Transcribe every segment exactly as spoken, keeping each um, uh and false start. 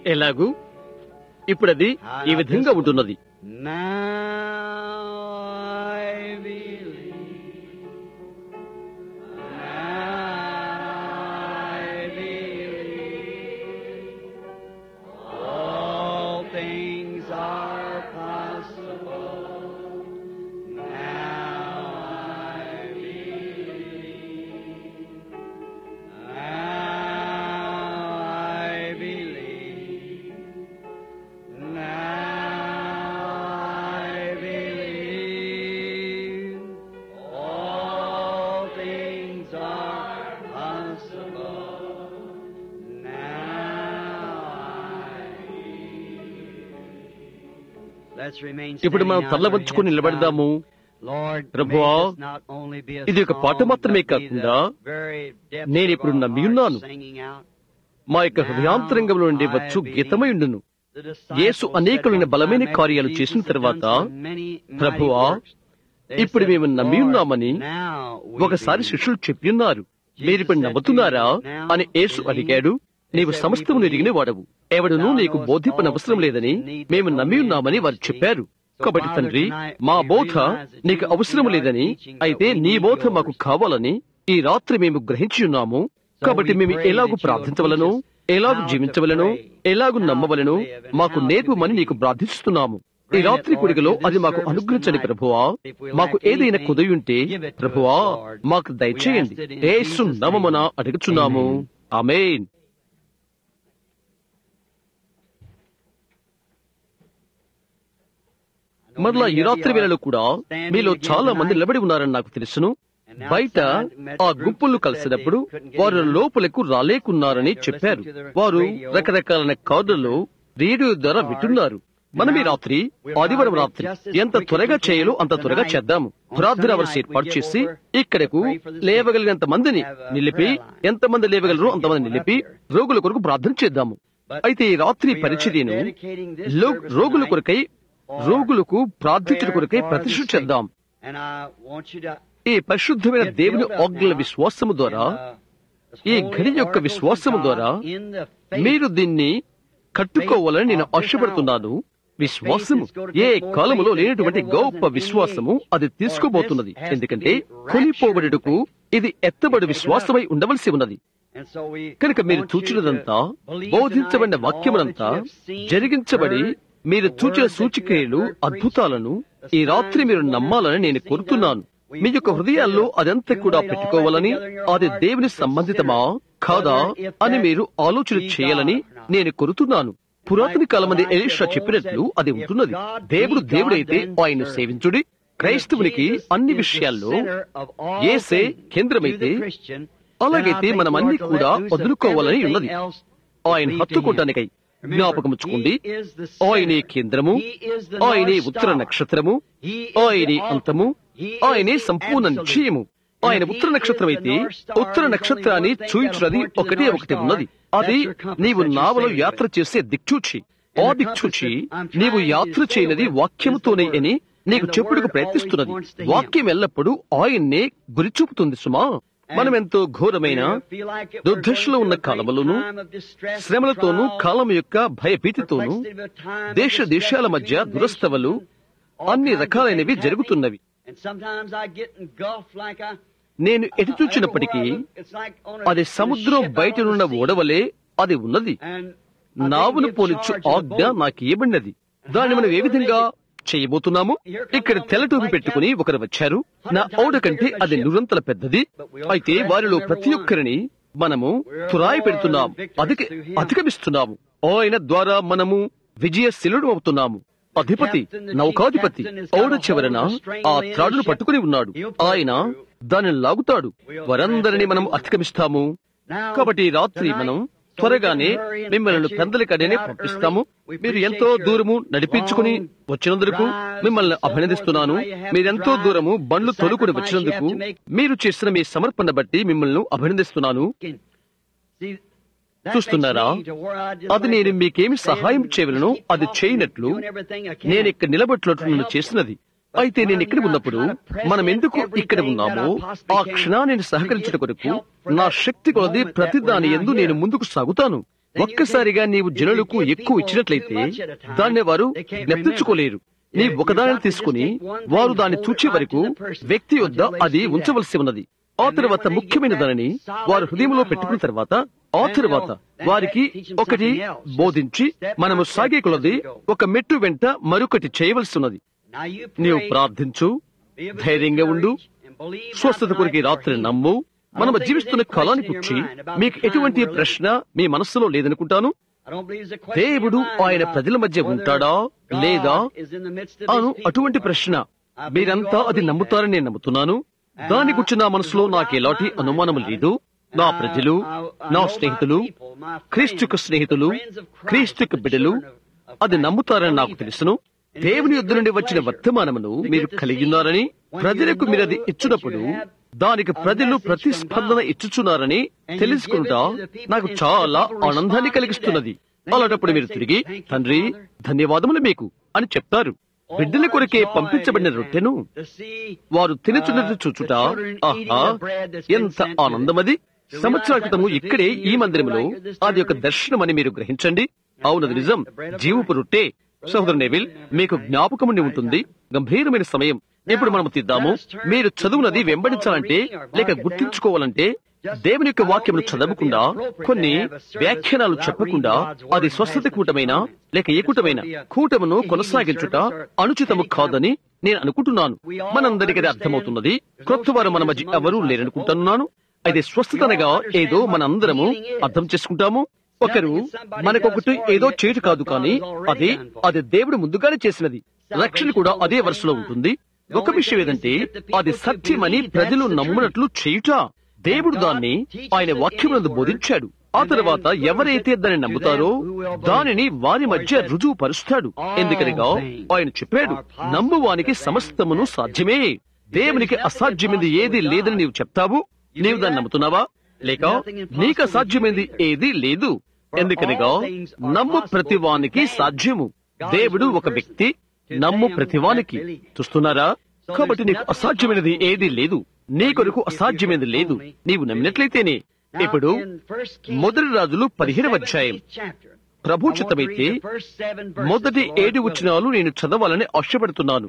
ఎలాగూ ఇప్పుడు అది ఈ విధంగా ఉంటున్నది. ఇప్పుడు మనం తల్ల వంచుకుని నిలబడదాము. ప్రభువా, ఇది ఒక పాట మాత్రమే కాకుండా నేను ఇప్పుడు నమ్మి ఉన్నాను, మా యొక్క హృదయాంతరంగంలో నుండి వచ్చు గీతమై ఉండును. యేసు అనేకమైన బలమైన కార్యాలు చేసిన తర్వాత, ప్రభువా, ఇప్పుడు మేము నమ్మి ఉన్నామని ఒకసారి శిష్యులు చెప్పి ఉన్నారు. మీరిప్పుడు నమ్ముతున్నారా అని యేసు అడిగాడు. నీవు సమస్తము ఎరిగిన వాడవు, ఎవడునూ నీకు బోధింపనవసరం లేదని మేము నమ్మి ఉన్నామని వారు చెప్పారు. కాబట్టి తండ్రి, మా బోధ నీకు అవసరం లేదని, అయితే నీ బోధ మాకు కావాలని ఈ రాత్రి మేము గ్రహించి ఉన్నాము. కాబట్టి మేము ఎలాగూ ప్రార్థించవలను, ఎలాగూ జీవించవలను, ఎలాగూ నమ్మవలను మాకు నేర్పమని నీకు ప్రార్థిస్తున్నాము. ఈ రాత్రి కూడికలో అది మాకు అనుగ్రహించండి ప్రభువా. మాకు ఏదైనా కుదయుంటే ప్రభువా మాకు దయచేయండి. యేసు నామమున అడుగుచున్నాము, ఆమేన్. మరలా ఈ రాత్రి వేళలో కూడా మీలో చాలా మంది నిలబడి ఉన్నారని నాకు తెలుసును. బయట ఆ గుంపులు కలిసినప్పుడు వారు లోపలకు రాలేకున్నారని చెప్పారు. వారు రకరకాలైన కార్డుల్లో రేడియో ద్వారా వింటున్నారు. మనం ఈ రాత్రి, ఆదివారం రాత్రి ఎంత త్వరగా చేయాలో అంత త్వరగా చేద్దాము. ప్రార్థన అవసరం ఏర్పాటు చేసి ఇక్కడకు లేవగలిగినంత మందిని నిలిపి, ఎంతమంది లేవగలరో అంతమంది నిలిపి రోగుల కొరకు ప్రార్థన చేద్దాము. అయితే ఈ రాత్రి పరిచర్యను రోగుల కొరకై రోగులకు ప్రార్థించుట కొరకై ప్రతిష్ఠ చేద్దాం. ఈ పరిశుద్ధమైన దేవుని ఆజ్ఞల విశ్వాసము ద్వారా, ఈ గడి యొక్క విశ్వాసము ద్వారా మీరు దీన్ని కట్టుకోవాలని నేను ఆశపడుతున్నాను. విశ్వాసము ఏ కాలములో లేనటువంటి గొప్ప విశ్వాసము అది తీసుకోబోతున్నది. ఎందుకంటే కొనిపోబడుటకు ఇది ఎత్తబడి విశ్వాసమై ఉండవలసి ఉన్నది. కనుక మీరు చూచినదంతా, బోధించబడిన వాక్యమునంతా జరిగించబడి మీరు చూచిన సూచిక్రియలు, అద్భుతాలను ఈ రాత్రి మీరు నమ్మాలని నేను కోరుతున్నాను. మీ యొక్క హృదయాల్లో అదంతా కూడా పెట్టుకోవాలని, అది దేవుని సంబంధితమా కాదా అని మీరు ఆలోచన చేయాలని నేను కోరుతున్నాను. పురాతన కాలం మంది ఎలీషా చెప్పినట్లు అది ఉంటున్నది. దేవుడు దేవుడైతే ఆయన సేవించుడి. క్రైస్తవునికి అన్ని విషయాల్లో యేసే కేంద్రమైతే, అలాగైతే మనమన్ని కూడా వదులుకోవాలని ఉన్నది. ఆయన హత్తుకోవటానికై జ్ఞాపకముచ్చుకోండి, ఆయనే కేంద్రము, ఆయనే ఉత్తర నక్షత్రము, ఆయనే అంతము, ఆయనే సంపూర్ణ నిశ్చయము. ఆయన ఉత్తర నక్షత్రం అయితే ఉత్తర నక్షత్రాన్ని చూయించున్నది ఒకటే ఒకటి ఉన్నది. అది నీవు నావలో యాత్ర చేసే దిక్చూచి. ఆ దిక్చూచి నీవు యాత్ర చేయనది వాక్యముతోనే అని నీకు చెప్పుడుకు ప్రయత్నిస్తున్నది. వాక్యం ఎల్లప్పుడూ ఆయన్నే గురిచూపుతుంది సుమా. మనమెంతో ఘోరమైన దుర్దశలో ఉన్న కాలములోను, శ్రమలతోనూ, కాలం యొక్క భయభీతితోనూ, దేశ దేశాల మధ్య దురస్తవలు అన్ని రకాలైనవి జరుగుతున్నవి. నేను ఎటు చూచినప్పటికీ అది సముద్రం బయటనున్న ఓడవలే అది ఉన్నది. నావును పోనిచ్చు ఆజ్ఞ నాకు ఇవ్వబడినది. దాన్ని మనం ఏ విధంగా చేయబోతున్నాము? ఇక్కడ తెల్లటోపి పెట్టుకుని ఒకరు వచ్చారు. నా ఓడ కంటే అది నురంతల పెద్దది. అయితే వారిలో ప్రతి ఒక్కరిని మనము తురాయి పెడుతున్నాము, అధిక అధిగమిస్తున్నాము. ఆయన ద్వారా మనము విజయశీలుడు అవుతున్నాము. అధిపతి, నౌకాధిపతి ఓడ చివరన ఆ త్రాడును పట్టుకుని ఉన్నాడు. ఆయన దానిని లాగుతాడు. వారందరినీ మనం అధిగమిస్తాము. కాబట్టి రాత్రి మనం త్వరగానే మిమ్మల్ని పెందలకడనే పంపిస్తాము. మీరు ఎంతో దూరము నడిపించుకుని వచ్చినందుకు మిమ్మల్ని అభినందిస్తున్నాను. మీరెంతో దూరము బండ్లు తొలుకుని వచ్చినందుకు మీరు చేసిన మీ సమర్పణ బట్టి మిమ్మల్ని అభినందిస్తున్నాను. చూస్తున్నారా, అది నేను మీకేమి సహాయం చేయవలను అది చేయనట్లు నేను ఇక్కడ నిలబెట్టినట్లు నన్ను చేసినది. అయితే నేను ఇక్కడ ఉన్నప్పుడు మనం ఎందుకు ఇక్కడ ఉన్నామో ఆ క్షణాన్ని సహకరించడం కొరకు నా శక్తి కొలది ప్రతి దాని యందు నేను ముందుకు సాగుతాను. ఒక్కసారిగా నీవు జనులకు ఎక్కువ ఇచ్చినట్లయితే దాన్ని వారు జ్ఞప్తించుకోలేరు. నీ ఒకదానిని తీసుకుని వారు దాన్ని చూచే వరకు వ్యక్తి యొద్ద అది ఉంచవలసి ఉన్నది. ఆ తర్వాత ముఖ్యమైన దానిని వారు హృదయంలో పెట్టుకున్న తర్వాత ఆ తర్వాత వారికి ఒకటి బోధించి మనము సాగే కొలది ఒక మెట్టు వెంట మరొకటి చేయవలసి ఉన్నది. నీవు ప్రార్థించు, ధైర్యంగా ఉండు, స్వస్థత కొరికి రాత్రి నమ్ము. మనము జీవిస్తున్న కాలాన్ని గురించి మీకు ఎటువంటి ప్రశ్న మీ మనస్సులో లేదనుకుంటాను. దేవుడు ఆయన ప్రజల మధ్య ఉంటాడా లేదా అను అటువంటి ప్రశ్న మీరంతా అది నమ్ముతారని నేను నమ్ముతున్నాను. దాని గురించి నా మనసులో నాకు ఎలాంటి అనుమానం లేదు. నా ప్రజలు, నా స్నేహితులు, క్రీస్తుకు స్నేహితులు, క్రీస్తుకు బిడ్డలు అది నమ్ముతారని నాకు తెలుసును. దేవుని యొద్ద నుండి వచ్చిన వర్తమానమును మీరు కలిగి ఉన్నారని, ప్రజలకు మీరు అది ఇచ్చినప్పుడు దానికి ప్రజలు ప్రతిస్పందన ఇచ్చుచున్నారని తెలుసుకుంటా నాకు చాలా ఆనందాన్ని కలిగిస్తున్నది. అలాంటప్పుడు మీరు తిరిగి తండ్రి ధన్యవాదములు మీకు అని చెప్తారు. బిడ్డల కొరకే పంపించబడిన రొట్టెను వారు తినుచున్నట్టు చూచుట ఆహా ఎంత ఆనందమది. సంవత్సరాల క్రితము ఇక్కడే ఈ మందిరంలో అది ఒక దర్శనమని మీరు గ్రహించండి. అవునది నిజం, జీవపు రొట్టె. సహోదరు నెవిల్, మీకు జ్ఞాపకముండి ఉంటుంది. గంభీరమైన సమయం ఇప్పుడు మనము తీద్దాము. మీరు చదువునది వెంబడించాలంటే లేక గుర్తించుకోవాలంటే దేవుని యొక్క వాక్యమును చదవకుండా, కొన్ని వ్యాఖ్యానాలు చెప్పకుండా అది స్వస్థత కూటమైనా లేక ఏ కూటమైనా కూటమును కొనసాగించుట అనుచితము కాదని నేను అనుకుంటున్నాను. మనందరికీ అది అర్థమవుతున్నది. క్రొత్త వారు మన మధ్య ఎవరూ లేరనుకుంటున్నాను. అయితే స్వస్థతనగా ఏదో మనందరము అర్థం చేసుకుంటాము. ఒకరు మనకొకటి ఏదో చేయటు కాదు, కానీ అది అది దేవుడు ముందుగానే చేసినది. రక్షణ కూడా అదే వరుసలో ఉంటుంది. ఒక విషయం ఏదంటే అది సత్యమని ప్రజలు నమ్మునట్లు చేయుట. దేవుడు దాన్ని ఆయన వాక్యమునందు బోధించాడు. ఆ తర్వాత ఎవరైతే దాన్ని నమ్ముతారో దానిని వారి మధ్య రుజువు పరుస్తాడు. ఎందుకనగా ఆయన చెప్పాడు, నమ్మువానికి సమస్తమును సాధ్యమే. దేవునికి అసాధ్యమైంది ఏది లేదని నీవు చెప్తావు. నీవు దాన్ని నమ్ముతున్నావా? లేక నీకు అసాధ్యమైంది ఏది లేదు. ఎందుకనగా నమ్ము ప్రతివానికి సాధ్యము. దేవుడు ఒక వ్యక్తి, నమ్ము ప్రతివానికి. చూస్తున్నారా? కాబట్టి నీకు అసాధ్యమైనది ఏది లేదు. నీ కొరకు అసాధ్యమైనది లేదు. నీవు నమ్మినట్లయితేనే. ఇప్పుడు మొదటి రాజులు పదిహేనవ అధ్యాయం ప్రభుచితమైతే మొదటి ఏడు వచనాలు నేను చదవాలని ఆశపడుతున్నాను.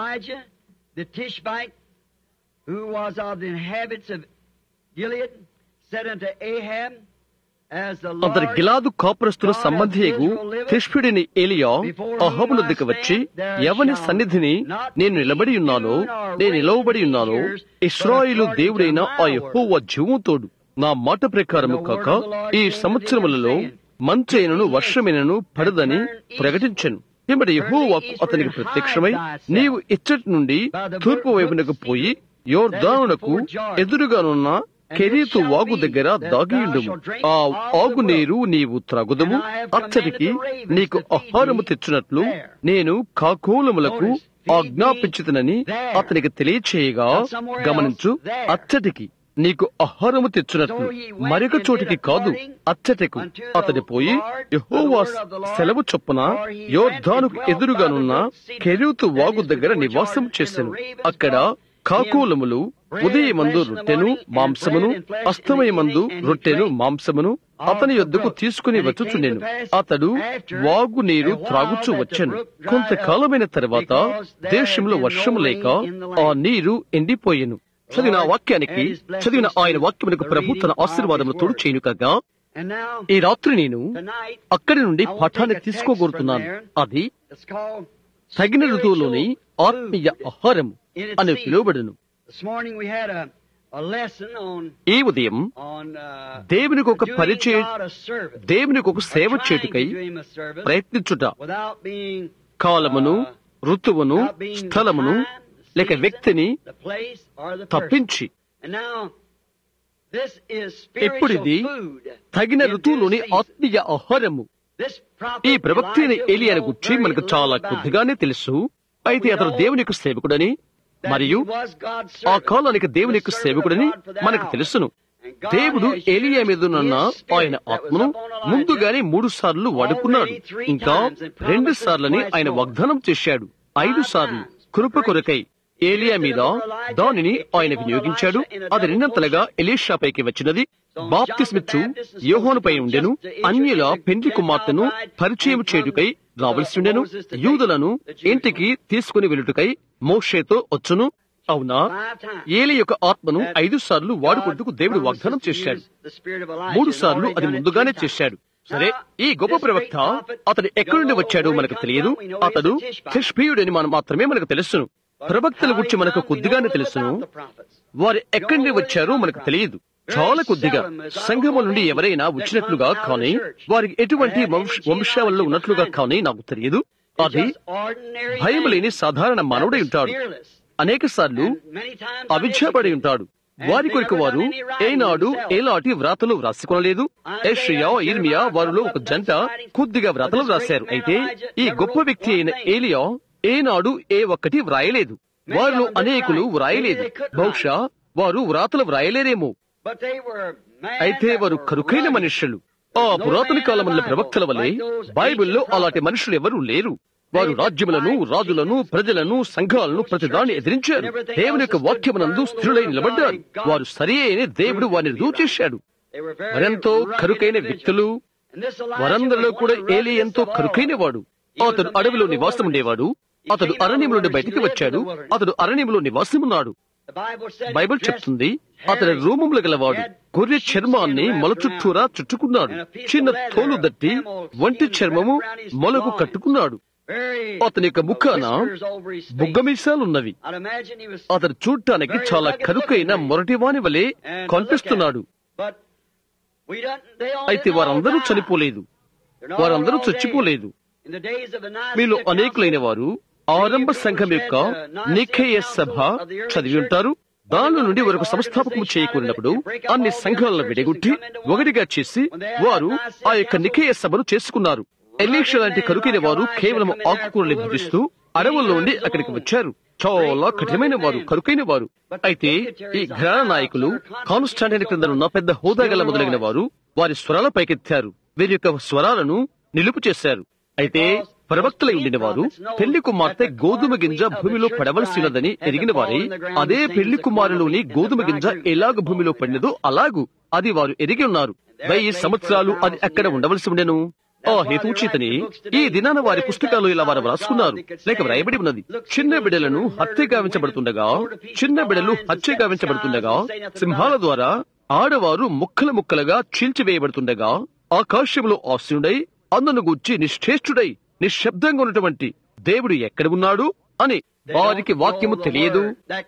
అతని గిలాదు కాపురస్తుల సంబంధియగు తిష్బిడిని ఏలియా అహాబు వద్దకు వచ్చి, ఎవని సన్నిధిని నేను నిలబడి ఉన్నానో, నేను నిలవబడి ఉన్నానో, ఇశ్రాయేలు దేవుడైన ఆ యెహోవా జీవంతోడు నా మాట ప్రకారము కాక ఈ సంవత్సరములలో మంచైనను వర్షమైనను పడదని ప్రకటించెను. వెంబడి యెహోవాకు అతనికి ప్రత్యక్షమై, నీవు ఇచ్చటి నుండి తూర్పు వైపునకు పోయి యోర్దానునకు ఎదురుగానున్న కెరీతు వాగు దగ్గర దాగియుండుము. ఆ ఆగు నీరు నీవు త్రాగుదము. అచ్చటికి నీకు ఆహారము తెచ్చినట్లు నేను కాకోలములకు ఆజ్ఞాపించుతనని అతనికి తెలియచేయగా, గమనించు, అచ్చటికి నీకు ఆహారము తెచ్చినట్లు మరొక చోటికి కాదు, అచ్చటకు అతడి పోయి యెహోవా సెలవు చొప్పున యోర్దానుకు ఎదురుగానున్న కెరీతు వాగు దగ్గర నివాసం చేసెను. అక్కడ కాకోలములు ఉదయమందు రొట్టెను మాంసమును, అస్తమయమందు రొట్టెను మాంసమును అతని యొద్దకు తీసుకుని వచ్చుచుండెను. అతడు వాగు నీరు త్రాగుచూ వచ్చెను. కొంతకాలమైన తర్వాత దేశంలో వర్షము లేక ఆ నీరు ఎండిపోయెను. చదివిన వాక్యానికి చదివిన ఆయన వాక్యమునకు ప్రభు తన ఆశీర్వాదమును తోడు చేయను కాగా, ఈ రాత్రి నేను అక్కడి నుండి పాఠాన్ని తీసుకోగోరుతున్నాను. అది తగిన ఋతువులోని ఆత్మీయ ఆహారము అని పిలువబడును. ఈ ఉదయం దేవునికి ఒక పరిచయ దేవునికి ఒక సేవ చేటుకై ప్రయత్నించుట, కాలమును, ఋతువును, స్థలమును లేక వ్యక్తిని తప్పించి, ఎప్పుడిది తగిన ఋతువులోని ఆత్మీయ ఆహారము. ఈ ప్రవక్త అయిన ఏలియాను గురించి మనకు చాలా కొద్దిగానే తెలుసు. అయితే అతను దేవుని యొక్క సేవకుడని మరియు ఆ కాలానికి దేవుని యొక్క సేవకుడని మనకు తెలుసును. దేవుడు ఏలియా మీదనున్న ఆయన ఆత్మను ముందుగానే మూడు సార్లు వాడుకున్నాడు. ఇంకా రెండు సార్లని ఆయన వాగ్దానం చేశాడు. ఐదు సార్లు కృప కొరకై ఏలియా మీద దానిని ఆయన వినియోగించాడు. అది రెండంతలుగా ఎలీషా పైకి వచ్చినది. బాప్తిస్మిచ్చు యోహానుపై ఉండెను. అన్యుల పెండ్లి కుమార్తెను పరిచయం చేయుటకై రావలసి ఉండెను. యూదులను ఇంటికి తీసుకుని వెళ్ళుటకై మోషేతో వచ్చును. అవునా, ఏలి యొక్క ఆత్మను ఐదు సార్లు వాడుకుంటూ దేవుడు వాగ్దానం చేశాడు. మూడు సార్లు అది ముందుగానే చేశాడు. సరే, ఈ గొప్ప ప్రవక్త అతడు ఎక్కడి నుండి వచ్చాడో మనకు తెలియదు. అతడు తిష్బీయుడని మనం మాత్రమే మనకు తెలుసును. ప్రవక్తల గురించి మనకు కొద్దిగానే తెలుసును. వారు ఎక్కడి నుండి వచ్చారో మనకు తెలియదు, చాలా కొద్దిగా. సంఘము నుండి ఎవరైనా వచ్చినట్లుగా కానీ, వారికి ఎటువంటి వంశావళిలో ఉన్నట్లుగా కానీ నాకు తెలియదు. అది భయం లేని సాధారణ మానవుడై ఉంటాడు. అనేక సార్లు అవిద్యపడి ఉంటాడు. వారి కొరకు వారు ఏనాడు ఏలాంటి వ్రాతలు వ్రాసుకొనలేదు. యెషయా, ఇర్మియా వారిలో ఒక జంట కొద్దిగా వ్రాతలు వ్రాశారు. అయితే ఈ గొప్ప వ్యక్తి అయిన ఏలియా ఏనాడు ఏ ఒక్కటి వ్రాయలేదు. వారిలో అనేకులు వ్రాయలేదు. బహుశా వారు వ్రాతలు వ్రాయలేరేమో. అయితే వారు కరుకైన మనుష్యులు. ఆ పురాతన కాలముల ప్రవక్తల వలె బైబిల్లో అలాంటి మనుషులు ఎవరూ లేరు. వారు రాజ్యములను, రాజులను, ప్రజలను, సంఘాలను ప్రతిదాన్ని ఎదిరించారు. దేవుని యొక్క వాక్యమునందు స్థిరులై నిలబడ్డారు. వారు సరి అయిన దేవుడు వారిని రుజువు చేశాడు. మరెంతో కరుకైన వ్యక్తులు. వారందరిలో కూడా ఏలీ ఎంతో కరుకైన వాడు. అతడు అడవిలో నివాసం ఉండేవాడు. అతడు అరణ్యంలో నుండి బయటికి వచ్చాడు. అతడు అరణ్యంలో నివాసం ఉన్నాడు. బైబిల్ చెప్తుంది, అతని రూమములు గలవాడు. గొర్రె చర్మాన్ని మొల చుట్టూరా చుట్టుకున్నాడు. చిన్న తోలు దట్టి వంటి చర్మము మొలకు కట్టుకున్నాడు. అతని యొక్క ముఖాన బుగ్గమీసాలున్నవి. అతడు చూడటానికి చాలా కరుకైన మొరటివాని వలె కనిపిస్తున్నాడు. అయితే వారందరూ చనిపోలేదు. వారందరూ చచ్చిపోలేదు. మీలో అనేకులైన వారు ఆరంభ సంఘం యొక్క నికేయ సభ చదివి ఉంటారు. దాని నుండి వరకు సంస్థాపకము చేయకూరినప్పుడు అన్ని సంఘాలను విడగొట్టి ఒకటిగా చేసి వారు ఆ యొక్క నికేయ సభను చేసుకున్నారు. ఎలీషా లాంటి కరుకైన వారు కేవలం ఆకుకూరలు భుజిస్తూ అడవుల్లో నుండి అక్కడికి వచ్చారు. చాలా కఠినమైన వారు, కరుకైన వారు. అయితే ఈ ఘరాన నాయకులు, కాన్స్టాంటైన్ క్రింద ఉన్న పెద్ద హోదా గల మొదలైన వారు వారి స్వరాల పైకెత్తారు. వీరి యొక్క స్వరాలను నిలుపు చేశారు. అయితే ప్రవక్తలై ఉండిన వారు పెళ్లి కుమార్తె గోధుమ గింజ భూమిలో పడవలసినదని ఎరిగిన వారై అదే పెళ్లి కుమారులోని గోధుమ గింజ ఎలాగ భూమిలో పడినదో అలాగూ అది వారు ఎరిగి ఉన్నారు. వెయ్యి సంవత్సరాలు అది అక్కడ ఉండవలసి ఉండెను. ఆ హేతుచేతని ఈ దినాన వారి పుస్తకాలు ఇలా వారు వ్రాసుకున్నారు, లేక వ్రాయబడి ఉన్నది. చిన్న బిడ్డలను హత్య గావించబడుతుండగా చిన్న బిడ్డలు హత్య గావించబడుతుండగా సింహాల ద్వారా ఆడవారు ముక్కల ముక్కలుగా చీల్చివేయబడుతుండగా ఆకాశంలో ఆశయుడై అందును గూర్చి నిశ్చేష్టుడై నిశ్శబ్దంగా ఉన్నటువంటి దేవుడు ఎక్కడ ఉన్నాడు అని వారికి వాక్యము తెలియదు.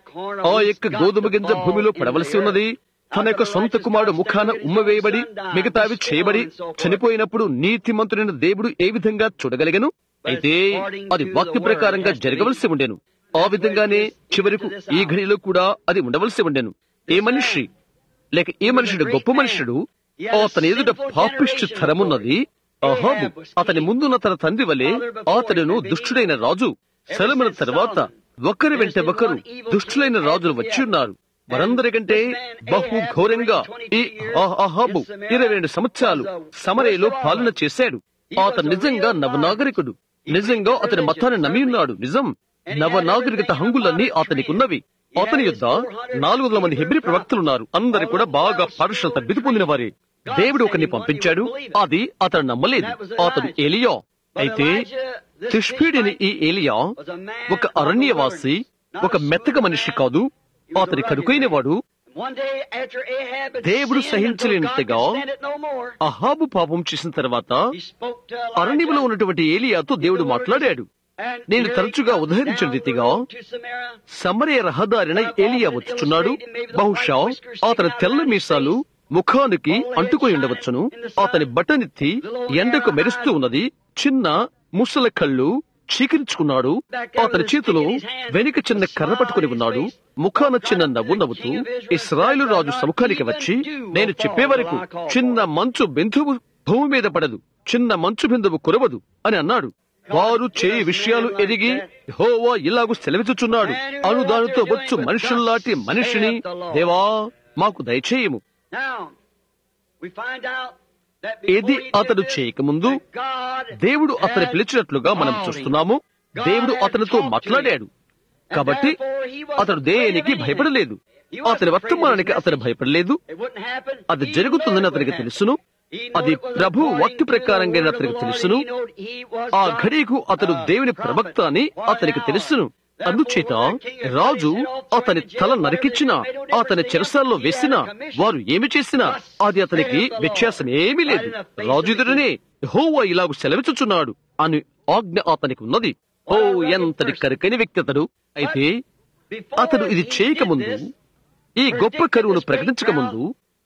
ఆ యొక్క గోధుమ గింజ భూమిలో పడవలసి ఉన్నది. తన యొక్క సొంత కుమారుడు ముఖాన ఉమ్మవేయబడి మిగతావి చేయబడి చనిపోయినప్పుడు నీతిమంతుడైన దేవుడు ఏ విధంగా చూడగలిగను? అయితే అది వాక్య ప్రకారంగా జరగవలసి ఉండెను. ఆ విధంగానే చివరకు ఈ ఘడిలో కూడా అది ఉండవలసి ఉండెను. ఏ మనిషి లేక ఏ మనుషుడు గొప్ప మనుషుడు అతని ఎదుట పాపిష్టి తరమున్నది. అహాబు అతని ముందున్న తన తండ్రి వలె అతడును దుష్టుడైన రాజు. సొలొమోను తర్వాత ఒకరి వెంట ఒకరు దుష్టులైన రాజులు వచ్చి ఉన్నారు. వారందరికంటే బహు ఘోరంగా ఈ అహాబు ఇరవై రెండు సంవత్సరాలు సమరయలో పాలన చేశాడు. అతను నిజంగా నవనాగరికుడు. నిజంగా అతని మతాన్ని నమ్మి ఉన్నాడు. నిజం, నవనాగరికత హంగులన్నీ అతనికి ఉన్నవి. అతని యుద్ధ నాలుగు వందల మంది హెబ్రీ ప్రవక్తలున్నారు. అందరు కూడా బాగా పారుషత బిది పొందిన వారే. దేవుడు ఒకరిని పంపించాడు. అది అతను నమ్మలేదు. అతడు ఏలియా. అయితే తిష్బీయుడైన ఈ ఏలియా ఒక అరణ్యవాసి, ఒక మెత్తక మనిషి కాదు. అతని కరుకైన వాడు. దేవుడు సహించలేనంతగా అహాబు పాపం చేసిన తర్వాత అరణ్యంలో ఉన్నటువంటి ఏలియాతో దేవుడు మాట్లాడాడు. నేను తరచుగా ఉదహరించిన రీతిగా సమరయ రహదారిన ఏలియా వచ్చుచున్నాడు. బహుశా అతని తెల్ల మీసాలు ముఖానికి అంటుకొని ఉండవచ్చును. అతని బట్టనెత్తి ఎండకు మెరుస్తూ ఉన్నది. చిన్న ముసల కళ్ళు చీకిరించుకున్నాడు. అతని చేతిలో వెనుక చిన్న కర్ర పట్టుకుని ఉన్నాడు. ముఖాన చిన్న నవ్వు నవ్వుతూ ఇశ్రాయేలు రాజు సముఖానికి వచ్చి, నేను చెప్పే వరకు చిన్న మంచు బిందువు భూమి మీద పడదు, చిన్న మంచు బిందువు కురవదు అని అన్నాడు. వారు చేయి విషయాలు ఎరిగి యెహోవా ఇలాగు సెలవిచ్చుచున్నాడు, అనుదానితో వచ్చు మనుషుల్లాంటి మనిషిని దేవా మాకు దయచేయము. ఏది అతడు చేయకముందు దేవుడు అతని పిలిచినట్లుగా మనం చూస్తున్నాము. దేవుడు అతనితో మాట్లాడాడు. కాబట్టి అతడు దేనికి భయపడలేదు. అతని వర్తమానానికి అతను భయపడలేదు. అది జరుగుతుందని అతనికి తెలుసును. అది ప్రభు వాక్య ప్రకారంగా అతనికి తెలుసును. ఆ ఘడియకు అతడు దేవుని ప్రవక్త అని అతనికి తెలుసును. అందుచేత రాజు అతని తల నరికించిన, అతని చెరసాల్లో వేసిన, వారు ఏమి చేసినా అది అతనికి వ్యత్యాసం ఏమీ లేదు. రాజు ఎదురునే యెహోవా ఇలాగు సెలవిచ్చుచున్నాడు అని ఆజ్ఞ అతనికి ఉన్నది. ఓ ఎంతటి కరుకైన వ్యక్తి అతడు! అయితే అతడు ఇది చేయకముందు, ఈ గొప్ప కరువును ప్రకటించకముందు,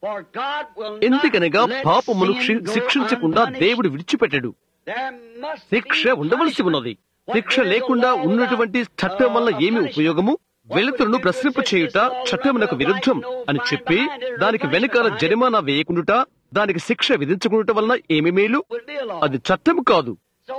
ఎందుకనగా పాపమును శిక్షించకుండా దేవుడు విడిచిపెట్టడు. శిక్ష ఉండవలసి ఉన్నది. శిక్ష లేకుండా ఉన్నటువంటి చట్టం వల్ల ఏమి ఉపయోగము? వెలుతురును ప్రశ్నింప చేయుట చట్టమునకు విరుద్ధం అని చెప్పి దానికి వెనకాల జరిమానా వేయకుండుట, దానికి శిక్ష విధించకుండా వలన ఏమి మేలు? అది చట్టం కాదు.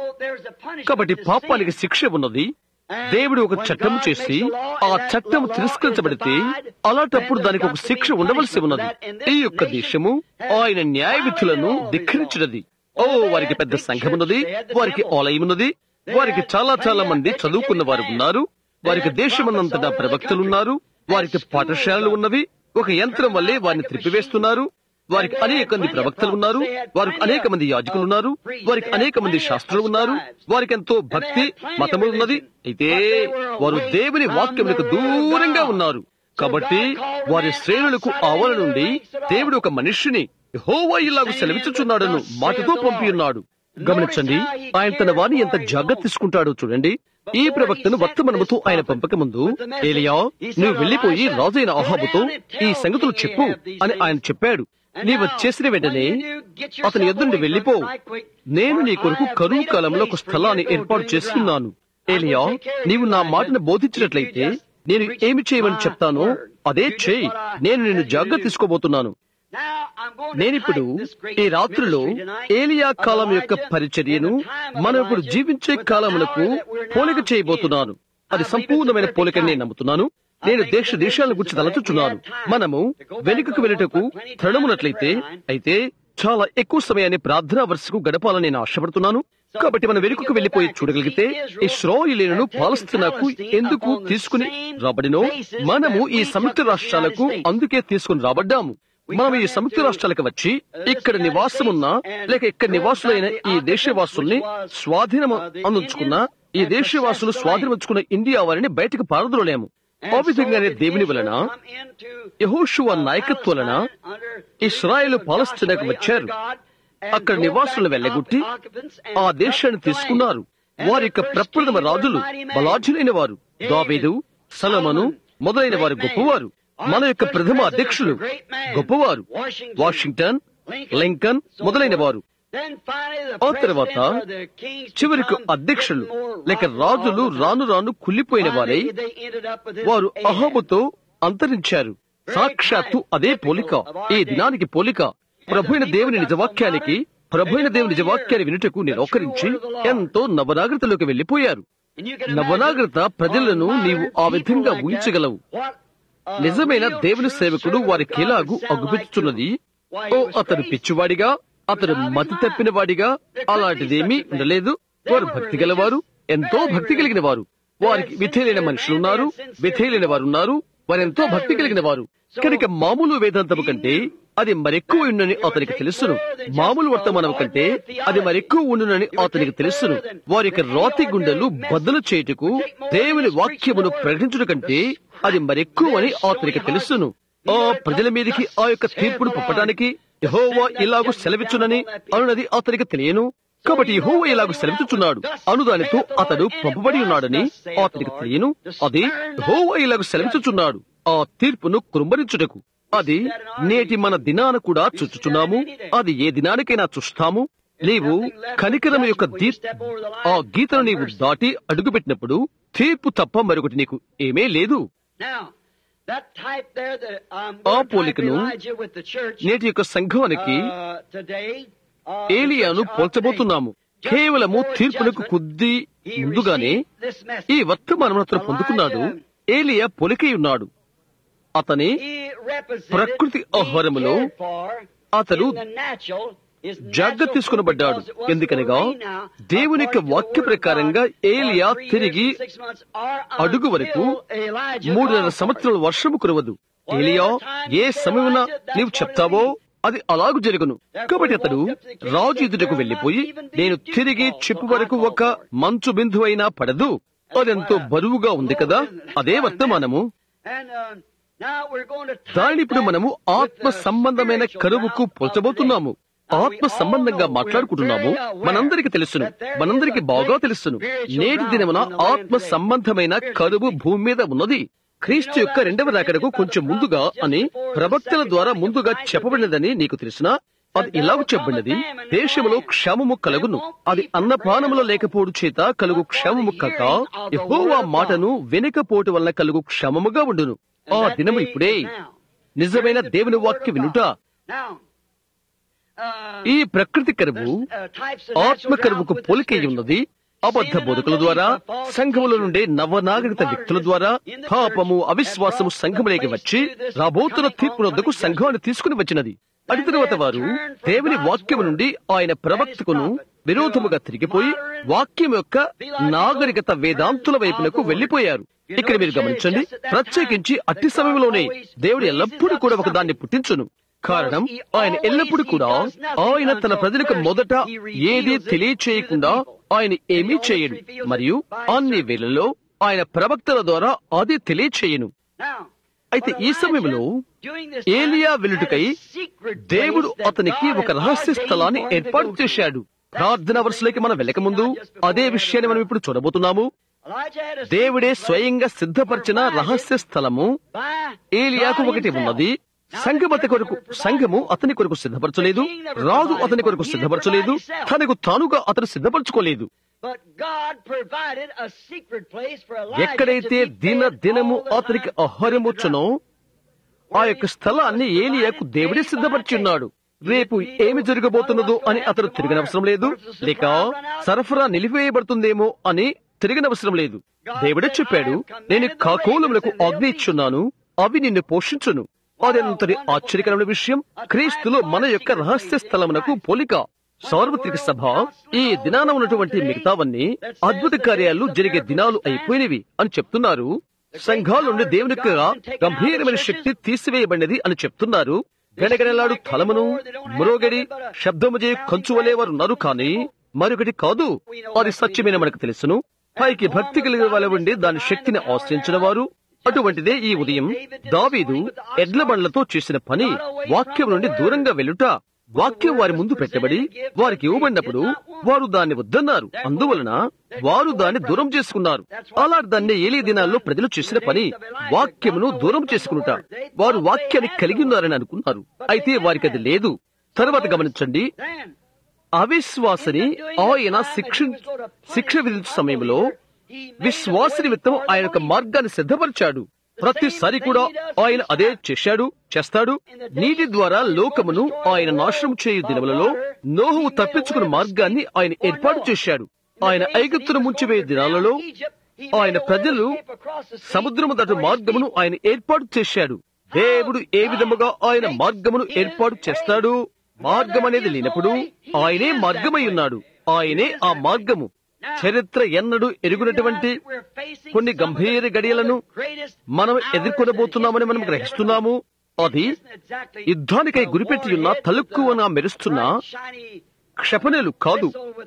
కాబట్టి పాపానికి శిక్ష ఉన్నది. దేవుడు ఒక చట్టం చేసి ఆ చట్టం తిరస్కరించబడితే అలాంటప్పుడు దానికి ఒక శిక్ష ఉండవలసి ఉన్నది. ఈ యొక్క దేశము ఆయన న్యాయ విధులను ధిక్కరించినది. ఓ, వారికి పెద్ద సంఘం ఉన్నది, వారికి ఆలయం ఉన్నది, వారికి చాలా చాలా మంది చదువుకున్న వారు ఉన్నారు, వారికి దేశమన్నంతటా ప్రవక్తలున్నారు, వారికి పాఠశాలలు ఉన్నవి. ఒక యంత్రం వల్లే వారిని త్రిప్పివేస్తున్నారు. వారికి అనేక మంది ప్రవక్తలు ఉన్నారు, వారికి అనేక మంది యాజకులు ఉన్నారు, వారికి అనేక మంది శాస్త్రులు ఉన్నారు, వారికి ఎంతో భక్తి మతము ఉన్నది. అయితే వారు దేవుని వాక్యములకు దూరంగా ఉన్నారు. కాబట్టి వారి శ్రేణులకు ఆవల నుండి దేవుడు ఒక మనిషిని యెహోవా ఇలాగు సెలవిచ్చుచున్నాడను మాటతో పంపి ఉన్నాడు. గమనించండి, ఆయన తన వారిని ఎంత జాగ్రత్త తీసుకుంటాడో చూడండి. ఈ ప్రవక్తను వర్తమానముతో ఆయన పంపక ముందు, ఏలియా, నువ్వు వెళ్లిపోయి రాజైన అహాబుతో ఈ సంగతులు చెప్పు అని ఆయన చెప్పాడు. నీవు చేసిన వెంటనే అతని ఎదురు నుండి వెళ్లిపో, నేను నీ కొరకు కరువు కాలంలో ఒక స్థలాన్ని ఏర్పాటు చేసుకున్నాను. ఏలియా, నీవు నా మాటను బోధించినట్లయితే నేను ఏమి చేయమని చెప్తానో అదే చేయి. నేను నిన్ను జాగ్రత్త తీసుకోబోతున్నాను. నేనిప్పుడు ఈ రాత్రిలో ఏలియా కాలం యొక్క పరిచర్యను మనం ఇప్పుడు జీవించే కాలములకు పోలిక చేయబోతున్నాను. అది సంపూర్ణమైన పోలికని నేను నమ్ముతున్నాను. నేను దేశ దేశాలను గురించి తలచుచున్నాను. మనము వెనుకకు వెళ్ళటకు తరుణమున్నట్లయితే అయితే చాలా ఎక్కువ సమయాన్ని ప్రార్థనా వరుసకు గడపాలని నేను ఆశపడుతున్నాను. కాబట్టి మనం వెనుకకు వెళ్లిపోయి చూడగలిగితే ఇశ్రాయేలీయులను పాలస్తీనాకు ఎందుకు తీసుకుని రాబడినో మనము ఈ సంయుక్త రాష్ట్రాలకు అందుకే తీసుకుని రాబడ్డాము. మనం ఈ సంయుక్త రాష్ట్రాలకు వచ్చి ఇక్కడ నివాసమున్న లేక ఇక్కడ నివాసులైన ఈ దేశవాసుల్ని స్వాధీనం అందించుకున్న ఈ దేశవాసులు స్వాధీనముంచుకున్న ఇండియా వారిని బయటకు పారదోలేము. ఆ విధంగానే దేవుని వలన యెహోషువ నాయకత్వం వలన ఇశ్రాయేలు పాలస్తీనాకు వచ్చారు. అక్కడ నివాసులను వెళ్ళగొట్టి ఆ దేశాన్ని తీసుకున్నారు. వారి యొక్క ప్రప్రథమ రాజులు బలాఢ్యులైన వారు. దావీదు, సొలొమోను మొదలైన వారు గొప్పవారు. మన యొక్క ప్రథమ అధ్యక్షులు గొప్పవారు. వాషింగ్టన్, లింకన్ మొదలైన వారు. ఆ తర్వాత చివరికి అధ్యక్షులు లేక రాజులు రాను రాను కుళ్ళిపోయిన వారై వారు అహాబుతో అంతరించారు. సాక్షాత్తు అదే పోలిక, ఈ దినానికి పోలిక. ప్రభువైన దేవుని నిజవాక్యానికి ప్రభువైన దేవుని నిజవాక్యాన్ని వినుటకు నిరాకరించి ఎంతో నవనాగరికతలోకి వెళ్లిపోయారు. నవనాగరికత ప్రజలను నీవు ఆ విధంగా ఊహించగలవు. నిజమైన దేవుని సేవకుడు వారికి ఎలాగూ అగుపెట్టుచున్నది. ఓ, అతడు పిచ్చివాడిగా, అతడు మతి తప్పిన వాడిగా అలాంటిదేమీ ఉండలేదు. వారు భక్తి గలవారు, ఎంతో భక్తి కలిగిన వారు. వారికి విధేయులైన మనుషులున్నారు, విధేయులైన వారు ఉన్నారు. వారు ఎంతో భక్తి కలిగిన వారు. కనుక మామూలు వేదాంతము కంటే అది మరెక్కువ ఉండునని అతనికి తెలుసును. మామూలు వర్తమానం కంటే అది మరెక్కువ ఉండునని అతనికి తెలుసును. వారి యొక్క రాతి గుండెలు బద్దలు చేయుటకు దేవుని వాక్యమును ప్రకటించుట కంటే అది మరెక్కువ అని అతనికి తెలుసును. ఆ ప్రజల మీదకి ఆ యొక్క తీర్పును పంపడానికి యెహోవా ఇలాగూ సెలవిచ్చునని అనున్నది అతనికి తెలియను. కాబట్టి యెహోవా ఇలాగూ సెలవిచ్చుచున్నాడు అనుదానితో అతడు పంపబడి ఉన్నాడని అతనికి తెలియను. అది యెహోవా ఇలాగూ సెలవిచ్చుచున్నాడు ఆ తీర్పును కురుంబరించుటకు. అది నేటి మన దినాన కూడా చూచుచున్నాము. అది ఏ దినానికైనా చూస్తాము. నీవు కనికరం యొక్క ఆ గీతను నీవు దాటి అడుగుపెట్టినప్పుడు తీర్పు తప్ప మరొకటి నీకు ఏమీ లేదు. ఆ పోలికను నేటి యొక్క సంఘానికి ఏలియాను పోల్చబోతున్నాము. కేవలము తీర్పునకు కొద్ది ముందుగానే ఈ వర్తమానమును అతను పొందుకున్నాడు. ఏలియా పోలికై ఉన్నాడు. అతని ప్రకృతి ఆహారములో అతడు జాగ్రత్త తీసుకునబడ్డాడు. ఎందుకనగా దేవుని యొక్క వాక్య ప్రకారంగా ఏలియా తిరిగి అడుగు వరకు మూడున్నర సంవత్సరాల వర్షము కురవదు. ఏలియా ఏ సమయమున నీవు చెప్తావో అది అలాగూ జరుగును. కాబట్టి అతడు రాజు ఎదుటకు వెళ్లిపోయి, నేను తిరిగి చెప్పు వరకు ఒక మంచు బిందువు అయినా పడదు. అదెంతో బరువుగా ఉంది కదా. అదే వర్తమానము. దానిని ఇప్పుడు మనము ఆత్మ సంబంధమైన కరువుకు పోల్చబోతున్నాము. ఆత్మ సంబంధంగా మాట్లాడుకుంటున్నాము. మనందరికి తెలుసును, మనందరికి బాగా తెలుసును. నేటి దినమున ఆత్మ సంబంధమైన కరువు భూమి మీద ఉన్నది. క్రీస్తు యొక్క రెండవ రాకడకు కొంచెం ముందుగా అని ప్రవక్తల ద్వారా ముందుగా చెప్పబడినదని నీకు తెలుసునా? అది ఇలాగ చెప్పబడినది, దేశములో క్షేమము కలుగును. అది అన్నపానములో లేకపోవడం చేత కలుగు క్షేమము కాక యెహోవా మాటను వెనుకపోటు వలన కలుగు క్షేమముగా ఉండును. ఆ దినము ఇప్పుడే. నిజమైన దేవుని వాక్య వినుట. ఈ ప్రకృతి కరువు ఆత్మ కరువుకు పోలికే ఉన్నది. అబద్ధ బోధకుల ద్వారా, సంఘముల నుండి నవనాగరిక వ్యక్తుల ద్వారా పాపము, అవిశ్వాసము సంఘములోకి వచ్చి రాబోతున్న తీర్పు వద్దకు సంఘాన్ని తీసుకుని వచ్చినది. అటు తరువాత వారు దేవుని వాక్యము నుండి ఆయన ప్రవక్తకును విరోధముగా తిరిగిపోయి వాక్యం యొక్క నాగరికత వేదాంతుల వైపునకు వెళ్లిపోయారు. ఇక్కడ మీరు గమనించండి, ప్రత్యేకించి అట్టి సమయంలోనే దేవుడు ఎల్లప్పుడూ కూడా ఒక దాన్ని పుట్టించును. కారణం, ఆయన ఎల్లప్పుడూ కూడా ఆయన తన ప్రజలకు మొదట ఏదీ తెలియచేయకుండా ఆయన ఏమీ చేయడు. మరియు అన్ని వేళల్లో ఆయన ప్రవక్తల ద్వారా అది తెలియచేయను. అయితే ఈ సమయంలో ఏలియా వెలుటకై దేవుడు అతనికి ఒక రహస్య స్థలాన్ని ఏర్పాటు చేశాడు. ప్రార్థన వరుసలోకి మనం వెళ్ళకముందు అదే విషయాన్ని మనం ఇప్పుడు చూడబోతున్నాము. దేవుడే స్వయంగా సిద్ధపరిచిన రహస్య స్థలము ఏలియాకు ఒకటి ఉన్నది. సంఘమత కొరకు సంఘము అతని కొరకు సిద్ధపరచలేదు, రాజు అతని కొరకు సిద్ధపరచలేదు, తనకు తానుగా అతను సిద్ధపరచుకోలేదు. ఎక్కడైతే దిన దినము అతనికి ఆహారం వచ్చునో ఆ యొక్క స్థలాన్ని ఏలియాకు దేవుడే సిద్ధపరిచి ఉన్నాడు. రేపు ఏమి జరగబోతున్నదో అని అతను తిరగనవసరం లేదు, లేక సరఫరా నిలిపివేయబడుతుందేమో అని తిరగనవసరం లేదు. దేవుడే చెప్పాడు, నేను కాకోలములకు ఆజ్ఞ ఇచ్చున్నాను, అవి నిన్ను పోషించును. అదంతటి ఆశ్చర్యకరమైన విషయం. క్రీస్తులో మన యొక్క రహస్య స్థలమునకు పోలిక. సార్వత్రిక సభ ఈ దినాన ఉన్నటువంటి మిగతావన్నీ అద్భుత కార్యాలు జరిగే దినాలు అయిపోయినవి అని చెప్తున్నారు. సంఘాల నుండి దేవుని యొక్క గంభీరమైన శక్తి తీసివేయబడినది అని చెప్తున్నారు. గడగడలాడు తలమును మురోగడి శబ్దము చేయ కంచువలే వారు ఉన్నారు, కానీ మరొకటి కాదు. అది సత్యమైన మనకు తెలుసును. పైకి భక్తి కలిగిన వాళ్ళ ఉండి దాని శక్తిని ఆశ్రయించిన వారు. అటువంటిదే ఈ ఉదయం దావీదు ఎడ్ల బండ్లతో చేసిన పని. వాక్యం నుండి దూరంగా వెళ్ళుట. వాక్యం వారి ముందు పెట్టబడి వారికి ఇవ్వబడినప్పుడు వారు దాన్ని వద్దన్నారు. అందువలన వారు దాన్ని దూరం చేసుకున్నారు. అలాంటి దాన్ని ఏలీ దినాల్లో ప్రజలు చేసిన పని, వాక్యమును దూరం చేసుకునుట. వారు వాక్యాన్ని కలిగి ఉన్నారని అనుకున్నారు, అయితే వారికి అది లేదు. తర్వాత గమనించండి, అవిశ్వాసని ఆయన శిక్ష శిక్ష విధించే సమయంలో విశ్వాస నిమిత్తం ఆయన యొక్క మార్గాన్ని సిద్ధపరిచాడు. ప్రతిసారి కూడా ఆయన అదే చేశాడు, చేస్తాడు. నీటి ద్వారా లోకమును ఆయన నాశనం చేయు దినములలో నోహు తప్పించుకున్న మార్గాన్ని ఆయన ఏర్పాటు చేశాడు. ఆయన ఐగుప్తును ముంచివేయు దినాలలో ఆయన ప్రజలు సముద్రము దాటి మార్గమును ఆయన ఏర్పాటు చేశాడు. దేవుడు ఏ విధముగా ఆయన మార్గమును ఏర్పాటు చేస్తాడు? మార్గం అనేది లేనప్పుడు ఆయనే మార్గమై ఉన్నాడు. ఆయనే ఆ మార్గము. చరిత్ర ఎన్నడూ ఎరుగునటువంటి కొన్ని గంభీర గడియలను మనం ఎదుర్కొనబోతున్నామని మనం గ్రహిస్తున్నాము. అది యుద్ధానికై గురిపెట్టి ఉన్న తలుక్కువన మెరుస్తున్న క్షపణలు కాదు.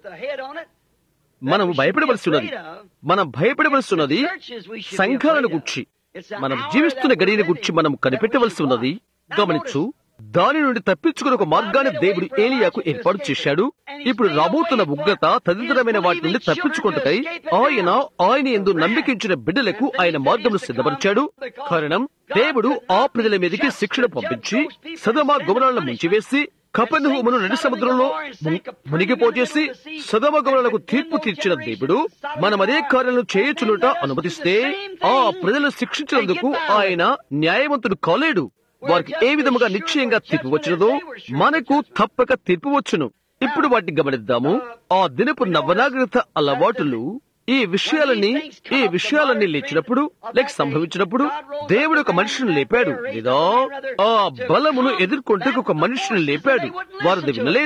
మనం భయపడవలసినది మనం భయపడవలసినది సంఘాలను గుర్చి, మనం జీవిస్తున్న గడియని గుర్చి మనం కనిపెట్టవలసి ఉన్నది. గమనించు, దాని నుండి తప్పించుకుని ఒక మార్గాన్ని దేవుడు ఏలియాకు ఏర్పాటు చేశాడు. ఇప్పుడు రాబోతున్న ఉగ్రత తదితరమైన వాటి నుండి తప్పించుకుంటకై ఆయన ఆయన యందు నమ్మికించిన బిడ్డలకు ఆయన మార్గమును సిద్ధపరిచాడు. కారణం, దేవుడు ఆ ప్రజల మీదకి శిక్షణ పంపించి సదమ గొమొర్రాలను ముంచివేసి కపెర్నహూమును నడి సముద్రంలో మునిగిపోచేసి సదమ గొమొర్రాలకు తీర్పు తీర్చిన దేవుడు మనం అదే కార్యాలను చేయుచునుట అనుమతిస్తే ఆ ప్రజలను శిక్షించినందుకు ఆయన న్యాయవంతుడు కాలేడు. వారికి ఏ విధముగా నిశ్చయంగా తీర్పు వచ్చినదో మనకు తప్పక తీర్పు వచ్చును. ఇప్పుడు వాటిని గమనిద్దాము. ఆ దినపు నవనాగరికత అలవాటులు ఈ విషయాలన్నీ ఈ విషయాలన్నీ లేచినప్పుడు లేక సంభవించినప్పుడు దేవుడు ఒక మనిషిని లేపాడు, లేదా ఆ బలమును ఎదుర్కొంటే ఒక మనిషిని లేపాడు. వారు వినలేదు.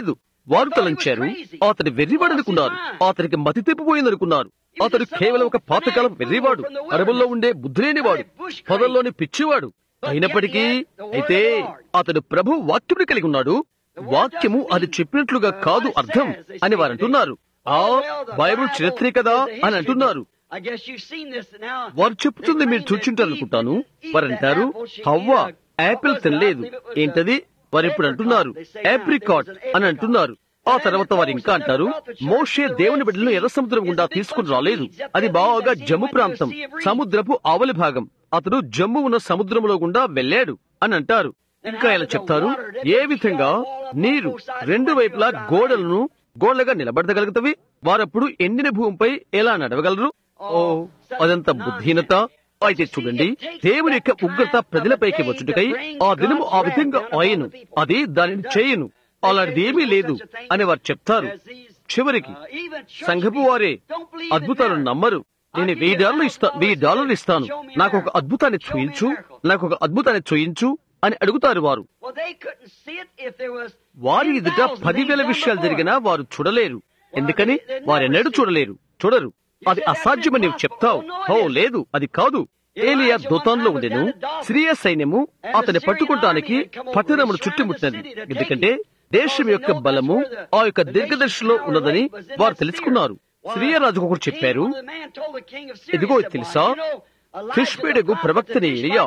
వారు తలంచారు అతని వెర్రివాడనుకున్నారు. అతనికి మతి తెప్పిపోయిందనుకున్నారు. అతడు కేవలం ఒక పాతకాలం వెర్రివాడు, అడవుల్లో ఉండే బుద్ధిలేనివాడు, పొదల్లోని పిచ్చివాడు. అయినప్పటికీ అయితే అతడు ప్రభు వాక్యముని కలిగి ఉన్నాడు. వాక్యము అది చెప్పినట్లుగా కాదు అర్థం అని వారు అంటున్నారు. ఆ బైబిల్ చరిత్రే కదా అని అంటున్నారు. వారు చెప్తుంది మీరు చూచుంటారు అనుకుంటాను. వారంటారు హవ్వ యాపిల్ తినలేదు. ఏంటది? వారు ఇప్పుడు అంటున్నారు ఆప్రికాట్ అని అంటున్నారు. ఆ తర్వాత వారు ఇంకా అంటారు మోషే దేవుని బిడ్డలను ఎర్ర సముద్రం గుండా తీసుకుని రాలేదు. అది బాగా జమ్ము ప్రాంతం, సముద్రపు ఆవలి భాగం. అతడు జమ్ము ఉన్న సముద్రంలో గుండా వెళ్ళాడు అని అంటారు. ఇంకా ఇలా చెప్తారు, ఏ విధంగా నీరు రెండు వైపులా గోడలను గోడలుగా నిలబడగలుగుతవి, వారప్పుడు ఎండిన భూమిపై ఎలా నడవగలరు? ఓ అదంత బుద్ధిహీనత. అయితే చూడండి, దేవుని యొక్క ఉగ్రత ప్రజలపైకి వచ్చుటకై ఆ దినము ఆ విధంగా ఆయను, అది దానిని చేయను, అలాంటిది ఏమీ లేదు అని వారు చెప్తారు. చివరికి సంఘపు వారే అద్భుతాలను నమ్మరు. నేను వెయ్యి డాలర్లు ఇస్తా వెయ్యి డాలర్లు ఇస్తాను నాకు ఒక అద్భుతాన్ని చూయించు, నాకు ఒక అద్భుతాన్ని చూయించు అని అడుగుతారు. వారు వారి ఎదుట పదివేల విషయాలు జరిగినా వారు చూడలేరు. ఎందుకని? వారెన్నడూ చూడలేరు, చూడరు. అది అసాధ్యమని నీవు చెప్తావు. ఓ లేదు, అది కాదు. ఏలియా దోతాన్లో ఉండెను. సిరియా సైన్యము అతన్ని పట్టుకోవడానికి పట్టణమును చుట్టుముట్టినది. ఎందుకంటే దేశం యొక్క బలము ఆ యొక్క దీర్ఘదర్శిలో ఉన్నదని వారు తెలుసుకున్నారు. సిరియా రాజుకు ఒకరు చెప్పారు, ఇదిగో తెలుసా, తిష్బేడెగు ప్రవక్తని ఏలియా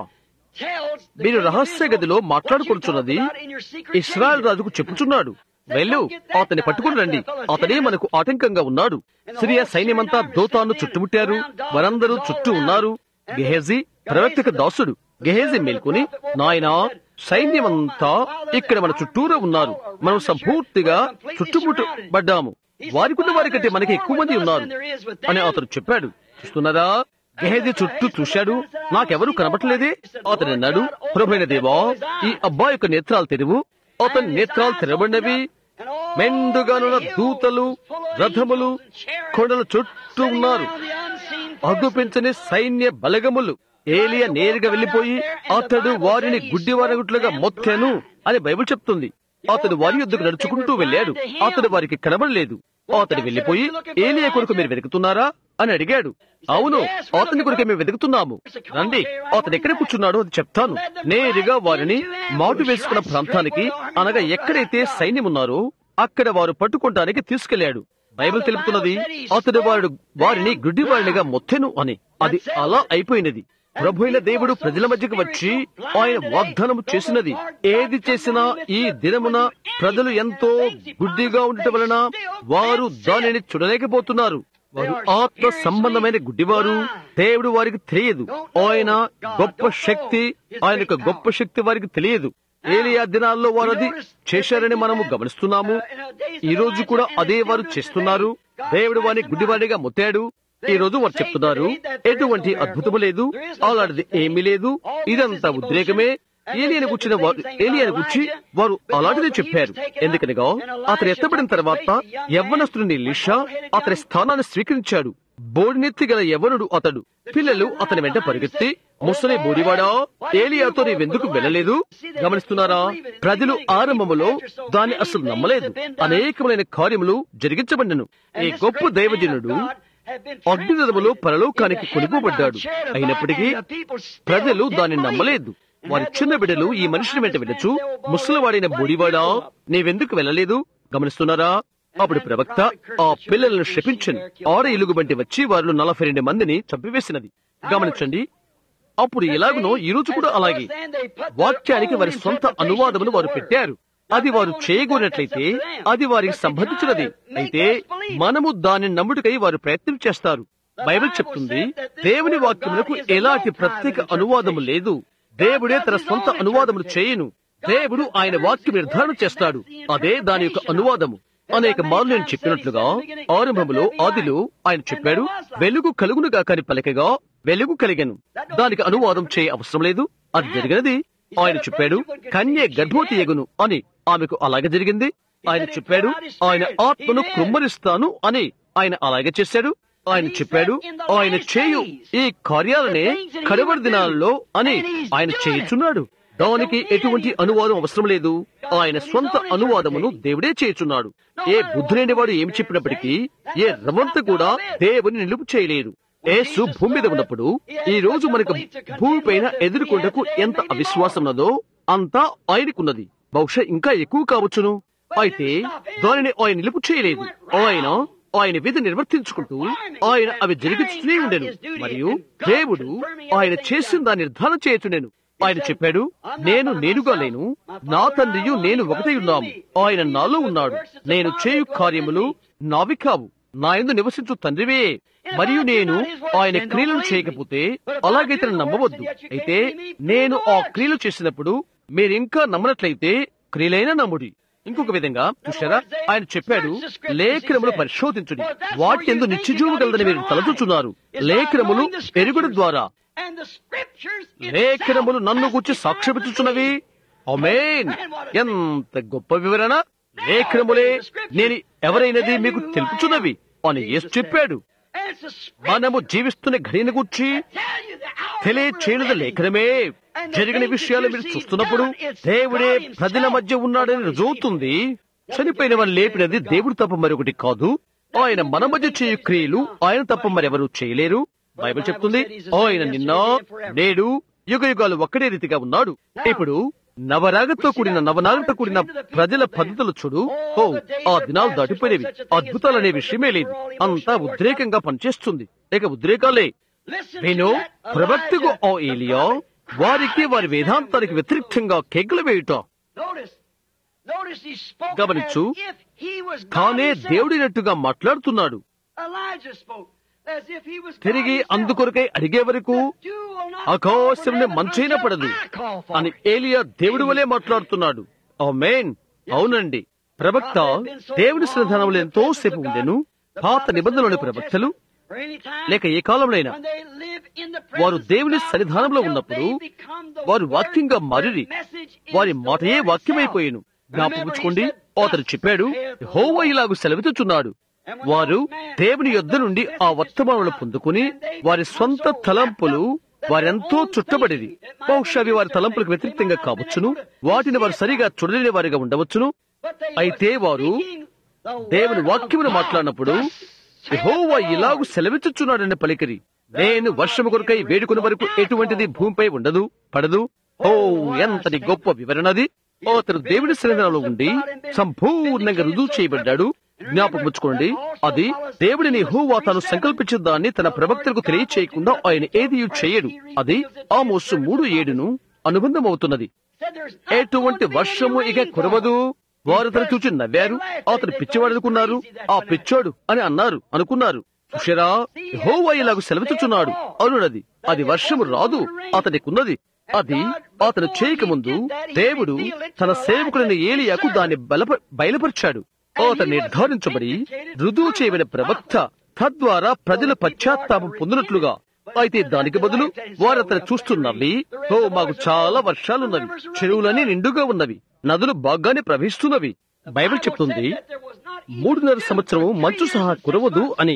మీరు రహస్య గదిలో మాట్లాడుకుంటున్నది ఇశ్రాయేల్ రాజుకు చెప్పుచున్నాడు. వెళ్ళు, అతన్ని పట్టుకుని రండి, అతనే మనకు ఆటంకంగా ఉన్నాడు. సిరియా సైన్యమంతా దోతాను చుట్టుముట్టారు. వారందరూ చుట్టూ ఉన్నారు. గెహజీ ప్రవక్తకు దాసుడు. గెహజీ మేల్కొని, నాయనా సైన్యమంతా ఇక్కడ మన చుట్టూరా ఉన్నారు, మనం సంపూర్తిగా చుట్టుముట్టబడ్డాము, వారికున్న వారి కంటే మనకి ఎక్కువ మంది ఉన్నారు అని అతను చెప్పాడు. చూస్తున్నారా? గెహజీ చుట్టూ చూశాడు, నాకెవరూ కనబట్టలేదే. అతను అన్నాడు, ప్రభువైన దేవా, ఈ అబ్బాయి యొక్క నేత్రాలు తెరువు. అతని నేత్రాలు తెరవబడినవి. మెండుగానున్న దూతలు, రథములు కొండల చుట్టూ ఉన్నారు, అగుపించని సైన్య బలగములు. ఏలియా నేరుగా వెళ్లిపోయి అతడు వారిని గుడ్డివారగుట్లుగా మొత్తాను అని బైబిల్ చెప్తుంది. అతడు వారి యొద్దకు నడుచుకుంటూ వెళ్ళాడు. అతడు వారికి కనబడలేదు. అతడు వెళ్లిపోయి ఏలియా కొరకు మీరు వెతుకుతున్నారా అని అడిగాడు. అవును, అతని కొరకు మేము వెతుకుతున్నాము, రండి, అతను ఎక్కడ కూర్చున్నాడో అది చెప్తాను. నేరుగా వారిని మాటు వేసుకున్న ప్రాంతానికి, అనగా ఎక్కడైతే సైన్యం ఉన్నారో అక్కడ వారు పట్టుకోవడానికి తీసుకెళ్లాడు. బైబిల్ తెలుపుతున్నది అతడు వాడు వారిని గుడ్డివారినిగా మొత్తెను అని. అది అలా అయిపోయినది. ప్రభు అయిన దేవుడు ప్రజల మధ్యకు వచ్చి ఆయన వాగ్దానం చేసినది ఏది చేసినా ఈ దినమున ప్రజలు ఎంతో గుడ్డిగా ఉండటం వలన వారు దానిని చూడలేకపోతున్నారు. వారు ఆత్మ సంబంధమైన గుడ్డివారు. దేవుడు వారికి తెలియదు. ఆయన గొప్ప శక్తి, ఆయన యొక్క గొప్ప శక్తి వారికి తెలియదు. ఏలియా దినాల్లో వారు అది చేశారని మనము గమనిస్తున్నాము. ఈ రోజు కూడా అదే వారు చేస్తున్నారు. దేవుడు వారిని గుడ్డివారిగా మొత్తాడు. ఈ రోజు వారు చెప్తున్నారు ఎటువంటి అద్భుతము లేదు, అలాంటిది ఏమీ లేదు, ఇదంతా ఉద్రేకమే. ఏలియాను గుచ్చిన వారు ఏలియాను గుచ్చి వారు అలాంటిదే చెప్పారు. ఎందుకనగా అతను ఎత్తబడిన తర్వాత యవ్వనస్తుడిని ఎలీషా అతని స్థానాన్ని స్వీకరించాడు. బోడినెత్తి గల యవ్వనుడు అతడు. పిల్లలు అతని వెంట పరిగెత్తి, ముసలి బోడివాడా, ఏలియాతో నీవెందుకు వెళ్ళలేదు? గమనిస్తున్నారా? ప్రజలు ఆరంభములో దాన్ని అసలు నమ్మలేదు. అనేకమైన కార్యములు జరిగించబడినను. ఈ గొప్ప దైవజనుడు అగ్నిరథములో పరలోకానికి కొనిపోబడ్డాడు. అయినప్పటికీ ప్రజలు దాన్ని నమ్మలేదు. వారి చిన్న బిడ్డలు ఈ మనిషిని వెంట వెళ్ళచ్చు, ముసలివాడైన బోడివాడా నీవెందుకు వెళ్ళలేదు? గమనిస్తున్నారా? అప్పుడు ప్రవక్త ఆ పిల్లలను శపించను. ఆడ ఎలుగు బంటి వచ్చి వారిలో నలభై రెండు మందిని చంపివేసినది. గమనించండి. అప్పుడు ఎలాగునో ఈ రోజు కూడా అలాగే వాక్యానికి వారి సొంత అనువాదమును వారు పెట్టారు. అది వారు చేయగోరినట్లయితే అది వారికి సంబంధించినది. అయితే మనము దానిని నమ్ముటకై వారు ప్రయత్నం చేస్తారు. బైబిల్ చెప్తుంది దేవుని వాక్యములకు ఎలాంటి ప్రత్యేక అనువాదము లేదు. దేవుడే తన సొంత అనువాదములు చేయను. దేవుడు ఆయన వాక్యం నిర్ధారణ చేస్తాడు. అదే దాని యొక్క అనువాదము. అనేక మార్లు నేను చెప్పినట్లుగా ఆరంభములో ఆదిలో ఆయన చెప్పాడు, వెలుగు కలుగునుగా కాని పలకగా వెలుగు కలిగెను. దానికి అనువాదం చేయ అవసరం లేదు. అది జరిగినది. ఆయన చెప్పాడు కన్య గర్భవతి ఎగును అని. ఆమెకు అలాగే జరిగింది. ఆయన చెప్పాడు ఆయన ఆత్మను కృమ్మరిస్తాను అని. ఆయన అలాగే చేశాడు. ఆయన చెప్పాడు ఆయన చేయు ఈ కార్యాలనే కడవరి దినాలలో అని ఆయన చేయుచున్నాడు. దానికి ఎటువంటి అనువాదం అవసరం లేదు. ఆయన స్వంత అనువాదమును దేవుడే చేయుచున్నాడు. ఏ బుద్ధి లేని వాడు ఏమి చెప్పినప్పటికీ ఏ రవంత కూడా దేవుని నిలుపు చేయలేదు. యేసు భూమి మీద ఉన్నప్పుడు ఈ రోజు మనకు భూమిపైన ఎదుర్కొంటకు ఎంత అవిశ్వాసం ఉన్నదో అంతా ఆయనకున్నది. బహుశా ఇంకా ఎక్కువ కావచ్చును. అయితే దానిని ఆయన నిలుపు చేయలేదు. ఆయన ఆయన విధి నిర్వర్తించుకుంటూ ఆయన అవి జరిగిస్తూనే ఉండెను. మరియు దేవుడు ఆయన చేసిన దాన్ని నిర్ధారణ చేయుచుండెను. ఆయన చెప్పాడు, నేను నేనుగా లేను, నా తండ్రియు నేను ఒకటే ఉన్నాము. ఆయన నాలో ఉన్నాడు. నేను చేయు కార్యములు నావి కావు, నా యందు నివసించు తండ్రివే. మరియు నేను ఆయన క్రియలను చేయకపోతే అలాగైతే నమ్మవద్దు. అయితే నేను ఆ క్రియలు చేసినప్పుడు మీరింకా నమ్మనట్లయితే క్రియలైనా నమ్ముడి. ఇంకొక విధంగా చూశారా, ఆయన చెప్పాడు, లేఖనములు పరిశోధించుడి, వాటి యందు నిత్యజీవము గలదని మీరు తలచుచున్నారు. లేఖనములు పెరుగుడు ద్వారా లేఖనములు నన్ను గురించి సాక్ష్యమిచ్చుచున్నవి. ఆమేన్. ఎంత గొప్ప వివరణ! లేఖనములే నేను ఎవరైనది మీకు తెలుపుచున్నవి అని యేసు చెప్పాడు. మనము జీవిస్తున్న ఘడియను గూర్చి తెలియచేయనిది లేఖనమే. జరిగిన విషయాలు మీరు చూస్తున్నప్పుడు దేవుడే ప్రజల మధ్య ఉన్నాడని రుజువుతుంది. చనిపోయిన వారిని లేపినది దేవుడు తప్ప మరొకటి కాదు. ఆయన మన మధ్య చేయు క్రియలు ఆయన తప్ప మరెవరూ చేయలేరు. బైబిల్ చెప్తుంది, ఆయన నిన్న నేడు యుగ యుగాలు ఒక్కడే రీతిగా ఉన్నాడు. ఇప్పుడు నవరాగతో కూడిన నవనాగతో కూడిన ప్రజల పద్ధతులు చూడు. ఓ, ఆ దినాలు దాటిపోయినవి. అద్భుతాలనే విషయమే లేదు. అంతా ఉద్రేకంగా పనిచేస్తుంది. లేక ఉద్రేకాలే. నేను ప్రవక్తకు ఓ ఏలియా వారికి వారి వేదాంతానికి వ్యతిరేకంగా కేకలు వేయుట గమనించు. తానే దేవుడినట్టుగా మాట్లాడుతున్నాడు. తిరిగి అందుకొరకై అడిగే వరకు ఆకాశం మంచైన పడదు అని ఏలియా దేవుడి వలె మాట్లాడుతున్నాడు. ఆమేన్. అవునండి, ప్రవక్త దేవుని సన్నిధానంలో ఎంతో సేపు ఉండెను. పాత నిబంధనలోని ప్రవక్తలు లేక ఏ కాలంలోనైనా వారు దేవుని సన్నిధానంలో ఉన్నప్పుడు వారు వాక్యంగా మారిరి. వారి మాటయే వాక్యమైపోయేను. జ్ఞాపకం అతను చెప్పాడు, యెహోవా ఇలాగు సెలవిస్తున్నాడు. వారు దేవుని యొద్ద నుండి ఆ వర్తమానాలను పొందుకుని వారి స్వంత తలంపులు వారెంతో చుట్టబడిరి. బహుశా అవి వారి తలంపులకు వ్యతిరేకంగా కావచ్చును. వాటిని వారు సరిగా చూడలేని వారిగా ఉండవచ్చును. అయితే వారు దేవుని వాక్యమును మాట్లాడినప్పుడు యెహోవా ఇలాగు సెలవిచ్చుచున్నాడని పలికిరి. నేను వర్షము కొరకై వేడుకునే వరకు ఎటువంటిది భూమిపై ఉండదు, పడదు. ఓ, ఎంతటి గొప్ప వివరణది! అతను దేవుని సన్నిధానంలో ఉండి సంపూర్ణంగా రుజువు చేయబడ్డాడు. జ్ఞాపకం ఉంచుకోండి, అది దేవుడిని యెహోవా తాను సంకల్పించిన దాన్ని తన ప్రవక్తలకు తెలియచేయకుండా ఆయన ఏది చేయడు. అది ఆమోసు మూడు ఏడును అనుబంధం అవుతున్నది. ఎటువంటి వర్షము ఇక కురవదు. వారు తను చూచి నవ్వారు. అతను పిచ్చివాడు అనుకున్నారు. ఆ పిచ్చోడు అని అన్నారు అనుకున్నారు. చూశారా, యెహోవా ఇలాగు సెలవిచ్చుచున్నాడు అనున్నది. అది వర్షము రాదు, అతనికున్నది. అది అతను చేయకముందు దేవుడు తన సేవకుడైన ఏలియాకు దాన్ని బలప బయలుపరిచాడు. అతను నిర్ధారించబడి రుజువు చేయబడిన ప్రవక్త, తద్వారా ప్రజలు పశ్చాత్తాపం పొందినట్లుగా. అయితే దానికి బదులు వారు అతను చూస్తున్నవి, ఓ మాకు చాలా వర్షాలున్నవి, చెరువులన్నీ నిండుగా ఉన్నవి, నదులు బాగానే ప్రవహిస్తున్నవి. బైబిల్ చెప్తుంది మూడున్నర సంవత్సరము మంచు సహా కురవదు అని.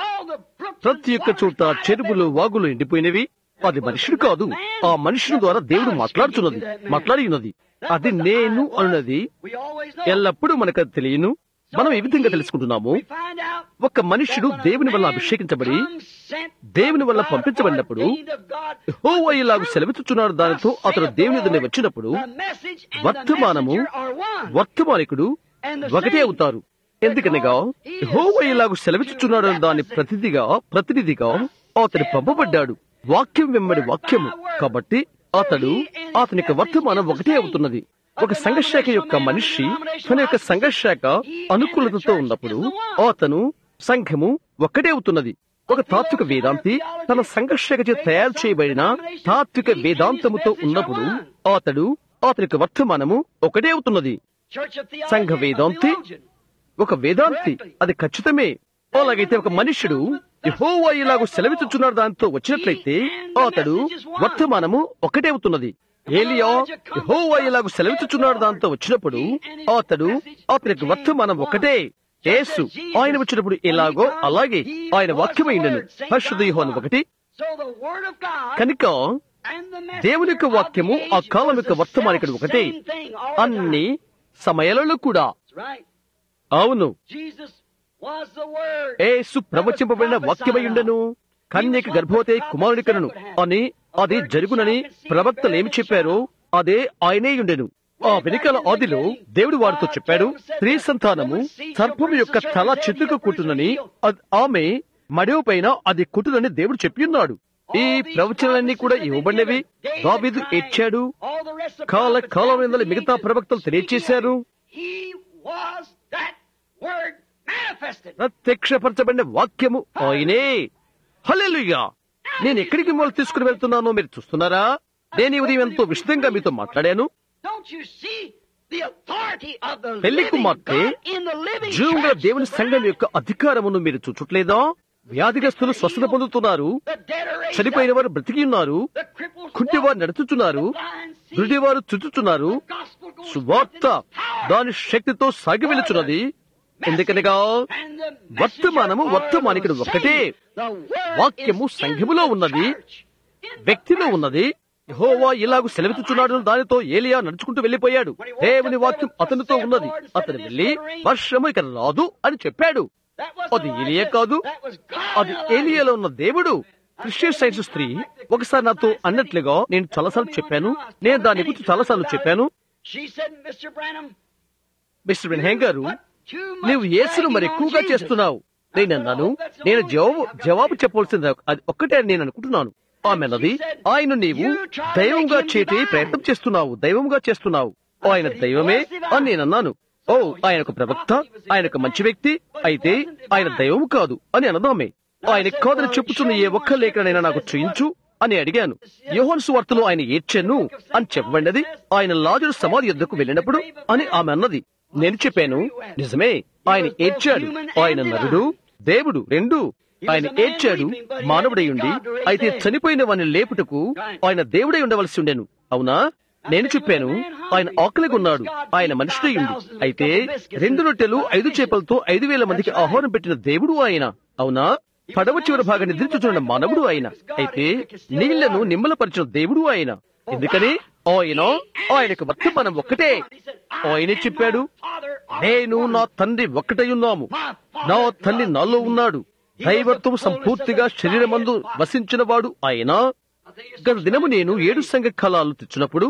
ప్రతి ఒక్క చోట చెరువులు వాగులు ఎండిపోయినవి. అది మనుషుడు కాదు, ఆ మనుషుని ద్వారా దేవుడు మాట్లాడుతున్నది మాట్లాడి ఉన్నది. అది నేను అన్నది ఎల్లప్పుడూ మనకు తెలియను. మనం ఏ విధంగా తెలుసుకుంటున్నాము? ఒక మనుషుడు దేవుని వల్ల అభిషేకించబడి దేవుని వల్ల పంపించబడినప్పుడు యెహోవా ఇలాగు సెలవిచ్చుచున్నాడు దానితో అతడు దేవుని ఎదుట వచ్చినప్పుడు వర్తమానము వర్తమానికుడు ఒకటే అవుతారు. ఎందుకనగా యెహోవా ఇలాగు సెలవిచ్చుచున్నాడు దాని ప్రతినిధిగా ప్రతినిధిగా అతడు పంపబడ్డాడు. వాక్యం వెంబడి వాక్యము. కాబట్టి అతడు అతని యొక్క వర్తమానం ఒకటే అవుతున్నది. ఒక సంఘశాఖ యొక్క మనిషి తన యొక్క సంఘశాఖ అనుకూలతతో ఉన్నప్పుడు అతను సంఘము ఒక్కటే అవుతున్నది. ఒక తాత్విక వేదాంతి తన సంఘశాఖ చే తయారు చేయబడిన తాత్విక వేదాంతముతో ఉన్నప్పుడు అతడు అతని యొక్క వర్తమానము ఒకటే అవుతున్నది. సంఘ వేదాంతి ఒక వేదాంతి, అది ఖచ్చితమే. అలాగైతే ఒక మనుష్యుడు యెహోవా ఇలాగు సెలవిచ్చుచున్నాడు దానితో వచ్చినట్లయితే అతడు వర్తమానము ఒకటే అవుతున్నది. ఏలియా యెహోవా ఇలాగు సెలవిచ్చుచున్నాడు దాంతో వచ్చినప్పుడు అతడు అతని యొక్క వర్తమానం ఒకటే. యేసు ఆయన వచ్చినప్పుడు ఎలాగో అలాగే ఆయన వాక్యమైండెను. పరిశుద్ధ యోహాను ఒకటి. కనుక దేవుని యొక్క వాక్యము ఆ కాలం యొక్క వర్తమానికుడు ఒకటే అన్ని సమయాలలో కూడా. అవును, యేసు ప్రవచింపబడిన వాక్యమయుండెను, కన్యక గర్భవతి కుమారుని కనును అని అది జరుగునని ప్రవక్తలేమి చెప్పారో అదే ఆయనే ఉండెను. ఆ వెనుకల ఆదిలో దేవుడు వారితో చెప్పాడు, స్త్రీ సంతానము సర్పము యొక్క తల చితుకు కుట్టునని, ఆమె మడవ పైన అది కుట్టునని దేవుడు చెప్పి ఉన్నాడు. ఈ ప్రవచనాలన్నీ కూడా ఇవ్వబడినవి. దావీదు ఏడ్చాడు, కాల కాలం మిగతా ప్రవక్తలు తెలియచేశారు. ప్రత్యక్షపరచబడిన వాక్యము ఆయనే. హల్లెలూయా! నేను ఎక్కడికి మొదలు తీసుకుని వెళ్తున్నానో మీరు చూస్తున్నారా? నేను ఈ ఉదయం ఎంతో విశదంగా మీతో మాట్లాడాను. పెళ్లి కుమార్తె జీవంగా దేవుని సంఘం యొక్క అధికారమును మీరు చూచట్లేదా? వ్యాధిగ్రస్తులు స్వస్థత పొందుతున్నారు, చనిపోయిన వారు బ్రతికి ఉన్నారు, కుంటివారు నడుచుచున్నారు, గుడ్డివారు చుచుచున్నారు. సువార్త దాని శక్తితో సాగి వెళుచున్నది. ఎందుకనగా వర్తమానము వర్తమానికుడు ఒక్కటే. వాక్యము సంఘములో ఉన్నది, వ్యక్తిలో ఉన్నది. యెహోవా ఇలాగు సెలవిస్తున్నాడు, దానితో ఏలియా నడుచుకుంటూ వెళ్లిపోయాడు. దేవుని వాక్యం అతనితో ఉన్నది. అతను వెళ్లి వర్షము ఇక రాదు అని చెప్పాడు. అది ఏలియా కాదు, అది ఏలియాలో ఉన్న దేవుడు. క్రిస్టియన్ సైన్స్ స్త్రీ ఒకసారి నాతో అన్నట్లుగా నేను చాలాసార్లు చెప్పాను. నేను దాని గురించి చాలాసార్లు చెప్పాను. మిస్టర్ బ్రెన్హామ్ గారు, నీవు యేసును మరి ఎక్కువగా చేస్తున్నావు. నేను అన్నాను, నేను జవాబు జవాబు చెప్పవలసింది అది ఒక్కటే అని నేను అనుకుంటున్నాను. ఆమె అన్నది, ఆయన నీవు దైవంగా చేటి ప్రయత్నం చేస్తున్నావు, దైవంగా చేస్తున్నావు. ఆయన దైవమే అని నేను అన్నాను. ఓ, ఆయన ఒక ప్రవక్త, ఆయన ఒక మంచి వ్యక్తి, అయితే ఆయన దైవం కాదు అని అన్నదామే. ఆయన కాదని చెప్పుచున్న ఏ ఒక్క లేఖనైనా నాకు చూయించు అని అడిగాను. యోహాను సువార్తలో ఆయన ఏడ్చెను అని చెప్పబడినది ఆయన లాజరు సమాధి యొద్దకు వెళ్ళినప్పుడు అని ఆమె అన్నది. నేను చెప్పాను, నిజమే, ఆయన ఏడ్చాడు. ఆయన నరుడు, దేవుడు రెండు. ఆయన ఏడ్చాడు మానవుడయుండి, అయితే చనిపోయిన వారిని లేపుటకు ఆయన దేవుడై ఉండవలసి ఉండెను. అవునా? నేను చెప్పాను, ఆయన ఆకలిగొన్నాడు, ఆయన మనుషుడయుండి, అయితే రెండు రొట్టెలు ఐదు చేపలతో ఐదు వేల మందికి ఆహారం పెట్టిన దేవుడు ఆయన. అవునా? పడవ చివరి భాగాన్ని నిద్రించుచున్న మానవుడు ఆయన, అయితే నీళ్లను నిమ్మలపరిచిన దేవుడు ఆయన. ఎందుకని ఆయన ఆయనకు వర్తమానం ఒక్కటే. ఆయనే చెప్పాడు, నేను నా తండ్రి ఒక్కటై ఉన్నాము, నా తండ్రి నాలో ఉన్నాడు. దైవత్వం సంపూర్తిగా శరీరమందు వసించిన వాడు ఆయన. గత దినము నేను ఏడు సంఘ కళాలు తెచ్చినప్పుడు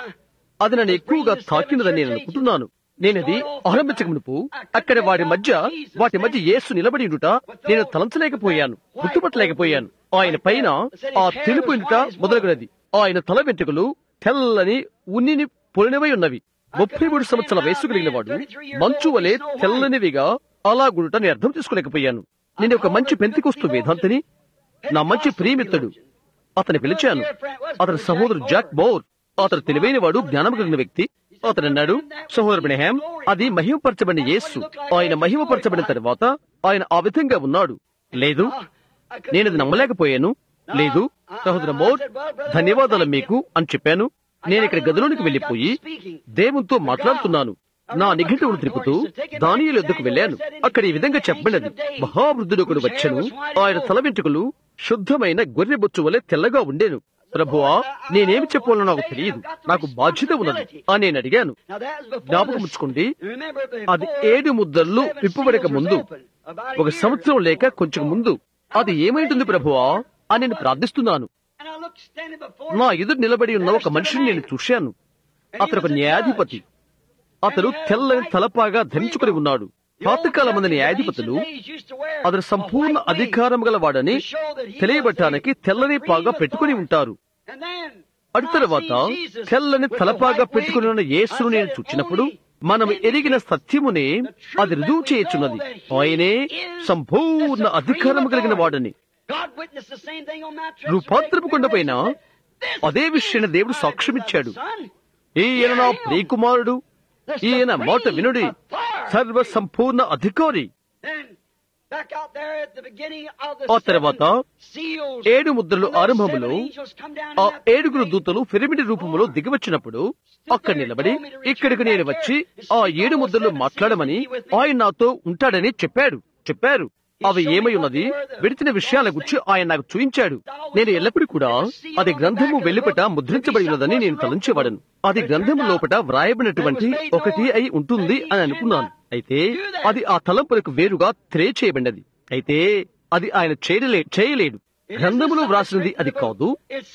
అది నన్ను ఎక్కువగా తాకినదని నేను అనుకుంటున్నాను. నేనది ఆరంభించక మునుపు అక్కడ వాటి మధ్య వాటి మధ్య యేసు నిలబడి ఉండుట నేను తలంచలేకపోయాను, గుర్తుపట్టలేకపోయాను. ఆయన పైన ఆ తెలుపు ఇంట మొదలగునది. ఆయన తల వెంట్రుకలు తెల్లని ఉన్నిని పొలినవై ఉన్నవి. ముప్పై మూడు సంవత్సరాల వయసు కలిగిన వాడు మంచు వలె తెల్లనివిగా అలా గుడుట నేను అర్థం చేసుకోలేకపోయాను. నేను ఒక మంచి పెంతికొస్తు వేదాంతిని, నా మంచి ప్రియమిత్రుడు, అతని పిలిచాను. అతని సహోదరుడు జాక్ బోర్. అతను తెలివైన వాడు, జ్ఞానం కలిగిన వ్యక్తి. అతను అన్నాడు, సహోదరు బ్రహ్మాం, అది మహిమపరచబడిన యేసు. ఆయన మహిమపరచబడిన తర్వాత ఆయన ఆ విధంగా ఉన్నాడు. లేదు, నేను అది నమ్మలేకపోయాను. లేదు సహోదరు మోర్, ధన్యవాదాలు మీకు అని చెప్పాను. నేను ఇక్కడ గదిలోనికి వెళ్లిపోయి దేవునితో మాట్లాడుతున్నాను. నా నిఘంటువును తిరుగుతూ దానియేలు యొద్దకు వెళ్ళాను. అక్కడ ఈ విధంగా చెప్పబడినది, మహావృద్ధుడు ఒకడు వచ్చెను, ఆయన తల వెంట్రుకలు శుద్ధమైన గొర్రె బొచ్చు వలె తెల్లగా ఉండేను. ప్రభువా, నేనేమి చెప్పాలో నాకు తెలియదు, నాకు బాధ్యత ఉన్నది అని నేను అడిగాను. జ్ఞాపకం ఉంచుకోండి, అది ఏడు ముద్దలు విప్పబడక ముందు, ఒక సంవత్సరం లేక కొంచెం ముందు. అది ఏమైంటుంది ప్రభువా అని నేను ప్రార్థిస్తున్నాను. నా ఎదురు నిలబడి ఉన్న ఒక మనిషిని నేను చూశాను. అతను ఒక న్యాయాధిపతి. అతను తెల్లని తలపాగా ధరించుకుని ఉన్నాడు. పాతకాల మంది న్యాయాధిపతులు అతను సంపూర్ణ అధికారం గలవాడని తెలియబట్టడానికి తెల్లని పాగా పెట్టుకుని ఉంటారు. అటు తర్వాత తెల్లని తలపాగా పెట్టుకుని ఉన్న యేసును నేను చూచినప్పుడు మనం ఎరిగిన సత్యమునే అది రుజువు చేయొచ్చున్నది. ఆయనే సంపూర్ణ అధికారం కలిగిన వాడని. రూపాంతరపు కొండపైన అదే విషయాన్ని దేవుడు సాక్ష్యమిచ్చాడు. ఈయన నా ప్రియకుమారుడు, ఈయన మాట వినుడి, సర్వ సంపూర్ణ అధికారి. ఆ తర్వాత ఏడు ముద్రలు ఆరంభములో ఆ ఏడుగురు దూతలు పిరమిడ్ రూపంలో దిగివచ్చినప్పుడు అక్కడ నిలబడి, ఇక్కడికి నేను వచ్చి ఆ ఏడు ముద్రలు మాట్లాడమని ఆయన నాతో ఉంటాడని చెప్పాడు చెప్పారు అవి ఏమై ఉన్నది విడిచిన విషయాల గురించి ఆయన నాకు చూయించాడు. నేను ఎల్లప్పుడూ కూడా అది గ్రంథము వెలుపట ముద్రించబడి ఉన్నదని నేను తలంచేవాడను. అది గ్రంథము లోపట వ్రాయబడినటువంటి ఒకటి అయి ఉంటుంది అని అనుకున్నాను. అయితే అది ఆ తలంపులకు వేరుగా తెలియచేయబడినది. అయితే అది ఆయన చేయలే చేయలేడు గ్రంథములో వ్రాసినది అది కాదు.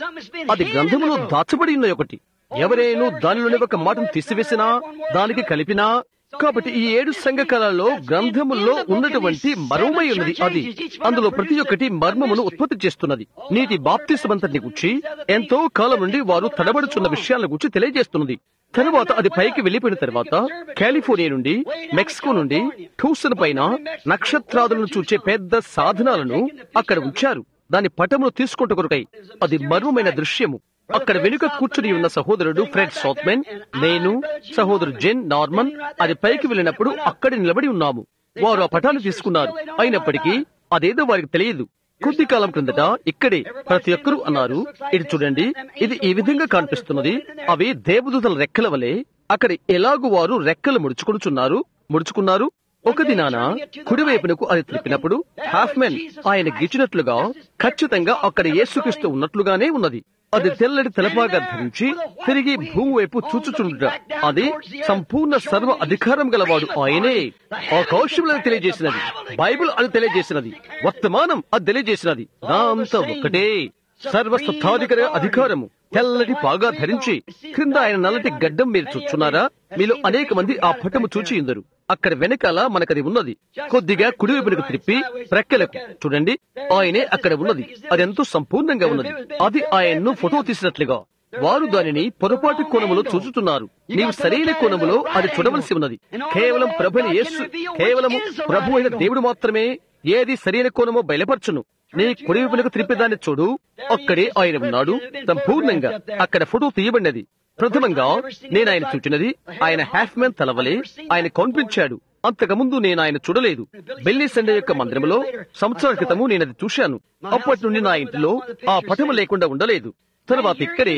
అది గ్రంథములో దాచబడి ఉన్న ఒకటి. ఎవరైనా దానిలోని ఒక మాటను తీసివేసినా దానికి కలిపినా. కాబట్టి ఈ ఏడు సంఘకాలలో గ్రంథముల్లో ఉన్నటువంటి మర్మమై ఉన్నది. అది అందులో ప్రతి ఒక్కటి మర్మమును ఉత్పత్తి చేస్తున్నది. నీటి బాప్తిసమంతటిని గురించి ఎంతో కాలం నుండి వారు తడబడుచున్న విషయాల గురించి తెలియజేస్తున్నది. తరువాత అది పైకి వెళ్లిపోయిన తర్వాత కాలిఫోర్నియా నుండి, మెక్సికో నుండి ట్యూసన్ పైన నక్షత్రాదులను చూచే పెద్ద సాధనాలను అక్కడ ఉంచారు. దాని పటమును తీసుకుంటూ కొరకై. అది మర్మమైన దృశ్యము. అక్కడ వెనుక కూర్చుని ఉన్న సహోదరుడు ఫ్రెడ్ సౌత్మెన్, నేను, సహోదరు జెన్ నార్మన్ అది పైకి వెళ్ళినప్పుడు అక్కడ నిలబడి ఉన్నాము. వారు ఆ పటాన్ని తీసుకున్నారు. అయినప్పటికీ అదేదో వారికి తెలియదు. కొద్ది కాలం క్రిందట ఇక్కడే ప్రతి ఒక్కరూ అన్నారు, ఇది చూడండి, ఇది ఈ విధంగా కనిపిస్తున్నది. అవి దేవదూతల రెక్కల వలె. అక్కడ ఎలాగూ వారు రెక్కలు ముడుచుకొనుచున్నారు ముడుచుకున్నారు ఒక దినాన కుడివైపునకు అది తిప్పినప్పుడు హాఫ్మెన్ ఆయన గీచినట్లుగా ఖచ్చితంగా అక్కడ యేసుక్రీస్తు ఉన్నట్లుగానే ఉన్నది. అది తెల్లటి తెలపాగా ధరించి తిరిగి భూమి వైపు చూచుచుండుట. అది సంపూర్ణ సర్వ అధికారం గలవాడు ఆయనే. ఆకాశములను తెలియజేసినది, బైబిల్ అది తెలియజేసినది, వర్తమానం అది తెలియజేసినది. దాంతో ఒక్కటే సర్వసత్తాధికార అధికారము. తెల్లటి పాగా ధరించి క్రింద ఆయన నల్లటి గడ్డం మీరు చూచున్నారా? మీలో అనేక మంది ఆ పటము చూచి ఇందరు. అక్కడ వెనకాల మనకది ఉన్నది. కొద్దిగా కుడివైపునకు తిప్పి ప్రక్కలకు చూడండి, ఆయనే అక్కడ ఉన్నది. అది ఎంతో సంపూర్ణంగా ఉన్నది. అది ఆయన్ను ఫోటో తీసినట్లుగా. వారు దానిని పొరపాటు కోణములో చూచుతున్నారు. నీవు సరైన కోణములో అది చూడవలసి ఉన్నది. కేవలం ప్రభుని యేసు, కేవలము ప్రభు అయిన దేవుడు మాత్రమే ఏది సరైన కోణమో బయలుపరచును. నీ కుడివైపునకు త్రిప్పేదాన్ని చూడు, అక్కడే ఆయన ఉన్నాడు సంపూర్ణంగా. అక్కడ ఫోటో తీయబడినది. ప్రథమంగా నేను ఆయన చూచినది ఆయన హాఫ్మెన్ తలవలే ఆయన కనిపించాడు. అంతకుముందు నేను ఆయన చూడలేదు. బెల్లీ సండే యొక్క మందిరంలో సంవత్సరాల క్రితము నేను అది చూశాను. అప్పటి నుండి నా ఇంటిలో ఆ పటము లేకుండా ఉండలేదు. తర్వాత ఇక్కడే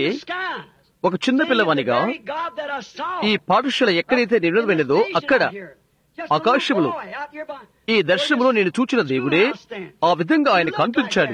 ఒక చిన్న పిల్లవానిగా ఈ పాఠశాల ఎక్కడైతే నిర్వహించదో అక్కడ ఆకాశములో ఈ దర్శనములో నేను చూచిన దేవుడే ఆ విధంగా ఆయన కనిపించాడు.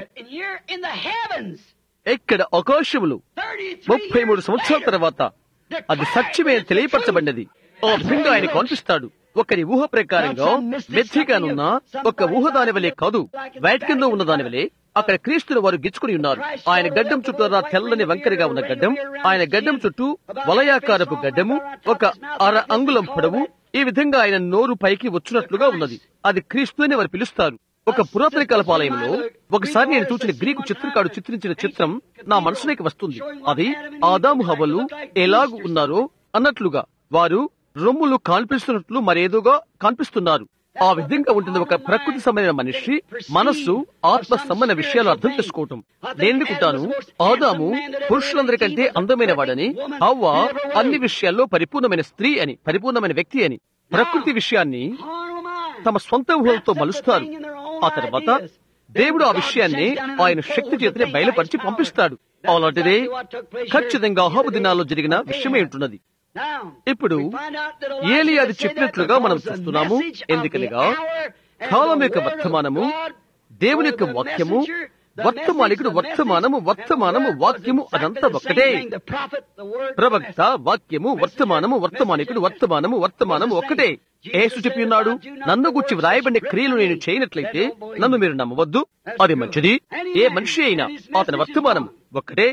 ఎక్కడ ఆకాశములు ముప్పై మూడు సంవత్సరాల తర్వాత అది సత్యమే తెలియపరచబడినది. ఆ విధంగా ఆయన కనిపిస్తాడు. ఒకరి ఊహ ప్రకారంగా మెచ్చిగానున్న ఒక ఊహ దాని వలె కాదు, వాటికింద ఉన్న దాని వలె అక్కడ క్రీస్తుని వారు గిచ్చుకుని ఉన్నారు. ఆయన గడ్డం చుట్టూ తెల్లని వంకరగా ఉన్న గడ్డం, ఆయన గడ్డం చుట్టూ వలయాకారపు గడ్డము, ఒక అర అంగుళం పొడవు. ఈ విధంగా ఆయన నోరు పైకి వచ్చినట్లుగా ఉన్నది. అది క్రీస్తు అని వారు పిలుస్తారు. ఒక పురాతన కాలపాలయంలో ఒకసారి నేను చూసిన గ్రీకు చిత్రకారుడు చిత్రించిన చిత్రం నా మనసులోకి వస్తుంది. అది ఆదాము హవ్వలు ఎలాగు ఉన్నారో అన్నట్లుగా వారు రొమ్ములు కనిపిస్తున్నట్లు మరేదోగా కనిపిస్తున్నారు. ఆ విధంగా ఉంటుంది ఒక ప్రకృతి సంబంధమైన మనిషి మనస్సు, ఆత్మ సంబంధ విషయాలు అర్థం చేసుకోవటం. నేనుకుంటాను ఆదాము పురుషులందరికంటే అందమైన వాడని, హవ్వ అన్ని విషయాల్లో పరిపూర్ణమైన స్త్రీ అని, పరిపూర్ణమైన వ్యక్తి అని. ప్రకృతి విషయాన్ని తమ సొంత ఊహలతో మలుస్తారు. ఆ తర్వాత దేవుడు ఆ విషయాన్ని ఆయన శక్తి చేతనే బయలుపరిచి పంపిస్తాడు. అలాంటిదే ఖచ్చితంగా అహాబు దినాల్లో జరిగిన విషయమే ఉంటున్నది. ఇప్పుడు ఏలియా అది చెప్పినట్లుగా మనం చూస్తున్నాము. ఎందుకనగా కాలం యొక్క వర్తమానము, దేవుని యొక్క వాక్యము, వర్తమానికుడు వర్తమానము, వర్తమానము వాక్యము అదంతా ఒక్కటే. ప్రవక్త వాక్యము, వర్తమానము, వర్తమానికుడు వర్తమానము, వర్తమానము ఒక్కటే. యేసు చెప్పి ఉన్నాడు, నన్ను గురించి వ్రాయబడిన క్రియలు నేను చేయనట్లయితే నన్ను మీరు నమ్మవద్దు. అది మంచిది. ఏ మనిషి అయినా అతని వర్తమానం ఒక్కటే.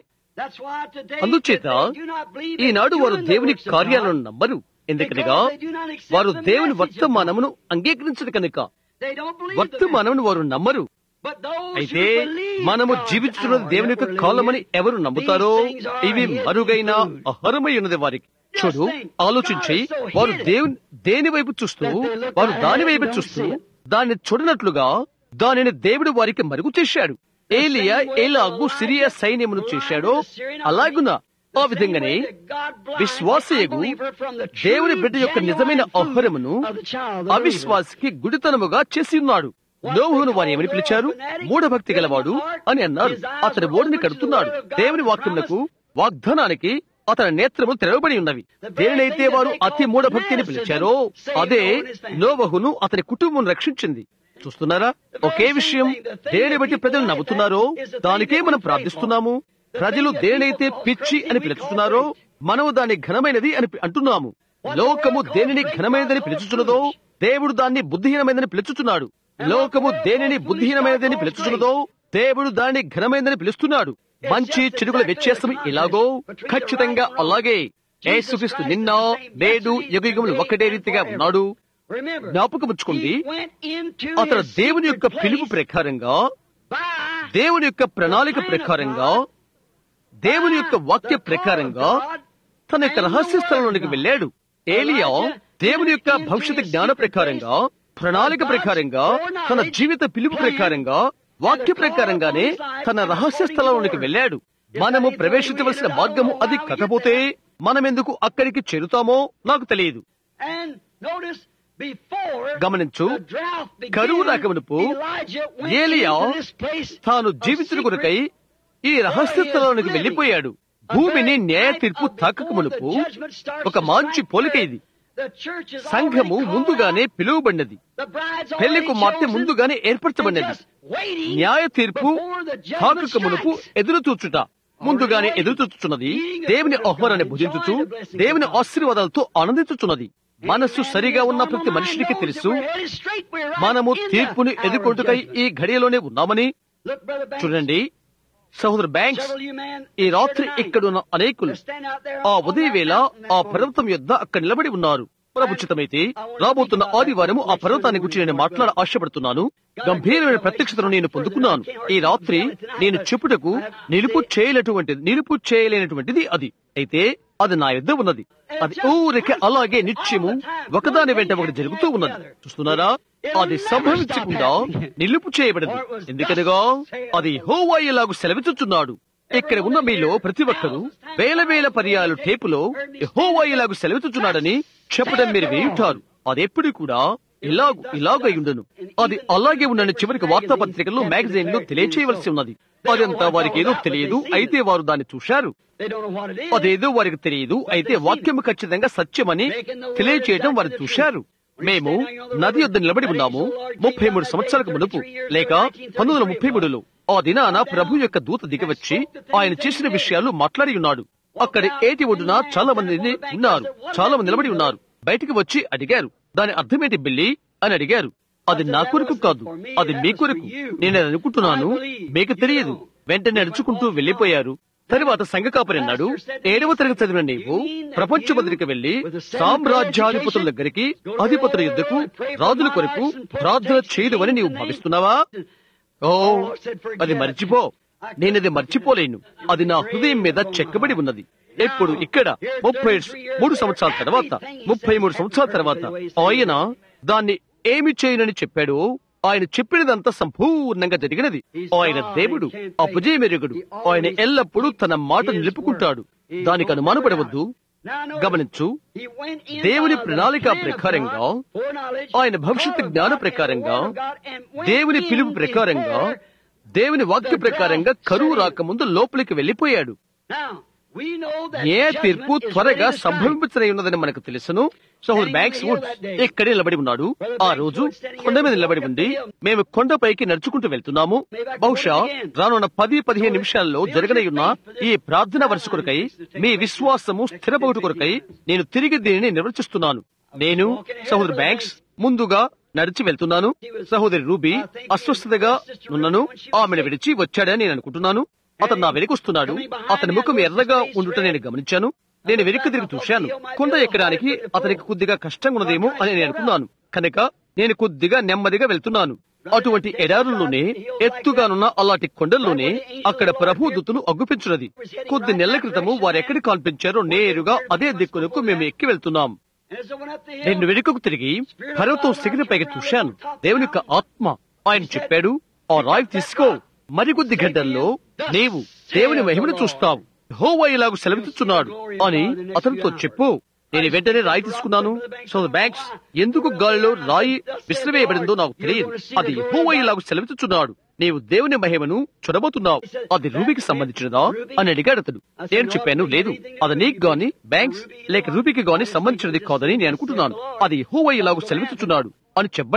అందుచేత ఈనాడు వారు దేవుని కార్యాలను నమ్మరు. ఎందుకనగా వారు దేవుని వర్తమానమును అంగీకరించదు కనుక వర్తమానమును వారు నమ్మరు. అయితే మనము జీవించుతున్నది దేవుని యొక్క కాలమని ఎవరు నమ్ముతారో ఇవి మరుగైన ఆహారమై ఉన్నది వారికి. చూడు, ఆలోచించి వారు దేవుని దేని వైపు చూస్తూ వారు దాని వైపు చూస్తూ దాన్ని చూడనట్లుగా దానిని దేవుడు వారికి మరుగు చేశాడు. ఏలియా ఎలాగూ సిరియా సైన్యమును చేశాడో అలాగున ఆ విధంగానే విశ్వాసయగు దేవుని బిడ్డ యొక్క నిజమైన ఆహారమును అవిశ్వాసికి గుడితనముగా చేసి ఉన్నాడు. నోహును వారు ఏమని పిలిచారు? మూఢభక్తి గలవాడు అని అన్నారు. అతని ఓడిని కడుతున్నాడు. దేవుని వాక్యమునకు, వాగ్దానానికి అతని నేత్రములు తెరవబడి ఉన్నవి. దేనినైతే వారు అతి మూఢభక్తిని పిలిచారో అదే నోవహును అతని కుటుంబం రక్షించింది. చూస్తున్నారా? ఒకే విషయం. దేని బట్టి ప్రజలు నవ్వుతున్నారో దానికే మనం ప్రార్థిస్తున్నాము. ప్రజలు దేనైతే పిచ్చి అని పిలుస్తున్నారో మనము దాన్ని ఘనమైనది అని అంటున్నాము. లోకము దేనిని ఘనమైనదని పిలుచుచున్నదో దేవుడు దాన్ని బుద్ధిహీనమైనదని పిలుచుచున్నాడు. లోకము దేనిని బుద్ధిహీనమైనదని పిలుచుచున్నదో దేవుడు దాన్ని ఘనమైనదని పిలుస్తున్నాడు. మంచి చెడుగుల వ్యత్యాసం ఇలాగో ఖచ్చితంగా అలాగే యేసుక్రీస్తు నిన్న నేడు యుగయుగములు ఒకటే రీతిగా ఉన్నాడు. జ్ఞాపకం ఉంచుకోండి, అతను దేవుని యొక్క పిలుపు ప్రకారంగా, దేవుని యొక్క ప్రణాళిక ప్రకారంగా, దేవుని యొక్క వాక్య ప్రకారంగా తన యొక్క రహస్య స్థలంలోనికి వెళ్ళాడు. ఏలియా దేవుని యొక్క భవిష్యత్ జ్ఞాన ప్రకారంగా, ప్రణాళిక ప్రకారంగా, తన జీవిత పిలుపు ప్రకారంగా, వాక్య ప్రకారంగానే తన రహస్య స్థలంలోనికి వెళ్ళాడు. మనము ప్రవేశించవలసిన మార్గము అది కాకపోతే మనమెందుకు అక్కడికి చేరుతామో నాకు తెలియదు. గమనించు, కరువు రాకమునుపు ఏలియా తాను జీవించిన కొరకై ఈ రహస్య స్థలానికి వెళ్లిపోయాడు. భూమిని న్యాయ తీర్పు తాకకమునుపు ఒక మంచి పోలిక ఇది. సంఘము ముందుగానే పిలువబడినది, పెళ్లి కుమార్తె ముందుగానే ఏర్పరచబడినది. న్యాయ తీర్పు తాకకమునుపు ఎదురు చూచుట, ముందుగానే ఎదురు చూచుచున్నది. దేవుని ఆహ్వానాన్ని భుజించుచు దేవుని ఆశీర్వాదాలతో ఆనందించుచున్నది. మనస్సు సరిగా ఉన్న ప్రతి మనిషికి తెలుసు మనము తీర్పుని ఎదుర్కొంటుకై ఈ ఘడియలోనే ఉన్నామని. చూడండి సహోదరు బ్యాంక్స్, ఈ రాత్రి ఇక్కడున్న అనేకులు ఆ ఉదయవేళ ఆ పర్వతం యొద్ద అక్కడ నిలబడి ఉన్నారు. ప్రభుచితమైతే రాబోతున్న ఆదివారము ఆ పర్వతాన్ని గురించి నేను మాట్లాడ ఆశపడుతున్నాను. గంభీరమైన ప్రత్యక్షతను నేను పొందుకున్నాను. ఈ రాత్రి నేను చెప్పుటకు నిలుపు చేయలేటువంటిది నిలుపు చేయలేనటువంటిది అది. అయితే అది నా యొద్ద ఉన్నది. అది ఊరికే అలాగే నిత్యము ఒకదాని వెంట ఒకటి జరుగుతూ ఉన్నది. చూస్తున్నారా? అది సంభవించకుండా నిలుపు చేయబడదు. ఎందుకనగా అది యెహోవా ఇలాగు సెలవిచ్చుచున్నాడు. ఇక్కడ ఉన్న మీలో ప్రతి ఒక్కరూ వేల వేల పర్యాలు టేపులో యెహోవా ఇలాగు సెలవిచ్చుచున్నాడని చెప్పడం మీరు వింటారు. అదెప్పుడు కూడా ఇలాగు ఇలాగై ఉండను. అది అలాగే ఉండని చివరికి వార్తాపత్రికల్లో మ్యాగజైన్లు తెలియచేయవలసి ఉన్నది. అదంతా వారికి ఏదో తెలియదు, అయితే వారు దాన్ని చూశారు. అదేదో వారికి తెలియదు, అయితే వాక్యం ఖచ్చితంగా సత్యమని తెలియచేయడం వారు చూశారు. మేము నది యొద్ద నిలబడి ఉన్నాము. ముప్పై మూడు సంవత్సరాలకు మునుపు లేక పంతొమ్మిది వందల ముప్పై మూడులో ఆ దినాన ప్రభు యొక్క దూత దిగవచ్చి ఆయన చేసిన విషయాలు మాట్లాడి ఉన్నాడు. అక్కడ ఏటి ఒడ్డున చాలా మంది ఉన్నారు, చాలా మంది నిలబడి ఉన్నారు. బయటికి వచ్చి అడిగారు, దాని అర్థమేంటి బిల్లి అని అడిగారు. అది నా కొరకు కాదు, అది మీ కొరకు. నేను అనుకుంటున్నాను, మీకు తెలియదు. వెంటనే నడుచుకుంటూ వెళ్లిపోయారు. తరువాత సంఘ కాపరి అన్నాడు, ఏడవ తరగతి చదివిన నీవు ప్రపంచ బదిలికి వెళ్లి సామ్రాజ్యాధిపతుల దగ్గరికి, అధిపతుల యుద్ధకు, రాజుల కొరకు ప్రార్థన చేయదు అని నీవు భావిస్తున్నావా? ఓ, అది మర్చిపో. నేనది మర్చిపోలేను. అది నా హృదయం మీద చెక్కబడి ఉన్నది. ఎప్పుడు ఇక్కడ ముప్పై మూడు సంవత్సరాల తర్వాత ముప్పై మూడు సంవత్సరాల తర్వాత ఆయన దాన్ని ఏమి చేయనని చెప్పాడు. ఆయన చెప్పినదంతా సంపూర్ణంగా జరిగినది. ఆయన దేవుడు, అపజయమెరుగుడు. ఆయన ఎల్లప్పుడూ తన మాట నిలుపుకుంటాడు. దానికి అనుమానపడవద్దు. గమనించు, దేవుని ప్రణాళిక ప్రకారంగా, ఆయన భవిష్యత్తు జ్ఞాన ప్రకారంగా, దేవుని పిలుపు ప్రకారంగా, దేవుని వాక్య ప్రకారంగా కరువు రాకముందు లోపలికి వెళ్లిపోయాడు. ఏ తీర్పు త్వరగా సంభవించనై ఉన్నదని మనకు తెలుసును. సహోదరు బ్యాంక్స్ వుడ్ ఇక్కడే నిలబడి ఉన్నాడు. ఆ రోజు కొండ మీద నిలబడి ఉండి మేము కొండపైకి నడుచుకుంటూ వెళ్తున్నాము. బహుశా రానున్న పది పదిహేను నిమిషాల్లో జరగనై ఉన్న ఈ ప్రార్థన వరుస కొరకై, మీ విశ్వాసము స్థిరపగుట కొరకై నేను తిరిగి దీనిని నిర్వచిస్తున్నాను. నేను సహోదరు బ్యాంక్స్ ముందుగా నడిచి వెళ్తున్నాను. సహోదరి రూబీ అస్వస్థతగా ఉన్నను, ఆమెను విడిచి వచ్చాడని నేను అనుకుంటున్నాను. అతను నా వెనుకొస్తున్నాడు. అతని ముఖం ఎర్రగా ఉండుట నేను గమనించాను. నేను వెనక్కి తిరిగి చూశాను. కొండ ఎక్కడానికి అతనికి కొద్దిగా కష్టంగా ఉన్నదేమో అని నేను అనుకున్నాను. కనుక నేను కొద్దిగా నెమ్మదిగా వెళ్తున్నాను. అటువంటి ఎడారుల్లోనే, ఎత్తుగానున్న అలాంటి కొండల్లోనే అక్కడ ప్రభు దూతను అగ్గుపించున్నది. కొద్ది నెలల క్రితము వారెక్కడి కనిపించారో నేరుగా అదే దిక్కులకు మేము ఎక్కి వెళ్తున్నాం. నేను వెనుకకు తిరిగి పర్వతం శిఖరం పైకి చూశాను. దేవుని యొక్క ఆత్మ ఆయన చెప్పాడు, ఆ రాయి తీసుకో, మరికొద్ది గంటల్లో నీవు దేవుని మహిమను చూస్తావు. యెహోవా ఇలాగు సెలవిస్తున్నాడు అని అతనితో చెప్పు. నేను వెంటనే రాయి తీసుకున్నాను. సో బ్యాంక్స్, ఎందుకు గాలిలో రాయి విసిరివేయబడిందో నాకు తెలియదు. అది యెహోవా ఇలాగు సెలవిస్తున్నాడు, నీవు దేవుని మహిమను చూడబోతున్నావు. అది రూబీకి సంబంధించినదా అని అడిగాడు అతడు. నేను చెప్పాను, లేదు, అది నీకు గాని బ్యాంక్స్ లేక రూబీకి గాని సంబంధించినది కాదని నేను అనుకుంటున్నాను. అది యెహోవా ఇలాగు సెలవిస్తున్నాడు అని చెప్పబడింది.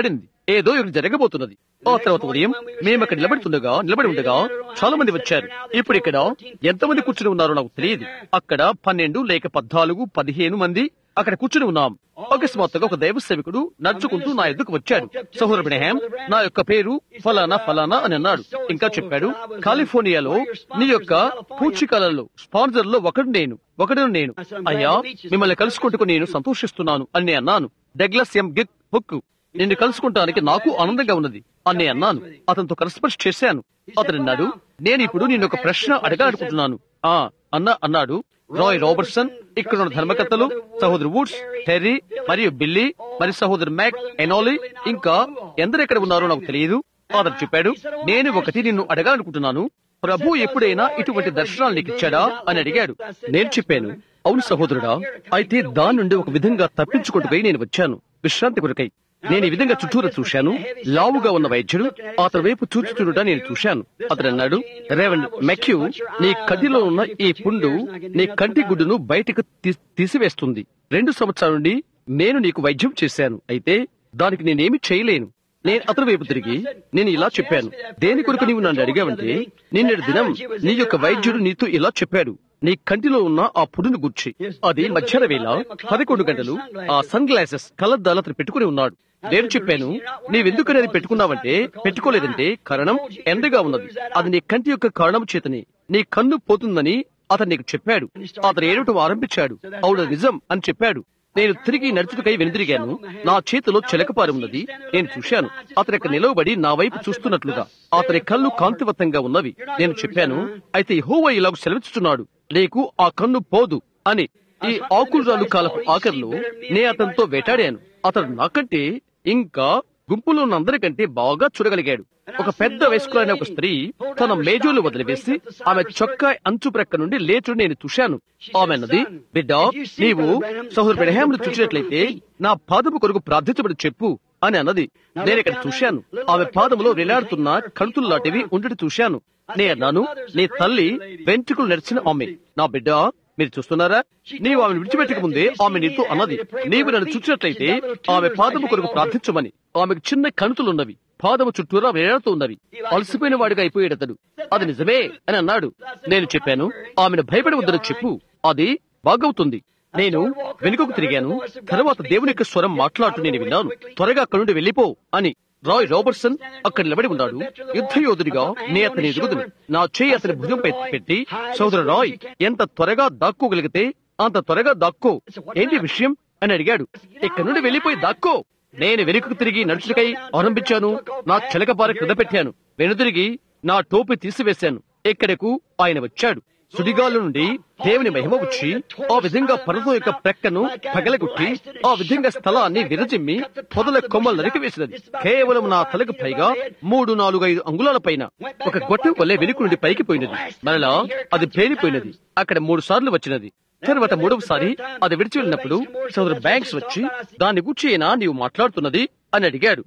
ఏదో ఇక్కడ జరగబోతున్నది. ఆ తర్వాత ఉదయం మేము అక్కడ నిలబడుతుండగా నిలబడి ఉండగా చాలా మంది వచ్చారు. ఇప్పుడు ఇక్కడ ఎంతమంది కూర్చుని ఉన్నారో నాకు తెలియదు. అక్కడ పన్నెండు లేక పద్నాలుగు పదిహేను మంది అక్కడ కూర్చుని ఉన్నాం. అకస్మాత్తుగా ఒక దైవ సేవకుడు నడుచుకుంటూ నా ఎద్దుకు వచ్చాడు. సహోదరు బ్రహ్యాం, నా యొక్క పేరు ఫలానా ఫలానా అని అన్నాడు. ఇంకా చెప్పాడు, కాలిఫోర్నియాలో నీ యొక్క పూచికలలో స్పాన్సర్ లో ఒకడు నేను ఒకడు నేను అయ్యా, మిమ్మల్ని కలుసుకుంటూ నేను సంతోషిస్తున్నాను అని నేను అన్నాను. డగ్లస్ ఎం గిక్ హుక్, నిన్ను కలుసుకుంటానికి నాకు ఆనందంగా ఉన్నది అని నేను అన్నాను. అతనితో కన్స్పర్స్ చేశాను. అతను అన్నాడు, నేను ఇప్పుడు నేను ఒక ప్రశ్న అడగాలనుకుంటున్నాను ఆ అన్న అన్నాడు. రాయ్ రాబర్ట్సన్, ఇక్కడ ఉన్న ధర్మకర్తలు సహోదరు వుడ్స్, టెర్రీ మరియు బిల్లీ మరియు సహోదరు మ్యాక్ ఎనోలీ ఇంకా ఎందరు ఎక్కడ ఉన్నారో నాకు తెలియదు. అతను చెప్పాడు, నేను ఒకటి నిన్ను అడగాలనుకుంటున్నాను. ప్రభు ఎప్పుడైనా ఇటువంటి దర్శనాలు నీకు ఇచ్చాడా అని అడిగాడు. నేను చెప్పాను, అవును సహోదరుడా, అయితే దాని నుండి ఒక విధంగా తప్పించుకుంటూ నేను వచ్చాను విశ్రాంతి కొరకై. నేను ఈ విధంగా చుట్టూరు చూశాను. లావుగా ఉన్న వైద్యుడు అతని వైపు చూచి చూడట నేను చూశాను. అతడు అన్నాడు, రెవరెండ్ మెక్యూ, నీ కంటిలో ఉన్న ఈ పుండు నీ కంటి గుడ్డును బయటకు తీసివేస్తుంది. రెండు సంవత్సరాల నుండి నేను నీకు వైద్యం చేశాను, అయితే దానికి నేనేమి చేయలేను. నేను అతని వైపు తిరిగి నేను ఇలా చెప్పాను, దేని కొరకు నీవు నన్ను అడిగావంటే, నిన్నటి దినం నీ యొక్క వైద్యుడు నీతో ఇలా చెప్పాడు, నీ కంటిలో ఉన్న ఆ పుడును గుర్చి. అది మధ్యాహ్న వేళ పదకొండు గంటలు ఆ సన్ గ్లాసెస్ కళ్ళద్దాలు అతను పెట్టుకుని ఉన్నాడు. నేను చెప్పాను, నీవెందుకని అది పెట్టుకున్నావంటే, పెట్టుకోలేదంటే కారణం ఎండగా ఉన్నది, అది నీ కంటి యొక్క కారణం చేతని నీ కన్ను పోతుందని అతను నీకు చెప్పాడు. అతను ఏడవటం ఆరంభించాడు. అవును నిజం అని చెప్పాడు. నేను తిరిగి నడుచుటకై వెనుదిరిగాను. నా చేతిలో చిలకపారు ఉన్నది. నేను చూశాను. అతని యొక్క నిలవబడి నా వైపు చూస్తున్నట్లుగా అతని కళ్ళు కాంతివంతంగా ఉన్నవి. నేను చెప్పాను, అయితే యెహోవా ఇలాగ సెలవిస్తున్నాడు, నీకు ఆ కన్ను పోదు అని. ఈ ఆకురాలు కాలపు ఆఖరిలో నే అతనితో వేటాడాను. అతడు నాకంటే ఇంకా గుంపులో ఉన్న అందరికంటే బాగా చూడగలిగాడు. ఒక పెద్ద వయస్కులైన ఒక స్త్రీ తన మేజోలు వదిలివేసి ఆమె చొక్కా అంచు ప్రక్క నుండి లేచుడు నేను చూశాను. ఆమె అన్నది, బిడ్డ, నీవు సహోదరు బ్రహ్యామును చూసినట్లయితే నా పాదము కొరకు ప్రార్థించబడి చెప్పు అని అన్నది. నేను ఇక్కడ చూశాను. ఆమె పాదములో వేలాడుతున్న కణుతులు లాంటివి ఉండటి చూశాను. నే అన్నాను, నీ తల్లి వెంట్రుకలు నడిచిన ఆమె. నా బిడ్డ, మీరు చూస్తున్నారా, నీవు ఆమెను విడిచిపెట్టక ముందే ఆమె నీతో అన్నది, నీవు నన్ను చూసినట్లయితే ఆమె పాదము కొరకు ప్రార్థించమని. ఆమెకు చిన్న కణుతులున్నవి, పాదము చుట్టూరా వేలాడుతూ ఉన్నవి. అలసిపోయిన వాడిగా అయిపోయేటతడు. అది నిజమే అని అన్నాడు. నేను చెప్పాను, ఆమెను భయపడవద్దని చెప్పు, అది బాగవుతుంది. నేను వెనుకకు తిరిగాను. తర్వాత దేవుని యొక్క స్వరం మాట్లాడుతూ నేను విన్నాను, త్వరగా అక్కడి నుండి వెళ్ళిపో అని. రాయ్ రాబర్ట్సన్ అక్కడ నిలబడి ఉన్నాడు. యుద్ధ యోధుడిగా నే అతని ఎదుగుదును. నా చేయి అతని భుజంపై పెట్టి, సోదరు రాయ్, ఎంత త్వరగా దాక్కోగలిగితే అంత త్వరగా దాక్కో. ఏంటి విషయం అని అడిగాడు. ఇక్కడి నుండి వెళ్లిపోయి దాక్కో. నేను వెనుకకు తిరిగి నడుచుకై ఆరంభించాను. నా చిలకపార క్రింద పెట్టాను. వెనుదిరిగి నా టోపీ తీసివేశాను. ఇక్కడకు ఆయన వచ్చాడు. సుడిగాలు నుండి దేవుని మహిమ వచ్చి ఆ విధంగా పర్వతం యొక్క ప్రక్కను పగలగొట్టి ఆ విధంగా స్థలాన్ని విరజిమ్మి పొదల కొమ్మలు నరికివేసినది. కేవలం నా తలకు పైగా మూడు నాలుగు ఐదు అంగుళాల పైన ఒక గొట్టం వల్లే వెనుక నుండి పైకి పోయినది. మరలా అది పేలిపోయినది. అక్కడ మూడు సార్లు వచ్చినది. తర్వాత మూడవసారి అది విడిచి వెళ్ళినప్పుడు సోదరు బ్యాంక్స్ వచ్చి, దాన్ని గుర్చియేనా నీవు మాట్లాడుతున్నది అని అడిగాడు.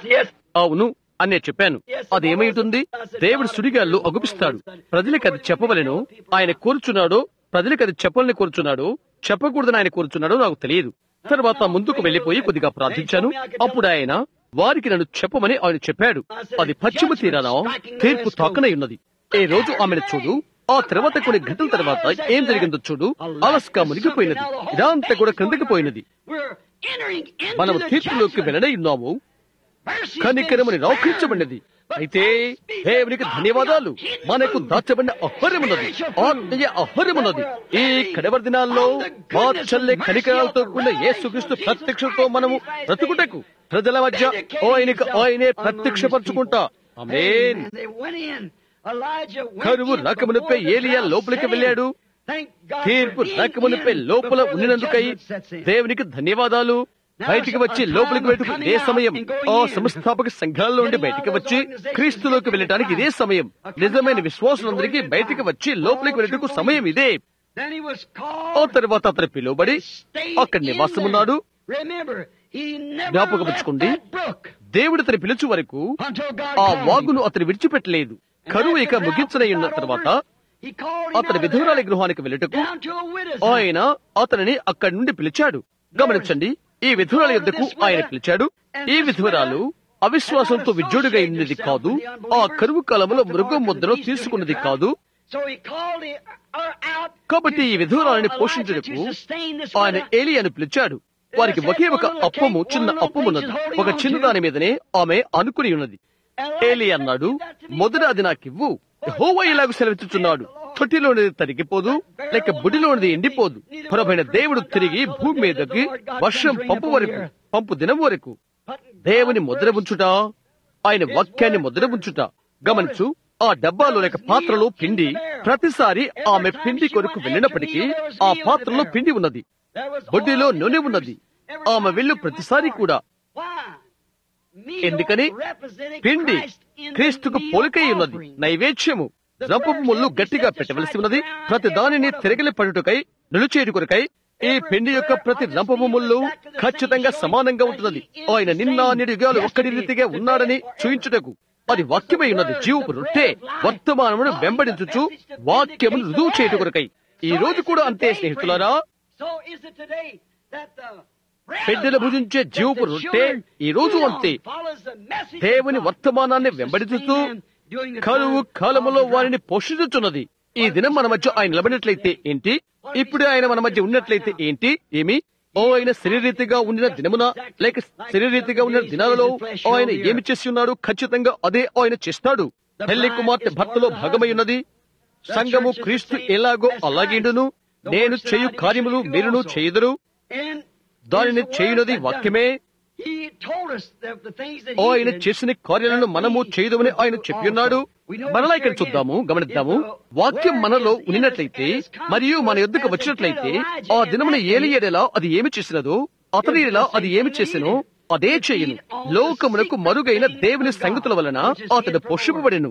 అవును అని నేను చెప్పాను. అదేమైంటుంది? దేవుడు సుడిగాల్లో అగుపిస్తాడు. ప్రజలకు అది చెప్పవలెను ఆయన కోరుచున్నాడో, ప్రజలకు అది చెప్పాలని కోరుచున్నాడో, చెప్పకూడదని ఆయన కోరుచున్నాడో నాకు తెలియదు. తర్వాత ముందుకు వెళ్లిపోయి కొద్దిగా ప్రార్థించాను. అప్పుడు ఆయన వారికి నన్ను చెప్పమని ఆయన చెప్పాడు. అది పశ్చిమ తీరాన తీర్పు తాకనై ఉన్నది. ఏ రోజు ఆమెను చూడు. ఆ తర్వాత కొన్ని గంటల తర్వాత ఏం జరిగిందో చూడు. అలస్కా మునిగిపోయినది. ఇదంతా కూడా క్రిందకి పోయినది. మనం తీర్పులోకి వెళ్ళనే ఉన్నాము. కనికరమని రాకరించబడినది. అయితే దేవునికి ధన్యవాదాలు. మనకు దాచబడిన ఆహారమున్నది, ఆత్మీయ ఆహారమున్నది. ఈ కడవరి దినాల్లో మా చల్లే కనికరాలతో కూడిన యేసుక్రీస్తు ప్రత్యక్షతో మనము బ్రతుకుటకు ప్రజల మధ్య ఆయనకు ఆయనే ప్రత్యక్షపరచుకుంటా. ఆమేన్. కరువు రాకమునిపై ఏలియా లోపలికి వెళ్ళాడు. తీర్పు రాకమునిపై లోపల ఉండినందుకై దేవునికి ధన్యవాదాలు. బయటికి వచ్చి లోపలికి వెళ్ళటకు ఇదే సమయం. ఆ సంస్థాపక సంఘాల్లో నుండి బయటికి వచ్చి క్రీస్తులోకి వెళ్ళటానికి ఇదే సమయం. నిజమైన విశ్వాసులందరికీ బయటికి వచ్చి లోపలికి వెళ్ళటకు సమయం ఇదే. ఆ తర్వాత అతను పిలువబడి అక్కడ నివాసమున్నాడు. జ్ఞాపకపుచ్చుకోండి, దేవుడు అతని పిలుచు వరకు ఆ వాగును అతను విడిచిపెట్టలేదు. కరువు ఇక ముగించనయ్యున్న తర్వాత అతని విధురాలి గృహానికి వెళ్ళటకు ఆయన అతనిని అక్కడి నుండి పిలిచాడు. గమనించండి, ఈ విధురాలి యొద్దకు ఆయన పిలిచాడు. ఈ విధురాలు అవిశ్వాసంతో విజ్జుడిగా ఉన్నది కాదు, ఆ కరువు కాలంలో మృగం ముద్దను తీసుకున్నది కాదు. కాబట్టి ఈ విధురాలని పోషించుటకు ఆయన ఏలియాను పిలిచాడు. వారికి ఒకే ఒక అప్పము, చిన్న అప్పమున్నది. ఒక చిన్న దాని మీదనే ఆమె అనుకుని ఉన్నది. ఏలి అన్నాడు, మొదట అది నాకివ్వు. యెహోవా ఇలాగ సెలవిచ్చుచున్నాడు, తొట్టిలోనిది తరిగిపోదు, లేక బుడిలోనిది ఎండిపోదు. ప్రభువైన దేవుడు తిరిగి భూమి మీదకి వర్షం పంపు వరకు, పంపు దినం వరకు దేవుని ముద్ర ఉంచుట, ఆయన వాక్యాన్ని ముద్ర ఉంచుట. గమనించు, ఆ డబ్బాలో లేక పాత్రలో పిండి, ప్రతిసారి ఆమె పిండి కొరకు వెళ్ళినప్పటికీ ఆ పాత్రలో పిండి ఉన్నది, బొడ్డిలో నూనె ఉన్నది. ఆమె వెళ్ళు ప్రతిసారి కూడా. ఎందుకని? పిండి క్రీస్తుకు పోలికై ఉన్నది, నైవేద్యము. రంపపు ముళ్ళు గట్టిగా పెట్టవలసి ఉన్నది, ప్రతి దానిని తిరగలి పడుటకై, నిలుచేటు కొరకై. ఈ పిండి యొక్క ప్రతి రంపపు ముళ్ళు ఖచ్చితంగా సమానంగా ఉంటున్నది. ఆయన నిన్న నేడు యుగాలు ఒక్కడి రీతిగా ఉన్నాడని చూయించుటకు. అది వాక్యమై ఉన్నది, జీవపు రొట్టె. వర్తమానమును వెంబడించుచు వాక్యమును రుజువు చేయుట కొరకై. ఈ రోజు కూడా అంతే స్నేహితులారా. బిడ్డలు భుజించే జీవపు రొట్టె ఈ రోజు అంతే. దేవుని వర్తమానాన్ని వెంబడించుతూ కరువు కాలములో వారిని పోషించుచున్నది. ఈ దినం మన మధ్య ఆయన నిలబడినట్లయితే ఏంటి? ఇప్పుడు ఆయన మన మధ్య ఉన్నట్లయితే ఏంటి? ఏమి? ఓ ఆయన శరీరీతిగా ఉండిన దినమున లేక శరీరీతిగా ఉండిన దినాలలో ఆయన ఏమి చేసి ఉన్నాడు? ఖచ్చితంగా అదే ఆయన చేస్తాడు. పెళ్లి కుమార్తె భర్తలో భాగమై ఉన్నది. సంఘము క్రీస్తు ఎలాగో అలాగేండును. నేను చేయు కార్యములు మీరును చేయుదురు, దానిని చేయునది వాక్యమే. ఆయన చేసిన కార్యాలను మనము చేయదమని ఆయన చెప్పి ఉన్నాడు. మనలా ఇక్కడ చూద్దాము, గమనిద్దాము. వాక్యం మనలో ఉన్నట్లయితే మరియు మన యొద్దకు వచ్చినట్లయితే ఆ దినమున ఏలియా అది ఏమి చేసినదో, అతని అది ఏమి చేసినో అదే చేయను. లోకమునకు మరుగైన దేవుని సంగతుల వలన అతడు పోషింపబడెను.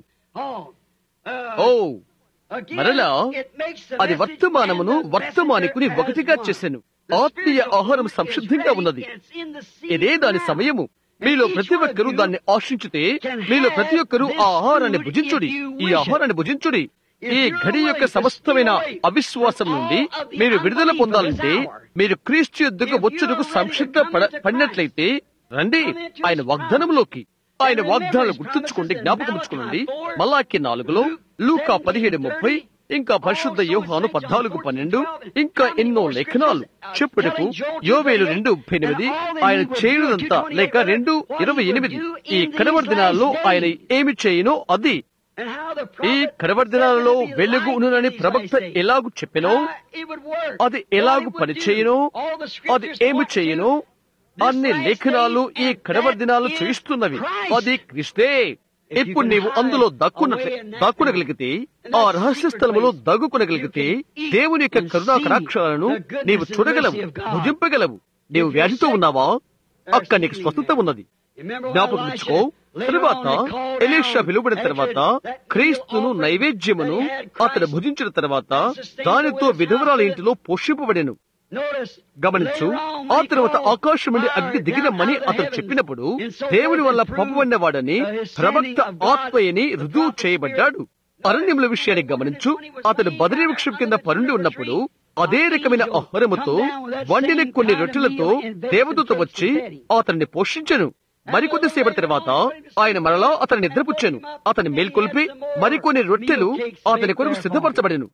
ఓ మరలా అది వర్తమానమును వర్తమానికుని ఒకటిగా చేసెను. ఆత్మీయ ఆహారం సంసిద్ధంగా ఉన్నది. ఇదే దాని సమయము. మీలో ప్రతి ఒక్కరూ దాన్ని ఆశించితే మీలో ప్రతి ఒక్కరూ ఆ ఆహారాన్ని భుజించుడి, ఈ ఆహారాన్ని భుజించుడి. ఈ గడి యొక్క సమస్తమైన అవిశ్వాసం నుండి మీరు విడుదల పొందాలంటే మీరు క్రీస్తు యుద్ధకు వచ్చుటకు సంసిద్ధ పడినట్లయితే రండి ఆయన వాగ్దానంలోకి. ఆయన వాగ్దానాలు గుర్తుంచుకోండి, జ్ఞాపకం ఉంచుకోండి. మలాకి నాలుగులో, లూకా పదిహేడు ముప్పై, ఇంకా పరిశుద్ధ యోహాను పద్నాలుగు పన్నెండు, ఇంకా ఎన్నో లేఖనాలు చెప్పుటకు. యోవేలు రెండు ముప్పై ఎనిమిది, ఆయన చేయనుదంతా లేక రెండు ఇరవై ఎనిమిది. ఈ కడవరి దినాల్లో ఆయన ఏమి చేయనో అది. ఈ కడవరి దినాలలో వెలుగు ఉన్నదని ప్రవక్త ఎలాగు చెప్పెనో అది ఎలాగు పనిచేయనో అది ఏమి చేయనో అన్ని లేఖనాలు ఈ కడవరి దినాలు చూయిస్తున్నవి. అది క్రీస్తే. ఇప్పుడు నీవు అందులో దక్కున్నట్లే దాక్కునగలిగితే, ఆ రహస్య స్థలములో దగ్గుకునగలిగితే దేవుని యొక్క కరుణా కటాక్షాలను నీవు చూడగలవు, భుజింపగలవు. నీవు వ్యాధితో ఉన్నావా? అక్కడ నీకు స్వస్థత ఉన్నది. జ్ఞాపకం ఉంచుకో. తరువాత ఎలీషా పిలువబడిన తర్వాత క్రీస్తును నైవేద్యమును అతడు భుజించిన తర్వాత దానితో విధవరాల ఇంటిలో పోషింపబడెను. గమనించు, ఆ తర్వాత ఆకాశం నుండి అగ్ని దిగిరమ్మని అతడు చెప్పినప్పుడు దేవుని వల్ల పంపబడిన వాడని ప్రవక్త ఆత్మయని రుజువు చేయబడ్డాడు. అరణ్యముల విషయాన్ని గమనించు. అతడు బదరీ వృక్షం కింద పరుండి ఉన్నప్పుడు అదే రకమైన ఆహారముతో వండిన కొన్ని రొట్టెలతో దేవదూత వచ్చి అతన్ని పోషించెను. మరికొద్దిసేపటి తర్వాత ఆయన మరలా అతన్ని నిద్రపుచ్చాను. అతన్ని మేల్కొల్పి మరికొన్ని రొట్టెలు అతని కొరకు సిద్ధపరచబడెను.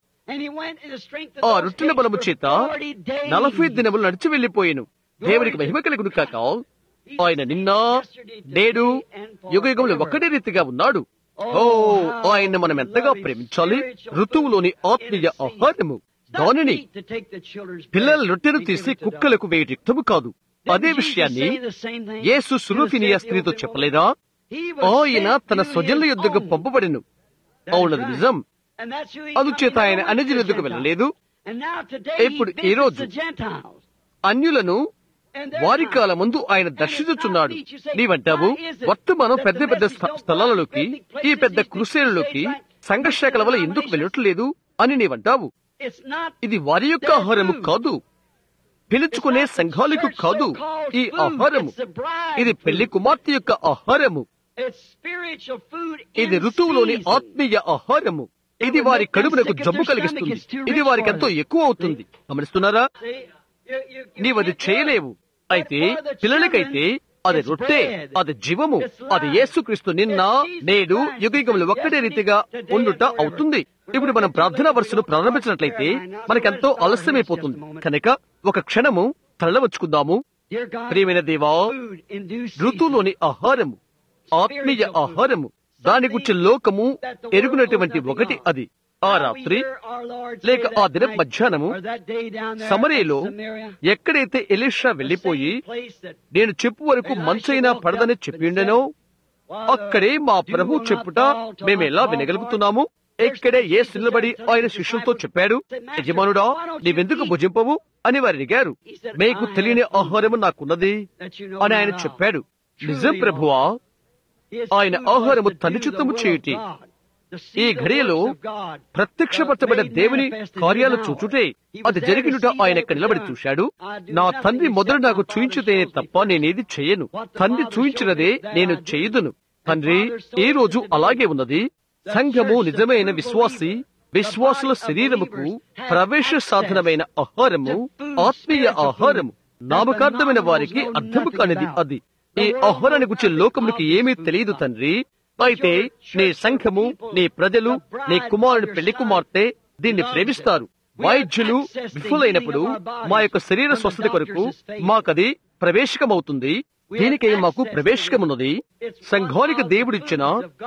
ఆ రొట్టెల బలము చేత నలభై దినములు నడిచి వెళ్లిపోయాను. దేవునికి మహిమ కలుగును కాక. ఆయన నిన్న నేడు యుగ యుగములు ఒక్కడే రీతిగా ఉన్నాడు. ఓ ఆయన మనం ఎంతగా ప్రేమించాలి. ఋతువులోని ఆత్మీయ ఆహారము. దానిని పిల్లల రొట్టెను తీసి కుక్కలకు వేయటి యుక్తము కాదు. అదే విషయాన్ని యేసు సురూఫినియా స్త్రీతో చెప్పలేదా? ఆయన తన స్వజనుల యుద్ధకు పంపబడెను. అవునది నిజం. అందుచేత ఆయన అన్యజనుల యుద్ధకు వెళ్ళలేదు. ఇప్పుడు ఈ రోజు అన్యులను వారి కాలం ముందు ఆయన దర్శించుచున్నాడు. నీవంటావు, వర్తమానం పెద్ద పెద్ద స్థలాలలోకి, ఈ పెద్ద కృషేలలోకి సంఘశాఖల వల్ల ఎందుకు వెళ్ళట్లేదు అని నీవంటావు. ఇది వారి యొక్క ఆహారము కాదు, పిలుచుకునే సంఘాలకు కాదు ఈ ఆహారము. ఇది పెళ్లి కుమార్తె యొక్క ఆహారము. ఇది ఋతువులోని ఆత్మీయ ఆహారము. ఇది వారి కడుపునకు జబ్బు కలిగిస్తుంది. ఇది వారికి ఎంతో ఎక్కువ అవుతుంది. గమనిస్తున్నారా? నీవది చేయలేవు. అయితే పిల్లలకైతే అది రొట్టె, అది జీవము, అది యేసుక్రీస్తు నిన్న నేడు యుగయుగములు ఒక్కటే రీతిగా ఉండుట అవుతుంది. ఇప్పుడు మనం ప్రార్థనా వరుసను ప్రారంభించినట్లయితే మనకెంతో ఆలస్యమైపోతుంది కనుక ఒక క్షణము తరలవచ్చుకుందాము. ప్రియమైన దేవా, ఋతువులోని ఆహారము, ఆత్మీయ ఆహారము, దాని గురించి లోకము ఎరుగునటువంటి ఒకటి అది. ఆ రాత్రి లేక ఆ దిన మధ్యాహ్నము సమరయలో ఎక్కడైతే ఎలీషా వెళ్లిపోయి నేను చెప్పు వరకు మంచైనా పడదని చెప్పి ఉండెనో అక్కడే మా ప్రభు చెప్పుట మేమెలా వినగలుగుతున్నాము. ఇక్కడే యేసు నిలబడి ఆయన శిష్యులతో చెప్పాడు, యజమానుడా నీవెందుకు భుజింపవు అని వారు అడిగారు. మీకు తెలియని ఆహారము నాకున్నది అని ఆయన చెప్పాడు. నిజం ప్రభువా, ఆయన ఆహారము తండ్రి చిత్తము చేయుటి. ఈ ఘడియలో ప్రత్యక్షపరచబడిన దేవుని కార్యాలు చూచుటే అది జరిగినట ఆయన ఇక్కడ నిలబడి చూశాడు. నా తండ్రి మొదలు నాకు చూయించితేనే తప్ప నేనేది చెయ్యను, తండ్రి చూయించినదే నేను చెయ్యదును. తండ్రి ఈ రోజు అలాగే ఉన్నది. సంఘము నిజమైన విశ్వాసి విశ్వాసుల శరీరముకు ప్రవేశ సాధనమైన ఆహారము, ఆత్మీయ ఆహారము, నామకార్థమైన వారికి అర్థము కానిది అది. ఈ ఆహారాన్ని గురించి లోకమునికి ఏమీ తెలియదు తండ్రి. అయితే నీ సంఘము, నీ ప్రజలు, నీ కుమారుడు పెళ్లి కుమార్తె దీన్ని ప్రేమిస్తారు. వైద్యులు విఫలైనప్పుడు మా యొక్క శరీర స్వస్థత కొరకు మాకది ప్రవేశకమవుతుంది. దీనికై మాకు ప్రవేశకమున్నది. సంఘానికి దేవుడిచ్చిన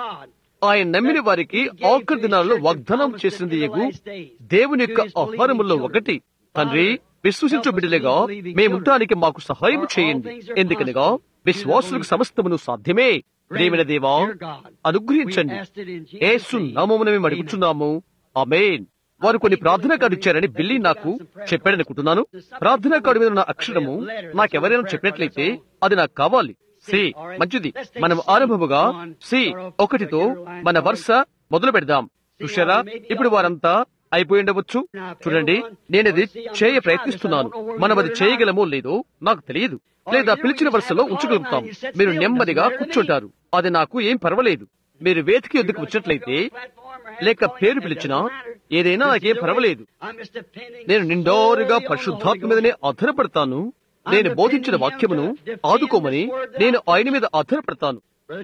ఆయన నమ్మిన వారికి ఆఖరి దినాల్లో వాగ్దానం చేసింది ఎగు దేవుని యొక్క ఆహారములో ఒకటి. తండ్రి, విశ్వసించు బిడ్డలుగా మేముంటానికి మాకు సహాయం చేయండి. ఎందుకనగా విశ్వాసులకు సమస్తమును సాధ్యమే. ప్రేమైన దేవా, అనుగ్రహించండి. యేసు నామమున మేము అడుగుచున్నాము, ఆమేన్. వారు కొన్ని ప్రార్థనా కార్డు ఇచ్చారని బిల్లీ నాకు చెప్పాడనుకుంటున్నాను. ప్రార్థనా కార్డు మీద ఉన్న అక్షరము నాకెవరైనా చెప్పినట్లయితే అది నాకు కావాలి. సి మంచిది. మనం ఆరంభముగా సి ఒకటితో మన వరుస మొదలు పెడదాం. చూశారా, ఇప్పుడు వారంతా అయిపోయి ఉండవచ్చు. చూడండి, నేనది చేయ ప్రయత్నిస్తున్నాను. మనం అది చేయగలమో లేదో నాకు తెలియదు. లేదా పిలిచిన వరుసలో ఉంచగలుగుతాం. మీరు నెమ్మదిగా కూర్చుంటారు. అది నాకు ఏం పర్వాలేదు. మీరు వేదిక ఎద్దుకు వచ్చినట్లయితే లేక పేరు పిలిచినా ఏదైనా నాకేం పర్వాలేదు. నేను నిండారుగా పరిశుద్ధాత్మ మీదనే ఆధారపడతాను. నేను బోధించిన వాక్యమును ఆదుకోమని నేను ఆయన మీద ఆధారపడతాను.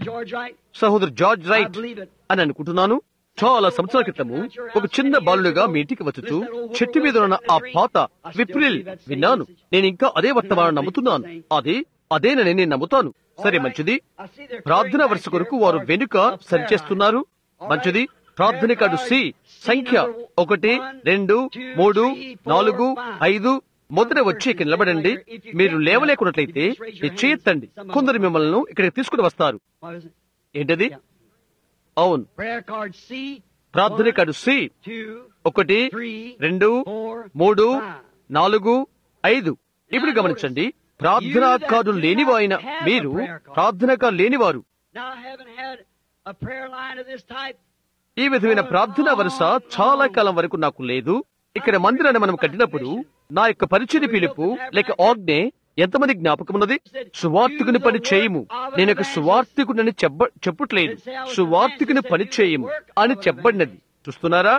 సహోదరు జార్జ్ రైట్ అని అనుకుంటున్నాను. చాలా సంవత్సరాల క్రితము ఒక చిన్న బాలుడుగా మీ ఇంటికి వచ్చుతూ చెట్టు మీద ఉన్న ఆ పాత విప్రిల్ విన్నాను. నేను ఇంకా అదే వర్తమానం నమ్ముతున్నాను. అది అదేనని నేను నమ్ముతాను. సరే, మంచిది. ప్రార్థన వరుస కొరకు వారు వెనుక సరిచేస్తున్నారు. మంచిది. ప్రార్థన కార్డు సి సంఖ్య ఒకటి, రెండు, మూడు, నాలుగు, ఐదు మొదట వచ్చి ఇక్కడ నిలబడండి. మీరు లేవలేకున్నట్లయితే చేయెత్తండి. కొందరు మిమ్మల్ని ఇక్కడికి తీసుకుని వస్తారు. ఏంటది? అవును, ప్రార్థన కార్డు సి ఒకటి, రెండు, మూడు, నాలుగు, ఐదు. ఇప్పుడు గమనించండి, ప్రార్థనా కార్డు లేనివాయిన మీరు ప్రార్థనా కార్డు లేనివారు ఈ విధమైన ప్రార్థనా వరుస చాలా కాలం వరకు నాకు లేదు. ఇక్కడ మందిరాన్ని మనం కట్టినప్పుడు నా యొక్క పరిచయ పిలుపు లేక ఆజ్ఞ ఎంతమంది జ్ఞాపకం ఉన్నది? సువార్తికుని పని చేయము. నేను ఒక సువార్తికుని చెప్ప చెప్పట్లేదు సువార్తికుని పని చేయము అని చెప్పబడినది. చూస్తున్నారా?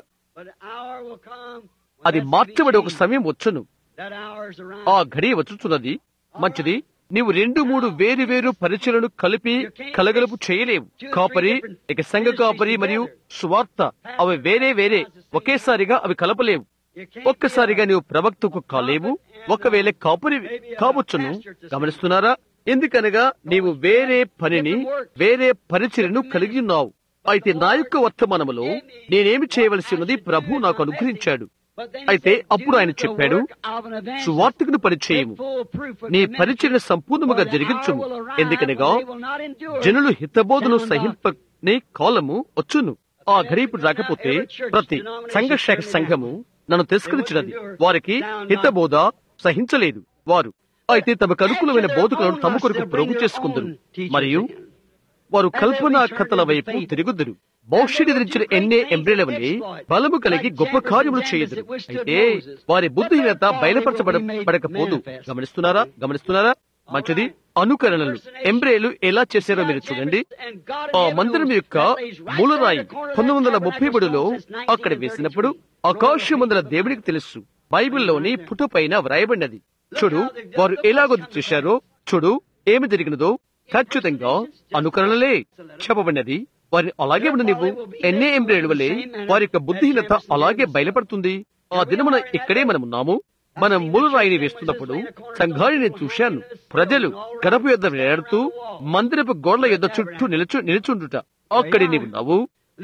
అది మార్చబడి ఒక సమయం వచ్చును. ఆ గడియ వచ్చుతున్నది. మంచిది. నీవు రెండు మూడు వేరు వేరు పరిచయలను కలిపి కలగలుపు చేయలేవు. కాపరి, ఇక సంఘ కాపరి మరియు సువార్త అవి వేరే వేరే. ఒకేసారిగా అవి కలపలేవు. ఒక్కసారిగా నీవు ప్రవక్తకు కాలేవు. ఒకవేళ కాపరి కావచ్చును. గమనిస్తున్నారా? ఎందుకనగా నీవు వేరే పనిని వేరే పరిచయను కలిగి ఉన్నావు. అయితే నా యొక్క వర్తమానములో నేనేమి చేయవలసి ఉన్నది ప్రభు నాకు అనుగ్రహించాడు. అయితే అప్పుడు ఆయన చెప్పాడు, సువార్తికుని పరిచయము, నీ పరిచయను సంపూర్ణముగా జరిగించుము. ఎందుకనగా జనులు హితబోధను సహింపని కాలము వచ్చును. ఆ ఘడి ఇప్పుడు రాకపోతే ప్రతి సంఘశాఖ సంఘము నన్ను తిరస్కరించినది. వారికి హితబోధ సహించలేదు. వారు అయితే తమకు అనుకూలమైన బోధకులను తమ కొరకు ప్రోగు చేసుకుందరు మరియు వారు కల్పనా కథల వైపు తిరుగుదురు. భవిష్యత్తు ధరించిన ఎన్నే ఎంబ్రేల వలె బలము కలిగి గొప్ప కార్యములు చేయదురు. అయితే వారి బుద్ధిహీనత బయలుపరచబడకపోదు. గమనిస్తున్నారా? గమనిస్తున్నారా? మంచిది. అనుకరణలు ఎంబ్రేలు ఎలా చేశారో మీరు చూడండి. ఆ మందిరం యొక్క మూలరాయి పంతొమ్మిది వందల ముప్పై మూడులో అక్కడ వేసినప్పుడు ఆకాశమందుల దేవునికి తెలుసు. బైబిల్లోని పుట పైన వ్రాయబడినది. చూడు వారు ఎలాగో చూశారో చూడు. ఏమి జరిగినదో ఖచ్చితంగా అనుకరణలే చెప్పబడినది. వారిని అలాగే ఉండనివ్వు. ఎన్నే ఎంబ్రేడు వలె వారి యొక్క బుద్ధిహీనత అలాగే బయలుపడుతుంది. ఆ దినమున ఇక్కడే మనమున్నాము. మనం మూలరాయిని వేస్తున్నప్పుడు సంఘాన్ని నేను చూశాను. ప్రజలు గడప యొద్ద వేలాడుతూ మందిరపు గోడల యొద్ద చుట్టూ నిలుచు నిలుచుండుట అక్కడి నీవు ఉన్నావు.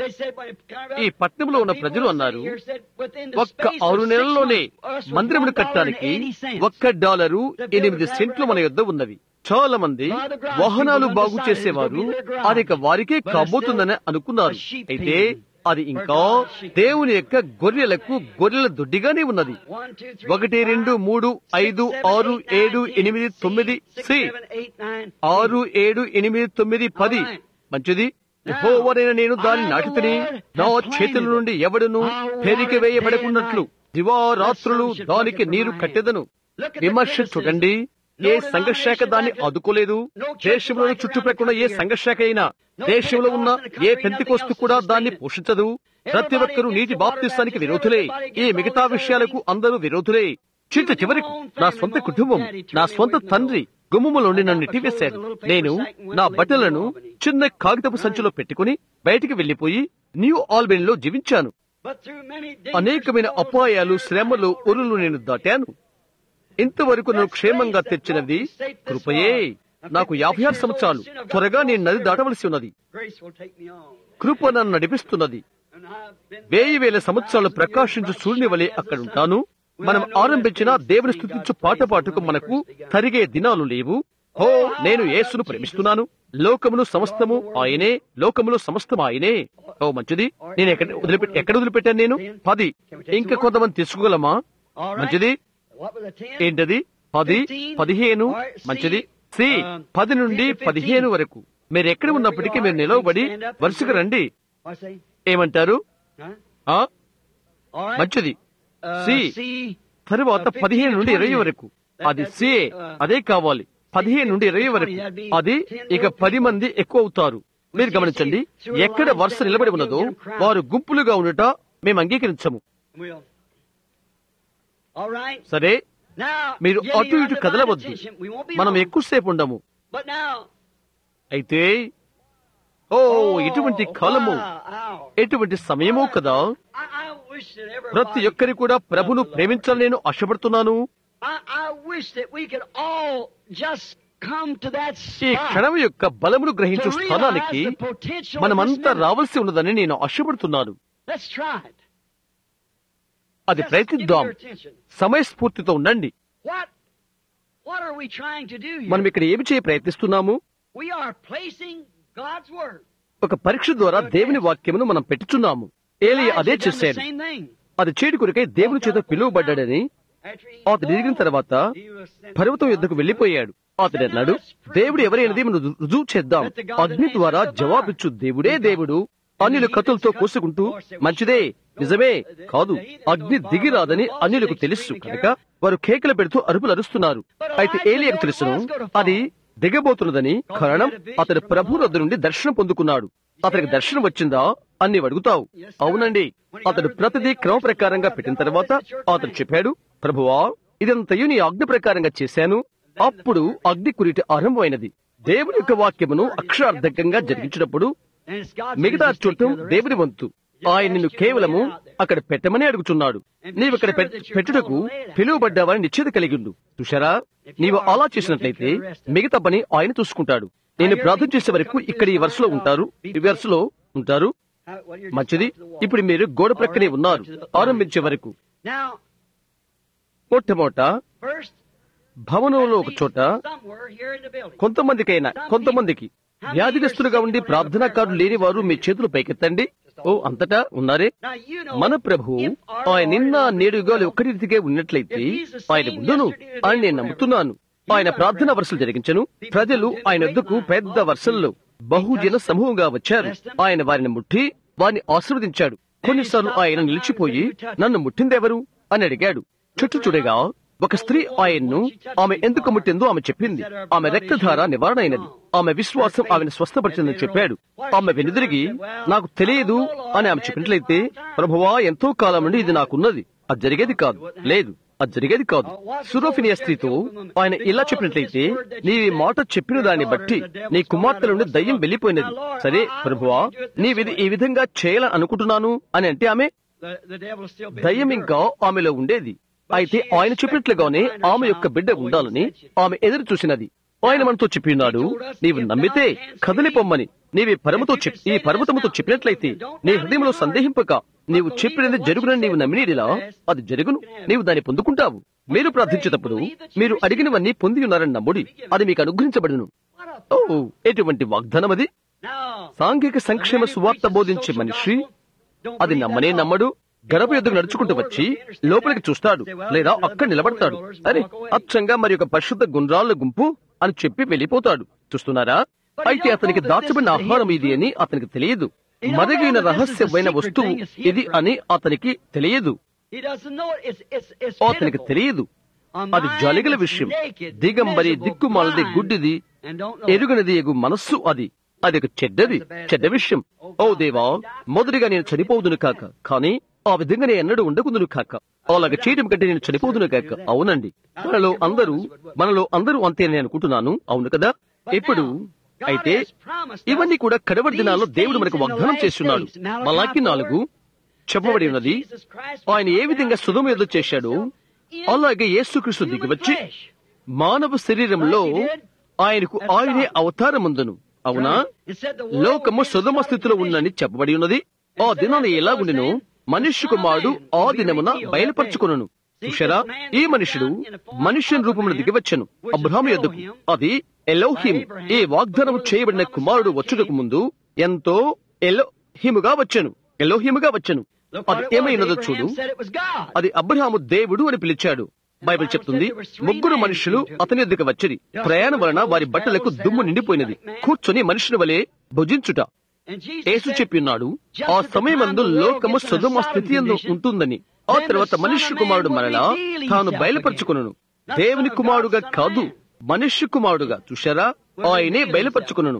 ఈ పట్టణంలో ఉన్న ప్రజలు అన్నారు, ఒక్క ఆరు నెలల్లోనే మందిరమును కట్టడానికి ఒక్క డాలరు ఎనిమిది సెంట్లు మన యొద్ద ఉన్నవి. చాలా మంది వాహనాలు బాగు చేసేవారు అది వారికే కాబోతుందని అనుకున్నారు. అయితే అది ఇంకా దేవుని యొక్క గొర్రెలకు గొర్రెల దొడ్డిగానే ఉన్నది. ఒకటి రెండు మూడు ఐదు ఆరు ఏడు ఎనిమిది తొమ్మిది సి ఆరు ఏడు ఎనిమిది తొమ్మిది పది మంచిది. యెహోవానైన నేను దాన్ని నాటితిని, నా చేతుల నుండి ఎవడును పెరిక వేయబడకున్నట్లు దివారాత్రులు దానికి నీరు కట్టెదను. విమర్శ చూడండి, ఏ సంఘశాఖ దాన్ని ఆదుకోలేదు. దేశంలో చుట్టుప్రక్కల ఏ సంఘశాఖ అయినా, దేశంలో ఉన్న ఏ పెంతెకోస్తు కూడా దాన్ని పోషించదు. ప్రతి ఒక్కరూ నీటి బాప్తిస్తానికి విరోధులే. ఈ మిగతా విషయాలకు అందరూ విరోధులే. చిట్ట చివరకు నా సొంత కుటుంబం, నా స్వంత తండ్రి గుమ్మములోని నన్ను నెట్టివేశాడు. నేను నా బట్టలను చిన్న కాగితపు సంచిలో పెట్టుకుని బయటికి వెళ్లిపోయి న్యూ ఆల్బెనీలో జీవించాను. అనేకమైన అపాయాలు, శ్రమలు, ఉరులు నేను దాటాను. ఇంతవరకు నన్ను క్షేమంగా తెచ్చినది కృపయే. నాకు యాభై ఆరు సంవత్సరాలు. త్వరగా నేను నది దాటవలసి ఉన్నది. కృప నన్ను నడిపిస్తున్నది. వేయి వేల సంవత్సరాలు ప్రకాశించు సూర్యుని వలె అక్కడుంటాను. మనం ఆరంభించిన దేవుని స్తుతించు పాట పాటకు మనకు తరిగే దినాలు లేవు. హో, నేను యేసును ప్రేమిస్తున్నాను. లోకమును సమస్తము ఆయనే, లోకములో సమస్తం ఆయనే. ఓ మంచిది. నేను ఎక్కడ వదిలిపెట్టి ఎక్కడ వదిలిపెట్టాను నేను? పది. ఇంకా కొంతమంది తెచ్చుకోగలమా? మంచిది. ఏంటది? పది, పదిహేను. మంచిది. సి పది నుండి పదిహేను వరకు మీరు ఎక్కడ ఉన్నప్పటికీ మీరు నిలవబడి వరుసగా రండి. ఏమంటారు? ఆ మంచిది. సి తరువాత పదిహేను నుండి ఇరవై వరకు అది సి, అదే కావాలి. పదిహేను నుండి ఇరవై వరకు అది ఇక పది మంది ఎక్కువ అవుతారు. మీరు గమనించండి, ఎక్కడ వరుస నిలబడి ఉన్నదో వారు గుంపులుగా ఉండట మేము అంగీకరించము. సరే, మీరు అటు ఇటు కదలవద్దు. మనం ఎక్కువసేపు ఉండము. అయితే ఓ ఇటువంటి కాలము, ఎటువంటి సమయమో కదా. ప్రతి ఒక్కరి కూడా ప్రభును ప్రేమించాలని నేను ఆశపడుతున్నాను. ఈ క్షణం యొక్క బలమును గ్రహించు స్థానానికి మనమంతా రావాల్సి ఉన్నదని నేను ఆశపడుతున్నాను. అది ప్రయత్నిద్దాం. సమయస్ఫూర్తితో ఉండండి. మనం ఇక్కడ ఏమి చేయ ప్రయత్నిస్తున్నాము? ఒక పరీక్ష ద్వారా దేవుని వాక్యమును మనం పెట్టుచున్నాము. ఏలియా అదే చేశాడు. అది చేడు కొరకై దేవుని చేత పిలువబడ్డాడని అతడు ఎదిగిన తర్వాత పర్వతం యుద్ధకు వెళ్లిపోయాడు. అతడు అన్నాడు, దేవుడు ఎవరైనది మనం రుజువు చేద్దాం. అగ్ని ద్వారా జవాబిచ్చు దేవుడే దేవుడు. అన్యులు కత్తులతో కోసుకుంటూ, మంచిదే, నిజమే, కాదు, అగ్ని దిగిరాదని అన్యులకు తెలుసు కనుక వారు కేకలు పెడుతూ అరుపులు అరుస్తున్నారు. అయితే ఏలియాకు తెలుసును అది దిగబోతున్నదని. కారణం, అతడు ప్రభు వద్ద నుండి దర్శనం పొందుకున్నాడు. అతనికి దర్శనం వచ్చిందా అని అడుగుతావు. అవునండి. అతడు ప్రతిదీ క్రమ ప్రకారంగా పెట్టిన తర్వాత అతడు చెప్పాడు, ప్రభువా, ఇదంతయు నీ ఆజ్ఞ ప్రకారంగా చేశాను. అప్పుడు అగ్ని కురిటి ఆరంభమైనది. దేవుని యొక్క వాక్యమును అక్షరార్థకంగా జరిగించినప్పుడు మిగతా చూడటం దేవుని వంతు. ఆయన నిన్ను కేవలము అక్కడ పెట్టమని అడుగుతున్నాడు. నీవిక్కడ పెట్టుటకు పిలువబడ్డావని నిశ్చయిత కలిగిండు. చూశారా? నీవు అలా చేసినట్లయితే మిగతా పని ఆయన చూసుకుంటాడు. నేను ప్రార్థన చేసే వరకు ఇక్కడ ఈ వరుసలో ఉంటారు, ఈ వరుసలో ఉంటారు. మంచిది. ఇప్పుడు మీరు గోడ ప్రక్కనే ఉన్నారు. ఆరంభించే వరకు మొట్టమొదట భవనంలో ఒక చోట కొంతమందికైనా కొంతమందికి వ్యాధిగ్రస్తులుగా ఉండి ప్రార్థనాకారులు లేని వారు మీ చేతులు పైకెత్తండి. ఓ, అంతటా ఉన్నారే. మన ప్రభు ఆయన నిన్న నేడుగా ఒక్కటి రీతిగా ఉన్నట్లయితే ఆయన ముందును అని నేను నమ్ముతున్నాను. ఆయన ప్రార్థనా వరుసలు జరిగించను. ప్రజలు ఆయన వద్దకు పెద్ద వరుసల్లో బహుజన సమూహంగా వచ్చారు. ఆయన వారిని ముట్టి వారిని ఆశీర్వదించాడు. కొన్నిసార్లు ఆయన నిలిచిపోయి, నన్ను ముట్టిందెవరు అని అడిగాడు. చుట్టూ చూడగా ఒక స్త్రీ ఆయన్ను, ఆమె ఎందుకు ముట్టిందో ఆమె చెప్పింది. ఆమె రక్తధార నివారణ అయినది. ఆమె విశ్వాసం ఆమెను స్వస్థపరిచిందని చెప్పాడు. ఆమె వెనుదిరిగి, నాకు తెలియదు అని ఆమె చెప్పినట్లయితే, ప్రభువా, ఎంతో కాలం నుండి ఇది నాకున్నది, అది జరిగేది కాదు. లేదు, అది జరిగేది కాదు. సురోఫినియా స్త్రీతో ఆయన ఇలా చెప్పినట్లయితే, నీవి మాట చెప్పిన దాన్ని బట్టి నీ కుమార్తె నుండి దయ్యం వెళ్లిపోయినది. సరే ప్రభువా, నీవిది ఈ విధంగా చేయాలని అనుకుంటున్నాను అని అంటే ఆమె దయ్యం ఇంకా ఆమెలో ఉండేది. అయితే ఆయన చెప్పినట్లుగానే ఆమె యొక్క బిడ్డ ఉండాలని ఆమె ఎదురు చూసినది. ఆయన మనతో చెప్పి ఉన్నాడు, నీవు నమ్మితే కదిలి పొమ్మని. నీవి పరమతో ఈ పర్వతముతో చెప్పినట్లయితే నీ హృదయంలో సందేహింపక నీవు చెప్పినది జరుగునని నీవు నమ్మినీడిలా అది జరుగును, నీవు దాన్ని పొందుకుంటావు. మీరు ప్రార్థించేటప్పుడు మీరు అడిగినవన్నీ పొంది ఉన్నారని నమ్ముడి, అది మీకు అనుగ్రహించబడును. ఓ, ఎటువంటి వాగ్దానం అది! సాంఘిక సంక్షేమ సువార్త బోధించే మనిషి అది నమ్మనే నమ్మడు. గడప ఎదురు నడుచుకుంటూ వచ్చి లోపలికి చూస్తాడు, లేదా అక్కడ నిలబడతాడు. అరే, అచ్చంగా మరి ఒక పరిశుద్ధ గుండ్రాళ్ల గుంపు అని చెప్పి వెళ్లిపోతాడు. చూస్తున్నారా? అయితే అతనికి దాచబడిన ఆహారం ఇది అని అతనికి తెలియదు. మరుగైన రహస్యమైన వస్తువు ఇది అని అతనికి తెలియదు. అతనికి తెలియదు. అది జలిగల విషయం. దిగంబరి, దిక్కుమాలది, గుడ్డిది, ఎరుగనిది ఎగు మనస్సు అది. అది ఒక చెడ్డది, చెడ్డ విషయం. ఓ దేవా, మొదటిగా నేను చనిపోదును కాక, కానీ ఆ విధంగా నేను ఎన్నడూ ఉండకుందును కాక. అలాగే చేయడం కంటే నేను చనిపోదును కాక. అవునండి, మనలో అందరూ మనలో అందరూ అంతే నేను అనుకుంటున్నాను. అవును కదా? ఇప్పుడు అయితే ఇవన్నీ కూడా కడవరి దినాల్లో దేవుడు మనకు వాగ్దానం చేస్తున్నాడు. మలాకి నాలుగు చెప్పబడి ఉన్నది, ఆయన ఏ విధంగా సుధమ ఎదురు చేశాడో అలాగే యేసుక్రీస్తు దిగివచ్చి మానవ శరీరంలో ఆయనకు ఆయనే అవతారముందును. అవునా? లోకము సుధమ స్థితిలో ఉందని చెప్పబడి ఉన్నది. ఆ దినాన్ని ఎలాగుండినో మనుష్య కుమారుడు ఆ దినమున బయలుపరచుకును. చూశారా? ఈ మనుషుడు మనుష్యుని రూపంలో దిగివచ్చను అబ్రహాము యొద్దకు. అది ఎలోహిం. ఈ వాగ్దానం చేయబడిన కుమారుడు వచ్చుటకు ముందు ఎంతో ఎలోహిముగా వచ్చెను, ఎలోహిముగా వచ్చెను. అది ఏమైనదో చూడు. అది అబ్రహాము దేవుడు అని పిలిచాడు. బైబిల్ చెప్తుంది, ముగ్గురు మనుషులు అతని యొద్దకు వచ్చిరి. ప్రయాణం వలన వారి బట్టలకు దుమ్ము నిండిపోయినది. కూర్చొని మనుషుని వలె భుజించుట. యేసు చెప్పిన్నాడు, ఆ సమయమందు లోకము సొదొమ స్థితి యందు ఉంటుందని. ఆ తర్వాత మనుష్య కుమారుడు మరలా తాను బయలుపరచుకును. దేవుని కుమారుడుగా కాదు, మనుష్య కుమారుడుగా. చూశారా? ఆయనే బయలుపరచుకును.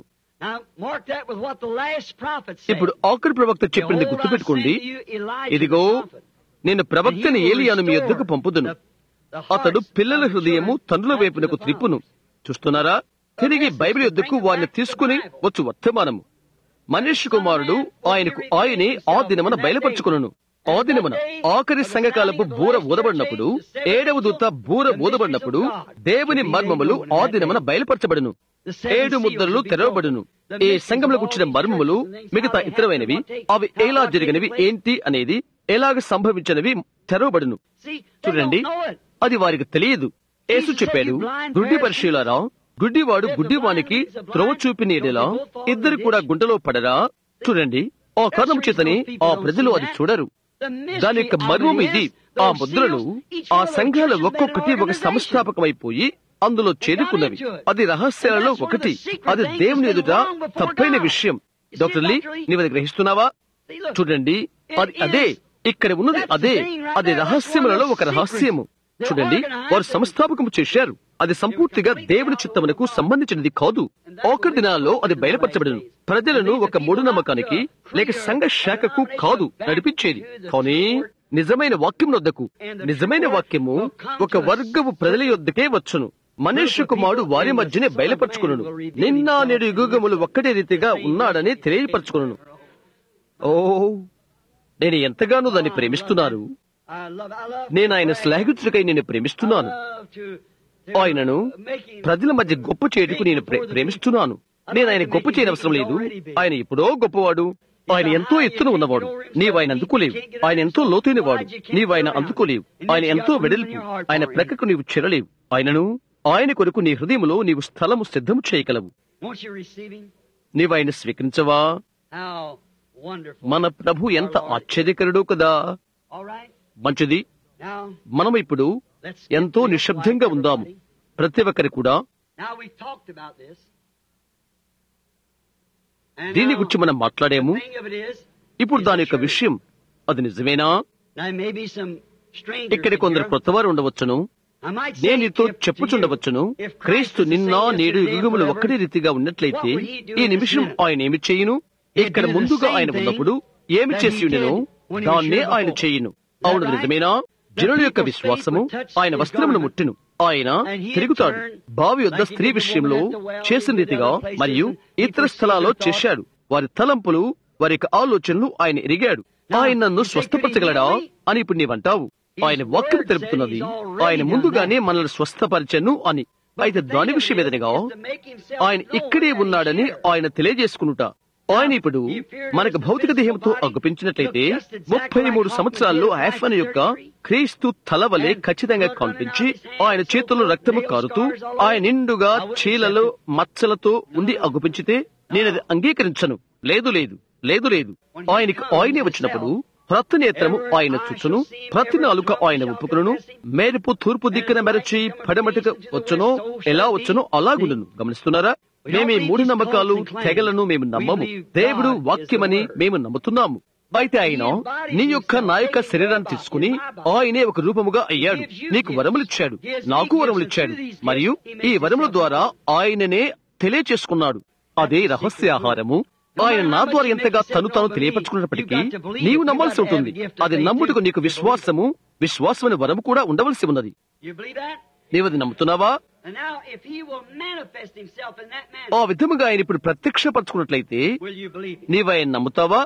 ఇప్పుడు ఆఖరి ప్రవక్త చెప్పింది గుర్తుపెట్టుకోండి. ఇదిగో, నేను ప్రవక్తని ఏలియాను మీ యొద్దకు పంపుదును. అతడు పిల్లల హృదయము తండ్రుల వైపునకు త్రిప్పును. చూస్తున్నారా? తిరిగి బైబిల్ యొద్దకు వారిని తీసుకుని వచ్చు వర్తమానము. మనుష్య కుమారుడు ఆయనకు ఆయనే ఆ దినమున బయలుపరచుకును. ఆ దినమున ఆఖరి సంఘకాలపు బూర ఊదబడినప్పుడు, ఏడవ దూత బూర ఊదబడినప్పుడు దేవుని మర్మములు ఆ దినమున బయలుపరచబడును. ఏడు ముద్రలు తెరవబడును. ఈ సంఘంలో కూర్చిన మర్మములు మిగతా ఇతరమైనవి, అవి ఎలా జరిగినవి ఏంటి అనేది, ఎలాగ సంభవించినవి తెరవబడును. చూడండి, అది వారికి తెలియదు. యేసు చెప్పాడు, గుడ్డి పరిశీలారా, గుడ్డివాడు గుడ్డివానికి త్రోవ చూపిన ఎడలా ఇద్దరు కూడా గుంటలో పడరా. చూడండి, ఆ కారణం చేతని ఆ ప్రజలు అది చూడరు. దాని యొక్క మర్మం ఇది. ఆ ముద్రలు ఆ సంఘాల ఒక్కొక్కటి ఒక సంస్థాపకమైపోయి అందులో చేరుకున్నవి. అది రహస్యాలలో ఒకటి. అది దేవుని ఎదుట తప్పైన విషయం. డాక్టర్ లీ, నీవు అది గ్రహిస్తున్నావా? చూడండి, అది అదే ఇక్కడ ఉన్నది. అదే అది రహస్యములలో ఒక రహస్యము. చూడండి, వారు సంస్థాపకము చేశారు. అది సంపూర్తిగా దేవుని చిత్తమునకు సంబంధించినది కాదు. ఆఖరి దినాల్లో అది బయలుపరచబడను. ప్రజలను ఒక మూఢనమ్మకానికి లేక సంఘ శాఖకు కాదు నడిపించేది, కానీ నిజమైన వాక్యం వద్దకు. నిజమైన వాక్యము ఒక వర్గము ప్రజల యొద్దకే వచ్చును. మనుష్య కుమారుడు వారి మధ్యనే బయలుపరచుకును. నిన్న నేడు యుగములు ఒక్కటే రీతిగా ఉన్నాడని తెలియపరచుకును. ఓ, నేను ఎంతగానో దాన్ని ప్రేమిస్తున్నాను. నేను ఆయన శ్లాఘించుటకై నేను ప్రేమిస్తున్నాను. ఆయనను ప్రజల మధ్య గొప్ప చేయటకు నేను ప్రేమిస్తున్నాను. నేను ఆయన గొప్ప చేయనవసరం లేదు. ఆయన ఎప్పుడో గొప్పవాడు. ఆయన ఎంతో ఎత్తున ఉన్నవాడు. నీవు ఆయన అందుకోలేవు. ఆయన ఎంతో లోతైన వాడు. నీవు ఆయన అందుకోలేవు. ఆయన ఎంతో వెడల్పు. ఆయన ప్రక్కకు నీవు చెరలేవు. ఆయనను ఆయన కొరకు నీ హృదయంలో నీవు స్థలము సిద్ధము చేయగలవు. నీవు ఆయన స్వీకరించవా? మన ప్రభు ఎంత ఆశ్చర్యకరుడో కదా. మంచిది, మనం ఇప్పుడు ఎంతో నిశ్శబ్దంగా ఉందాము. ప్రతి ఒక్కరి కూడా దీని గురించి మనం మాట్లాడాము. ఇప్పుడు దాని యొక్క విషయం అది నిజమేనా? ఇక్కడ కొందరు కొత్త వారు ఉండవచ్చును. నేను నీతో చెప్పుచుండవచ్చును, క్రీస్తు నిన్న నేడు యుగములు ఒక్కటే రీతిగా ఉన్నట్లయితే ఈ నిమిషం ఆయన ఏమి చేయును? ఇక్కడ ముందుగా ఆయన ఉన్నప్పుడు ఏమి చేసి ఉండెనో దాన్నే ఆయన చేయును. అవును, నిజమేనా? జనుల యొక్క విశ్వాసము ఆయన వస్త్రమును ముట్టెను. ఆయన తిరుగుతాడు. బావి యొద్ద స్త్రీ విషయంలో చేసిన రీతిగా మరియు ఇతర స్థలాల్లో చేశాడు. వారి తలంపులు, వారి యొక్క ఆలోచనలు ఆయన ఎరిగాడు. ఆయన నన్ను స్వస్థపరచగలడా అని ఇప్పుడు నీవంటావు. ఆయన వాక్యం తెలుపుతున్నది ఆయన ముందుగానే మనల్ని స్వస్థపరచను అని. అయితే దాని విషయం ఎదురుగా ఆయన ఇక్కడే ఉన్నాడని ఆయన తెలియజేసుకునుట. ఆయన ఇప్పుడు మనకు భౌతిక దేహంతో అగుపించినట్లయితే ముప్పై మూడు సంవత్సరాల్లో ఆఫ్ఘన్ యొక్క క్రీస్తు తల వలె ఖచ్చితంగా కనిపించి ఆయన చేతుల్లో రక్తము కారుతూ ఆయన నిండుగా చీలలో మచ్చలతో ఉండి అగుపించితే నేనది అంగీకరించను. లేదు లేదు లేదు లేదు ఆయనకి ఆయనే వచ్చినప్పుడు ప్రతి నేత్రము ఆయన చూచును, ప్రతి నాలుక ఆయన ఒప్పుకును. మెరుపు తూర్పు దిక్కున మెరచి పడమటికి వచ్చునో ఎలా వచ్చునో అలాగుండును. గమనిస్తున్నారా? మేము ఈ మూఢ నమ్మకాలు తెగలను మేము నమ్మము. దేవుడు వాక్యమని మేము నమ్ముతున్నాము. అయితే ఆయన నీ యొక్క నా యొక్క శరీరాన్ని తీసుకుని ఆయనే ఒక రూపముగా అయ్యాడు. నీకు వరములిచ్చాడు, నాకు వరములిచ్చాడు. మరియు ఈ వరముల ద్వారా ఆయననే తెలియచేసుకున్నాడు. అదే రహస్య ఆహారము. ఆయన నా ద్వారా ఎంతగా తను తాను తెలియపరచుకున్నప్పటికీ నీవు నమ్మాల్సి ఉంటుంది. అది నమ్ముటకు నీకు విశ్వాసము, విశ్వాసమైన వరము కూడా ఉండవలసి ఉన్నది. నీవది నమ్ముతున్నావా? ఆ విధముగా ఆయన ఇప్పుడు ప్రత్యక్షపరచుకున్నట్లయితే నీవాయన నమ్ముతావా?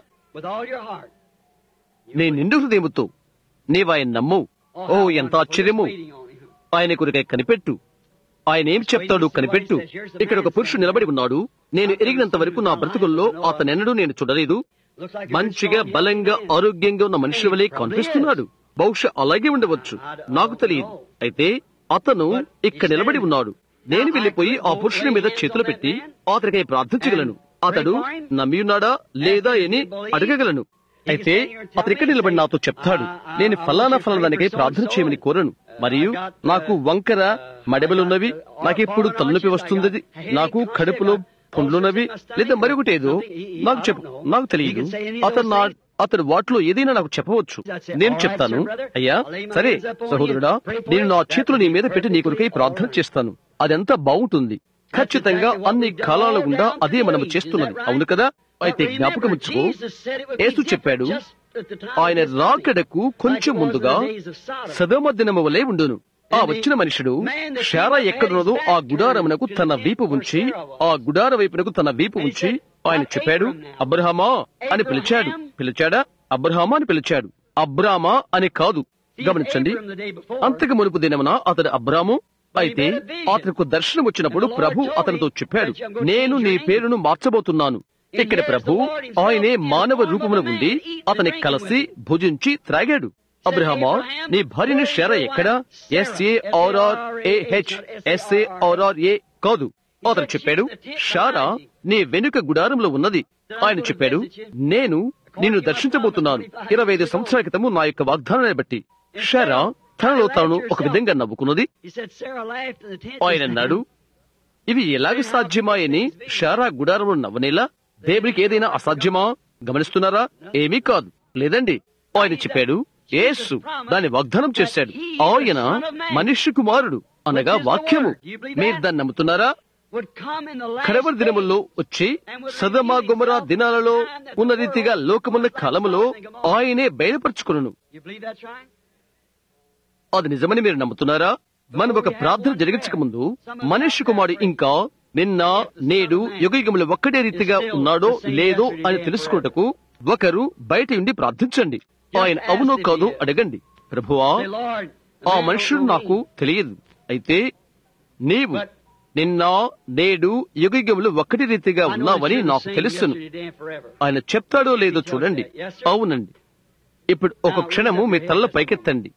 నీ నిండు హృదయముతో నీవాయన నమ్ము. ఓ ఎంత ఆశ్చర్యము! ఆయన కొరకై కనిపెట్టు. ఆయన ఏం చెప్తాడు కనిపెట్టు. ఇక్కడ ఒక పురుషుడు నిలబడి ఉన్నాడు. నేను ఎరిగినంత వరకు నా బ్రతుకుల్లో అతనెన్నడూ నేను చూడలేదు. మంచిగా బలంగా ఆరోగ్యంగా ఉన్న మనుషుల వలె కనిపిస్తున్నాడు. బహుశా అలాగే ఉండవచ్చు, నాకు తెలియదు. అయితే అతను ఇక్కడ నిలబడి ఉన్నాడు. నేను వెళ్లిపోయి ఆ పురుషుని మీద చేతులు పెట్టి అతనికై ప్రార్థించగలను. అతడు నమ్మి ఉన్నాడా లేదా అని అడగగలను. అయితే అతను ఇక్కడ నిలబడి నాతో చెప్తాడు, నేను ఫలానా ఫలానానికై ప్రార్థన చేయమని కోరను. మరియు నాకు వంకర మడబలున్నవి, నాకెప్పుడు తలనొప్పి వస్తుంది, నాకు కడుపులో పుండ్లున్నవి, లేదా మరొకటేదో నాకు చెప్పు, నాకు తెలియదు. అతను నా అతడు వాటిలో ఏదైనా నాకు చెప్పవచ్చు. నేను చెప్తాను, అయ్యా సరే సహోదరుడా, నేను నా చేతులు నీ మీద పెట్టి నీ కొరకై ప్రార్థన చేస్తాను. అదంతా బాగుంటుంది. ఖచ్చితంగా అన్ని కాలాల గుండా అదే మనము చేస్తున్నది. అవును కదా? అయితే జ్ఞాపకం ఉంచుకో, యేసు చెప్పాడు ఆయన రాకడకు కొంచెం ముందుగా సదోమ దినము వలె ఉండును. ఆ వచ్చిన మనుషుడు శారా ఎక్కడున్నదో ఆ గుడారమునకు తన వీపు ఉంచి ఆ గుడార వైపునకు తన వీపు ఉంచి ఆయన చెప్పాడు, అబ్రహామా అని పిలిచాడు. పిలిచాడా? అబ్రహామా అని పిలిచాడు. అబ్రామా అని కాదు. గమనించండి, అంతకు మునుపు దినమున అతడు అబ్రాము. అయితే అతనికి దర్శనం వచ్చినప్పుడు ప్రభు అతనితో చెప్పాడు, నేను నీ పేరును మార్చబోతున్నాను. ఇక్కడ ప్రభు ఆయనే మానవ రూపమున ఉండి అతని కలిసి భుజించి త్రాగాడు. అబ్రహామా, నీ భార్యను శారా ఎక్కడా? ఎస్ఏఆర్ఆర్ఏహెచ్ ఎస్ఏఆర్ఆర్ఏ కాదు. అతను చెప్పాడు, శారా నీ వెనుక గుడారంలో ఉన్నది. ఆయన చెప్పాడు, నేను నిన్ను దర్శించబోతున్నాను. ఇరవై ఐదు సంవత్సరాల క్రితము నా యొక్క వాగ్దానాన్ని బట్టి. శారా తనలో తాను ఒక విధంగా నవ్వుకున్నది. ఆయన అన్నాడు, ఇవి ఎలాగ సాధ్యమా అని. శారా గుడారంలో నవ్వనేలా? దేవునికి ఏదైనా అసాధ్యమా? గమనిస్తున్నారా? ఏమీ కాదు. లేదండి. ఆయన చెప్పాడు, యేసు దాన్ని వాగ్దానం చేశాడు. ఆయన మనుష్య కుమారుడు అనగా వాక్యము. మీరు దాన్ని నమ్ముతున్నారా? కడవరి దినముల్లో వచ్చి సదమ గొమొర్రా దినాలలో ఉన్న రీతిగా లోకమున్న కాలములో ఆయనే బయలుపరుచుకును. అది నిజమని మీరు నమ్ముతున్నారా? మనం ఒక ప్రార్థన జరిగించక ముందు మనుష్య కుమారుడు ఇంకా నిన్న నేడు యుగయుగములు ఒక్కటే రీతిగా ఉన్నాడో లేదో అని తెలుసుకున్నటకు ఒకరు బయట ఉండి ప్రార్థించండి. ఆయన అవునో కాదో అడగండి. ప్రభువా, ఆ మనుషుడు నాకు తెలియదు, అయితే నీవు నిన్న నేడు యుగయుగములు ఒక్కటి రీతిగా ఉన్నావని నాకు తెలుసును. ఆయన చెప్తాడో లేదో చూడండి. అవునండి. ఇప్పుడు ఒక క్షణము మీ తల్ల పైకెత్తండి.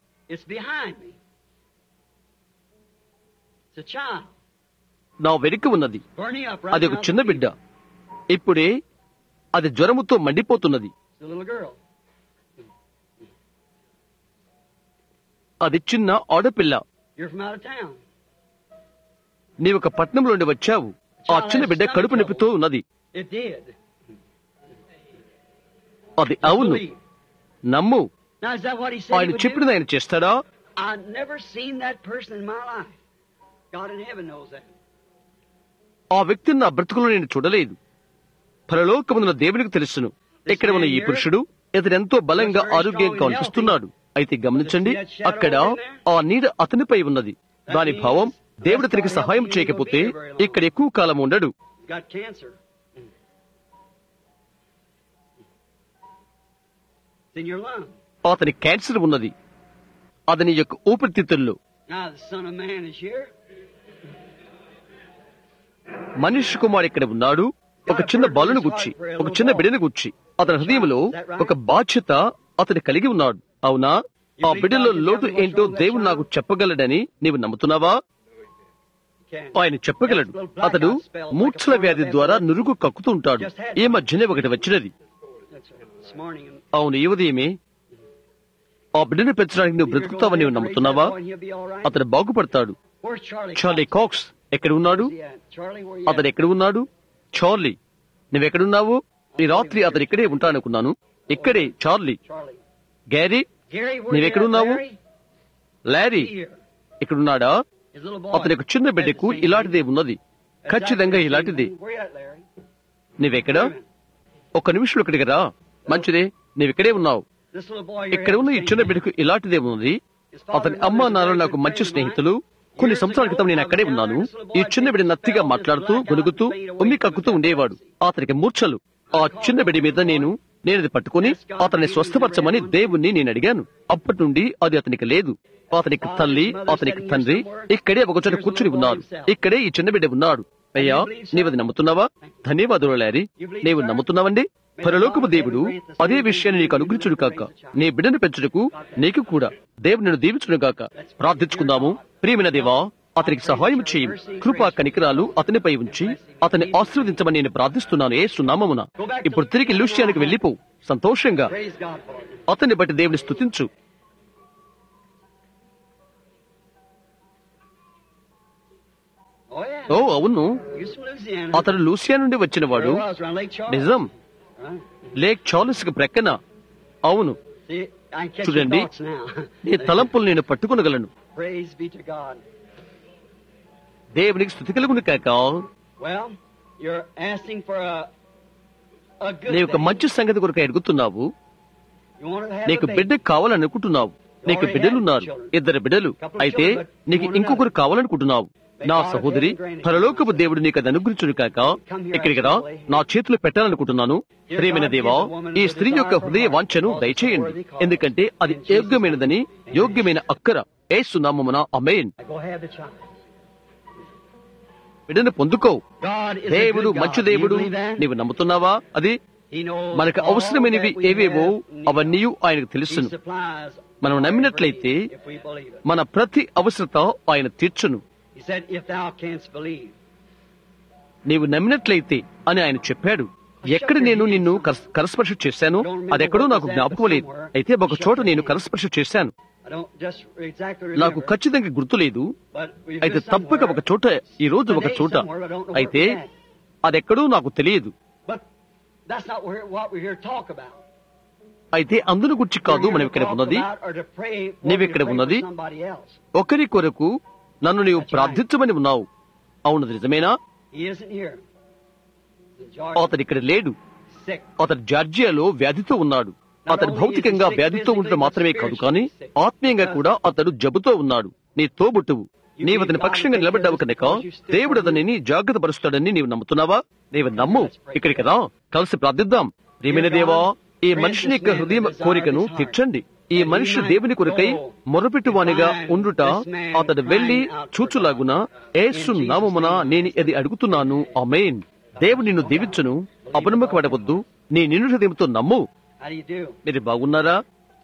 నా వెనుక ఉన్నది. అది ఒక చిన్న బిడ్డ. ఇప్పుడే అది జ్వరముతో మండిపోతున్నది. అది చిన్న ఆడపిల్ల. నీవు ఒక పట్నంలో నుండి వచ్చావు. ఆ చిన్న బిడ్డ కడుపు నొప్పితో ఉన్నది. అది అవును. నమ్ము. ఆయన చెప్పినది ఆయన చేస్తాడా? ఆ వ్యక్తిని నా బ్రతుకులో నేను చూడలేదు. పరలోకమున్న దేవునికి తెలుసును. ఇక్కడ ఉన్న ఈ పురుషుడు ఇతనెంతో బలంగా ఆరోగ్యంగా కనిపిస్తున్నాడు. అయితే గమనించండి, అక్కడ ఆ నీడ అతనిపై ఉన్నది. దాని భావం దేవుడు అతనికి సహాయం చేయకపోతే ఇక్కడ ఎక్కువ కాలం ఉండడు. Got cancer. It's in your lung. అతని క్యాన్సర్ ఉన్నది, అతని యొక్క ఊపిరితిత్తుల్లో. Now the Son of Man is here. మనిషి కుమారుడు ఇక్కడ ఉన్నాడు, ఒక చిన్న బాలును గుచ్చి, ఒక చిన్న బిడ్డను గుచ్చి. అతని హృదయంలో ఒక బాధ్యత అతను కలిగి ఉన్నాడు. అవునా? ఆ బిడ్డలో లోటు ఏంటో దేవుడు నాకు చెప్పగలడని నీవు నమ్ముతున్నావా? ఆయన చెప్పగలడు. అతడు మూర్ఛల వ్యాధి ద్వారా నురుగు కక్కుతూ ఉంటాడు. ఈ మధ్యనే ఒకటి వచ్చినది. This morning. అవును, ఈ ఉదయమే. ఆ బిడ్డను పెంచడానికి నువ్వు బ్రతుకుతావని నీవు నమ్ముతున్నావా? And he'll be all right. అతడు బాగుపడతాడు. Where's Charlie? చార్లీ కాక్స్ ఎక్కడ ఉన్నాడు? Yeah, Charlie, where you అతడు at? ఎక్కడ ఉన్నాడు? చార్లీ, నువ్వెక్కడున్నావు? ఈ రాత్రి అతడు ఇక్కడే ఉంటాననుకున్నాను. ఇక్కడే Charlie. Charlie. Gary, Gary, where నువ్వెక్కడున్నావు? you at, Larry? Larry Here. ఇక్కడున్నాడా? His little boy. అతని యొక్క చిన్న బిడ్డకు ఇలాంటిదే ఉన్నది. ఖచ్చితంగా ఇలాంటిదే. Where you at, Larry? నువ్వెక్కడ? ఒక్క నిమిషం ఇక్కడికి రా. మంచిదే, నువ్విక్కడే ఉన్నావు. This little boy. ఇక్కడ ఉన్న ఈ చిన్న బిడ్డకు ఇలాంటిదే ఉన్నది. అతని అమ్మ నాన్న నాకు మంచి స్నేహితులు. కొన్ని సంవత్సరాల క్రితం నేను అక్కడే ఉన్నాను. ఈ చిన్న బిడ్డ నత్తిగా మాట్లాడుతూ గొనుగుతూ ఉమ్మి కక్కుతూ ఉండేవాడు. అతనికి మూర్ఛలు. ఆ చిన్న బిడ్డ మీద నేను నేనది పట్టుకుని అతన్ని స్వస్థపరచమని దేవుణ్ణి నేను అడిగాను. అప్పటి నుండి అది అతనికి లేదు. అతనికి తల్లి, అతనికి తండ్రి ఇక్కడే ఒకచోట కూర్చుని ఉన్నారు. ఇక్కడే ఈ చిన్న బిడ్డ ఉన్నాడు. అయ్యా, నీవది నమ్ముతున్నావా? ధన్యవాదులు లారీ. నీవు నమ్ముతున్నావండి? పరలోకపు దేవుడు అదే విషయాన్ని నీకు అనుగ్రహించుడు కాక, నీ బిడ్డను పెంచుటకు నీకు కూడా దేవుడు నిన్ను దీవించును గాక. ప్రార్థించుకుందాము. ప్రియమైన దేవా, అతనికి సహాయం చేయి. కృపా కనికరాలు అతనిపై ఉంచి అతన్ని ఆశీర్వదించమని నేను ప్రార్థిస్తున్నాను యేసు నామమున. ఇప్పుడు తిరిగి లూసియానికి వెళ్ళిపో. సంతోషంగా Praise God for it. అతన్ని బట్టి దేవుని స్తుతించు. Oh yeah. ఓ అవును, You're from Louisiana. అతడు లూసియా నుండి వచ్చినవాడు. Where was around Lake Charles? నిజం, Right. లేక్ చార్లెస్ కి ప్రక్కన. అవును, See, I can catch your చూడండి, thoughts now. నీ తలంపులు నేను పట్టుకొనగలను. Praise be to God. దేవునికి స్తుతి కలుగును కాక. Well, you're asking for a a good నీ యొక్క thing. మంచి సంగతి కొరకు ఎడుగుతున్నావు. You want to have నీకు a baby. బిడ్డ కావాలనుకుంటున్నావు. నీకు బిడ్డలున్నారు, ఇద్దరు బిడ్డలు. అయితే నీకు ఇంకొకరు కావాలనుకుంటున్నావు. నా సహోదరి, పరలోకపు దేవుడు నీకు అది అనుగ్రహించును కాక. ఇక్కడికి రా, నా చేతులు పెట్టాలనుకుంటున్నాను. ప్రియమైన దేవా, ఈ స్త్రీ యొక్క హృదయ వాంఛను దయచేయండి, ఎందుకంటే అది యోగ్యమైనదని, యోగ్యమైన అక్కర. యేసు నామమున ఆమేన్. Go have the child. బిడ్డను పొందుకో. God is a దేవుడు good మంచి God. Do you దేవుడు. believe that? నీవు నమ్ముతున్నావా? అది He knows మనకు all అవసరమైనవి that we ఏవేవో have need. అవన్నీ ఆయనకు He తెలుసును. supplies మనం all నమ్మినట్లయితే every need if we believe it. మన ప్రతి అవసరత ఆయన తీర్చును. He said, if thou canst believe. నీవు నమ్మినట్లయితే అని ఆయన చెప్పాడు. ఎక్కడ నేను నిన్ను కరస్- కరస్పర్శ చేశాను అదెక్కడో నాకు జ్ఞాపకం లేదు. అయితే ఒక చోట నేను కరస్పర్శ చేశాను. I don't just exactly నాకు remember. ఖచ్చితంగా గుర్తు లేదు. But we అయితే just తప్పక somewhere. ఒక చోట, ఈ రోజు ఒక చోట. అయితే అదెక్కడో నాకు తెలియదు. But that's not where- what we're here to talk about. అయితే అందును గురించి కాదు మనం ఇక్కడ ఉన్నది. నీవిక్కడ ఉన్నది ఒకరి కొరకు నన్ను నీవు ప్రార్థించమని ఉన్నావు. అవును, నిజమేనా? అతడు ఇక్కడ లేడు. అతడు జార్జియాలో వ్యాధితో ఉన్నాడు. అతడు భౌతికంగా వ్యాధితో ఉండటం మాత్రమే కాదు, కానీ ఆత్మీయంగా కూడా అతడు జబ్బుతో ఉన్నాడు. నీ తోబుట్టువు. నీవు అతని పక్షంగా నిలబడ్డావు కనుక దేవుడు అతనిని జాగ్రత్త పరుస్తాడని నీవు నమ్ముతున్నావా? నీవు నమ్ము. ఇక్కడికి రా, కలిసి ప్రార్థిద్దాం. ప్రియమైన దేవా, ఈ మనిషిని యొక్క హృదయ కోరికను తీర్చండి. ఈ మనిషి దేవుని కొరకై మొరపెట్టువానిగా ఉండుట అతడు వెళ్లి చూచులాగున యేసు నామమున నేను ఇది అడుగుతున్నాను. ఆమేన్. దేవుడు నిన్ను దీవించును. అపనమ్మకపడవద్దు. నీ నిన్ను హృదయంతో నమ్ము. మీరు బాగున్నారా?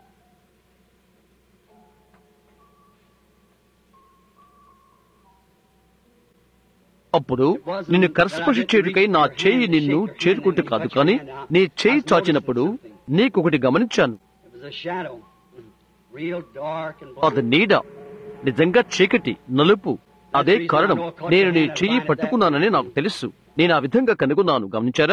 అప్పుడు నిన్ను కరస్పర్శ చేయుటకై నా చేయి నిన్ను చేరుకుంటూ కాదు, కానీ నీ చేయి చాచినప్పుడు నీకొకటి గమనించాను. అది నీడ, నిజంగా చీకటి, నలుపు. అదే కారణం. నేను నీ చెయ్యి పట్టుకున్నానని నాకు తెలుసు. నేను ఆ విధంగా కనుగొన్నాను. గమనించారా?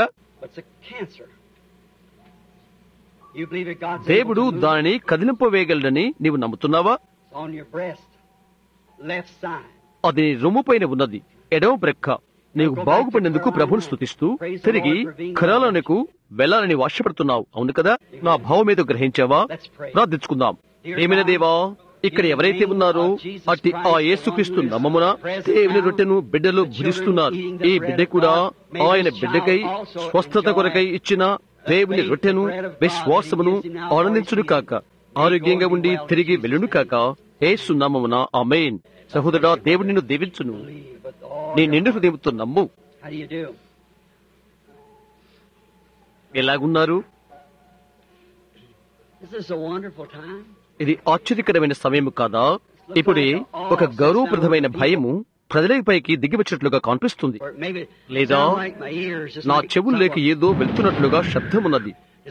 దేవుడు దానిని కదిలింపవేయగలడని నీవు నమ్ముతున్నావా? అది రొమ్ము పైన ఉన్నది, ఎడమ ప్రక్క. నీవు బాగుపడినందుకు ప్రభుని స్తుతిస్తూ తిరిగి ఖరాలకు వెళ్లాలని వాష్యపడుతున్నావు. అవును కదా? నా భావం ఏదో గ్రహించావా? ప్రార్థించుకుందాం. ప్రేమైన దేవా, ఇక్కడ ఎవరైతే ఉన్నారో అట్టి ఆ యేసుక్రీస్తు నామమున దేవుని రొట్టెను బిడ్డలు భుజిస్తున్నారు. ఈ బిడ్డ కూడా ఆయన బిడ్డకై స్వస్థత కొరకై ఇచ్చిన దేవుని రొట్టెను విశ్వాసమును ఆనందించును కాక, ఆరోగ్యంగా ఉండి తిరిగి వెళ్ళును కాక, యేసు నామమున ఆమేన్. సహోదరుడా, దేవుడు నిన్ను దీవించును. నీ నిండు హృదయంతో నమ్ము. ఎలాగున్నారు? ఇది ఆశ్చర్యకరమైన సమయం కాదా? ఇప్పుడే ఒక గౌరవప్రదమైన భయము ప్రజలపైకి దిగివచ్చినట్లుగా కనిపిస్తుంది. లేదా నా చెవుల్లోకి ఏదో వెళ్తున్నట్లుగా శబ్దమున్నది.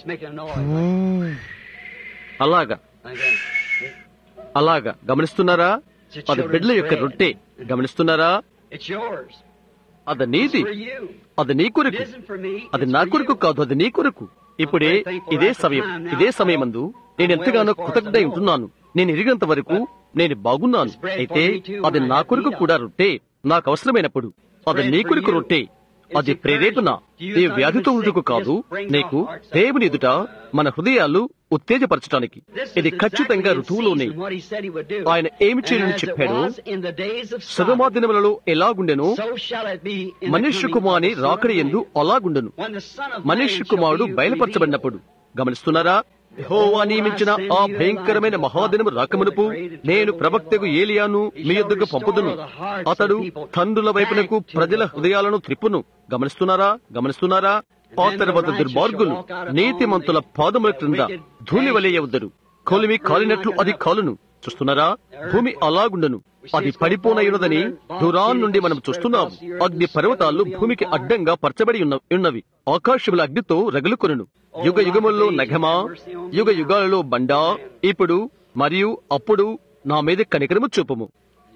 అలాగా అలాగా గమనిస్తున్నారా? అది బిడ్డల యొక్క రొట్టె. గమనిస్తున్నారా? అది నీది, అది నీ కొరకు, అది నా కొరకు కాదు, అది నీ కొరకు. ఇప్పుడే ఇదే సమయం, ఇదే సమయమందు నేను ఎంతగానో కృతజ్ఞత ఉంటున్నాను. నేను ఎరిగినంత వరకు నేను బాగున్నాను. అయితే అది నా కొరకు కూడా రొట్టె. నాకు అవసరమైనప్పుడు అది నీ కొరకు రొట్టె. అది ప్రేరేపణ. ఈ వ్యాధితో ఉండుకు కాదు, నీకు దేవుని ఎదుట మన హృదయాలు ఉత్తేజపరచడానికి. ఇది ఖచ్చితంగా ఋతువులోనే ఆయన ఏమి చేయాలని చెప్పాడు. సదమా దినములలో ఎలాగుండెను, మనుష్య కుమారుని రాకడ యందు అలాగుండెను. మనుష్య కుమారుడు బయలుపరచబడినప్పుడు. గమనిస్తున్నారా? యెహోవా నియమించిన ఆ భయంకరమైన మహాదినము రాకమునుపు నేను ప్రవక్తకు ఏలియాను మీ యొద్దకు పంపుదును. అతడు తండ్రుల వైపునకు ప్రజల హృదయాలను త్రిప్పును. గమనిస్తున్నారా? గమనిస్తున్నారా? ఆ తర్వాత దుర్మార్గులు నీతిమంతుల పాదముల క్రింద ధూళి వలెయ్యవద్దరు. కొలిమి కాలినట్లు అది కాలును. చూస్తున్నారా? భూమి అలాగుండను. అది పడిపోనయున్నదని దూరాన్ నుండి మనం చూస్తున్నాం. అగ్ని పర్వతాలు భూమికి అడ్డంగా పరచబడి ఉన్నవి. ఆకాశముల అగ్నితో రగులుకొనును. యుగ యుగముల్లో నగమా, యుగ యుగాలలో బండా, ఇప్పుడు మరియు అప్పుడు నా మీద కనికరము చూపము.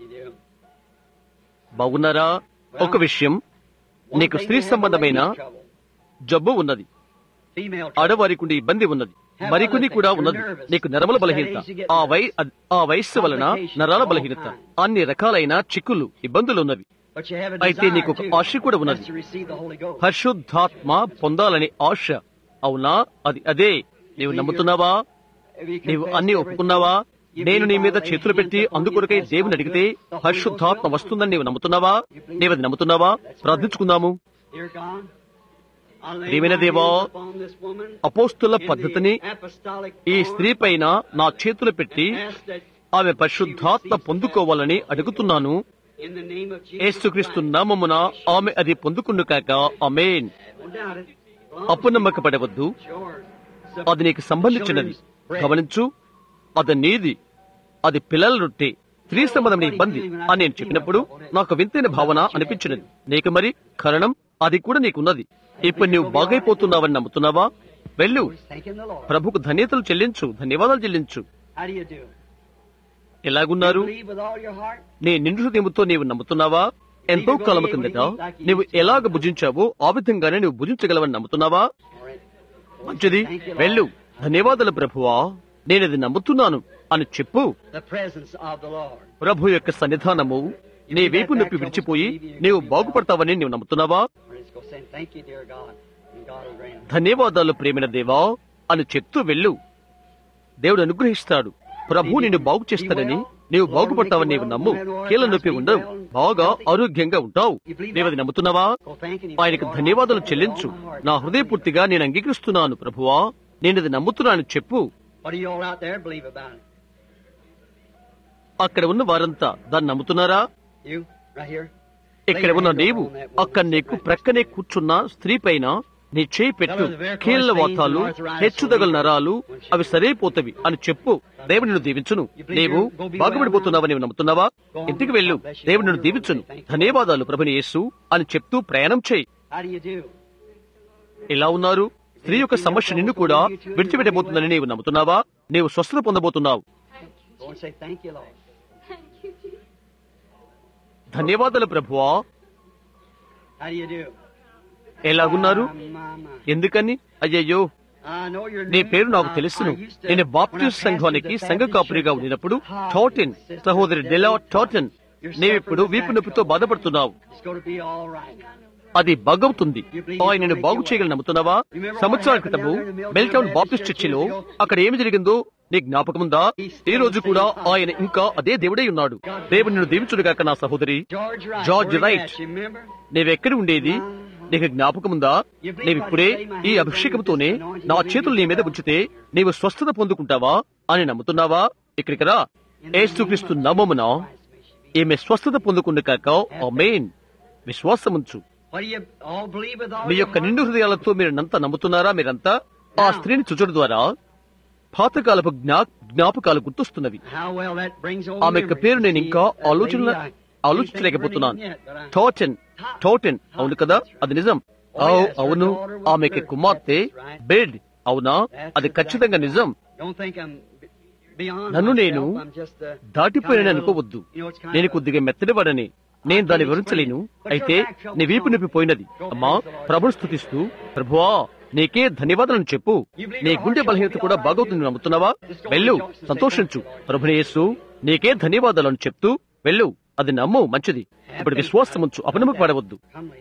బాగున్నారా? ఒక విషయం, నీకు స్త్రీ సంబంధమైన జబ్బు ఉన్నది. ఆడవారికి ఉండే ఇబ్బంది ఉన్నది. మరికొన్ని కూడా ఉన్నది. నీకు నరముల బలహీనత, ఆ వై ఆ వయస్సు వలన నరాల బలహీనత, అన్ని రకాలైన చిక్కులు, ఇబ్బందులు ఉన్నవి. అయితే నీకు ఒక ఆశ కూడా ఉన్నది, పరిశుద్ధాత్మ పొందాలని ఆశ. అవునా? అది అదే. నీవు నమ్ముతున్నావా? నీవు అన్ని ఒప్పుకున్నావా? నేను నీ మీద చేతులు పెట్టి అందుకొరకై దేవుని అడిగితే పరిశుద్ధాత్మ వస్తుందని నీవు నమ్ముతున్నావా? నీవది నమ్ముతున్నావా? ప్రార్థించుకుందాము. ప్రియమైన దేవా, అపోస్తుల పద్ధతిని ఈ స్త్రీ పైన నా చేతులు పెట్టి ఆమె పరిశుద్ధాత్మ పొందుకోవాలని అడుగుతున్నాను. యేసుక్రీస్తు నామమున ఆమె అది పొందుకుండు కాక. ఆమేన్. అపనమ్మకపడవద్దు. అది నీకు సంబంధించినది. గమనించు, అది నీది. అది పిల్లల రొట్టె. స్త్రీ సంబంధమైన ఇబ్బంది అని నేను చెప్పినప్పుడు నాకు వింతైన భావన అనిపించినది. నీకు మరి కారణం అది కూడా నీకున్నది. ఇప్పుడు నువ్వు బాగైపోతున్నావని నమ్ముతున్నావా? వెళ్ళు, ప్రభుకు ధన్యతలు చెల్లించు, ధన్యవాదాలు చెల్లించు. ఎలాగున్నారు? నీ నిండు హృదయముతో నీవు నమ్ముతున్నావా? ఎంతో కాలము కిందట నువ్వు ఎలాగ భుజించావో ఆ విధంగానే నువ్వు భుజించగలవని నమ్ముతున్నావా? మంచిది, వెళ్ళు. ధన్యవాదాలు ప్రభువా, నేనది నమ్ముతున్నాను అని చెప్పు. ప్రభు యొక్క సన్నిధానము నీ వైపు నొప్పి విడిచిపోయి నీవు బాగుపడతావని నీవు నమ్ముతున్నావా? ధన్యవాదాలు ప్రేమైన దేవా అని చెప్తూ వెళ్ళు. దేవుడు అనుగ్రహిస్తాడు. ప్రభు నిన్ను బాగు చేస్తాడని, నీవు బాగుపడతావని నీవు నమ్ము. కీళ్ళ నొప్పి ఉండవు, బాగా ఆరోగ్యంగా ఉంటావు. నీవది నమ్ముతున్నావా? ఆయనకు ధన్యవాదాలు చెల్లించు. నా హృదయపూర్తిగా నేను అంగీకరిస్తున్నాను ప్రభువా, నేనది నమ్ముతున్నాను చెప్పు. అక్కడ ఉన్న వారంతా దాన్ని నమ్ముతున్నారా? ఇక్కడ ఉన్న నీవు అక్కడ నీకు ప్రక్కనే కూర్చున్న స్త్రీ పైన నీ చేయి పెట్టు. కీళ్ల వాతాలు, హెచ్చుదగల నరాలు అవి సరైపోతవి అని చెప్పు. దేవుడు నిన్ను దీవించును. నీవు బాగుపడిపోతున్నావని నీవు నమ్ముతున్నావా? ఇంటికి వెళ్ళు. దేవుడు నిన్ను దీవించును. ధన్యవాదాలు ప్రభుని యేసు అని చెప్తూ ప్రయాణం చేయి. ఎలా ఉన్నారు? స్త్రీ యొక్క సమస్య నిన్ను కూడా విడిచిపెట్టబోతుందని నీవు నమ్ముతున్నావా? నీవు స్వస్థత పొందబోతున్నావు. ధన్యవాదాలు ప్రభువా. ఎలాగున్నారు? ఎందుకని? అయ్యయ్యో, నీ పేరు నాకు తెలుసును. నేను బాప్టిస్ట్ సంఘానికి సంఘ కాపురిగా ఉండినప్పుడు టాటన్, సహోదరి డెలా టాటన్, నీవిప్పుడు వీపు నొప్పితో బాధపడుతున్నావు. అది బాగవుతుంది. ఆయనను బాగు చేయగల నమ్ముతున్నావా? సంవత్సరాల క్రితము బెల్టౌన్ బాప్టిస్ట్ చర్చిలో అక్కడ ఏమి జరిగిందో నీ జ్ఞాపకముందా? ఈ రోజు కూడా ఆయన ఇంకా అదే దేవుడై ఉన్నాడు. దేవుడు నిన్ను దీవించుడుగాక నా సహోదరి. జార్జ్ రైట్, నీవెక్కడి ఉండేది? నీకు జ్ఞాపకముందా? నీవిప్పుడే ఈ అభిషేకంతోనే నా చేతులు నీ మీద ఉంచితే నీవు స్వస్థత పొందుకుంటావా అని నమ్ముతున్నావా? ఇక్కడికి రా. యేసుక్రీస్తు నామమున ఈమె స్వస్థత పొందుకుండు కాక. ఆమేన్. విశ్వాసముంచు. మీ యొక్క నిండు హృదయాలతో మీరంతా నమ్ముతున్నారా? మీరంతా ఆ స్త్రీని చూచడం ద్వారా పాతకాలపు జ్ఞా జ్ఞాపకాలు గుర్తొస్తున్నవి. ఆమె యొక్క పేరు నేను ఇంకా ఆలోచన ఆలోచించలేకపోతున్నాను. టోటెన్ టోటెన్ అవును కదా, అది నిజం. అవును, ఆమెకి కుమార్తె బెడ్. అవునా? అది ఖచ్చితంగా నిజం. నన్ను నేను దాటిపోయానని అనుకోవద్దు. నేను కొద్దిగా మెత్తడివాడని నేను దాన్ని వివరించలేను. అయితే నీ వీపు నిప్పిపోయినది. అమ్మా, ప్రభుని స్తుతిస్తూ ప్రభువా నీకే ధన్యవాదాలను చెప్పు. నీ గుండె బలహీనత కూడా బాగవుతుంది నమ్ముతున్నావా? వెళ్ళు, సంతోషించు. ప్రభుని యేసు నీకే ధన్యవాదాలను చెప్తూ వెళ్ళు. అది నమ్ము, మంచిది. ఇప్పుడు విశ్వాసముంచు, అపనమ్మక పడవద్దు.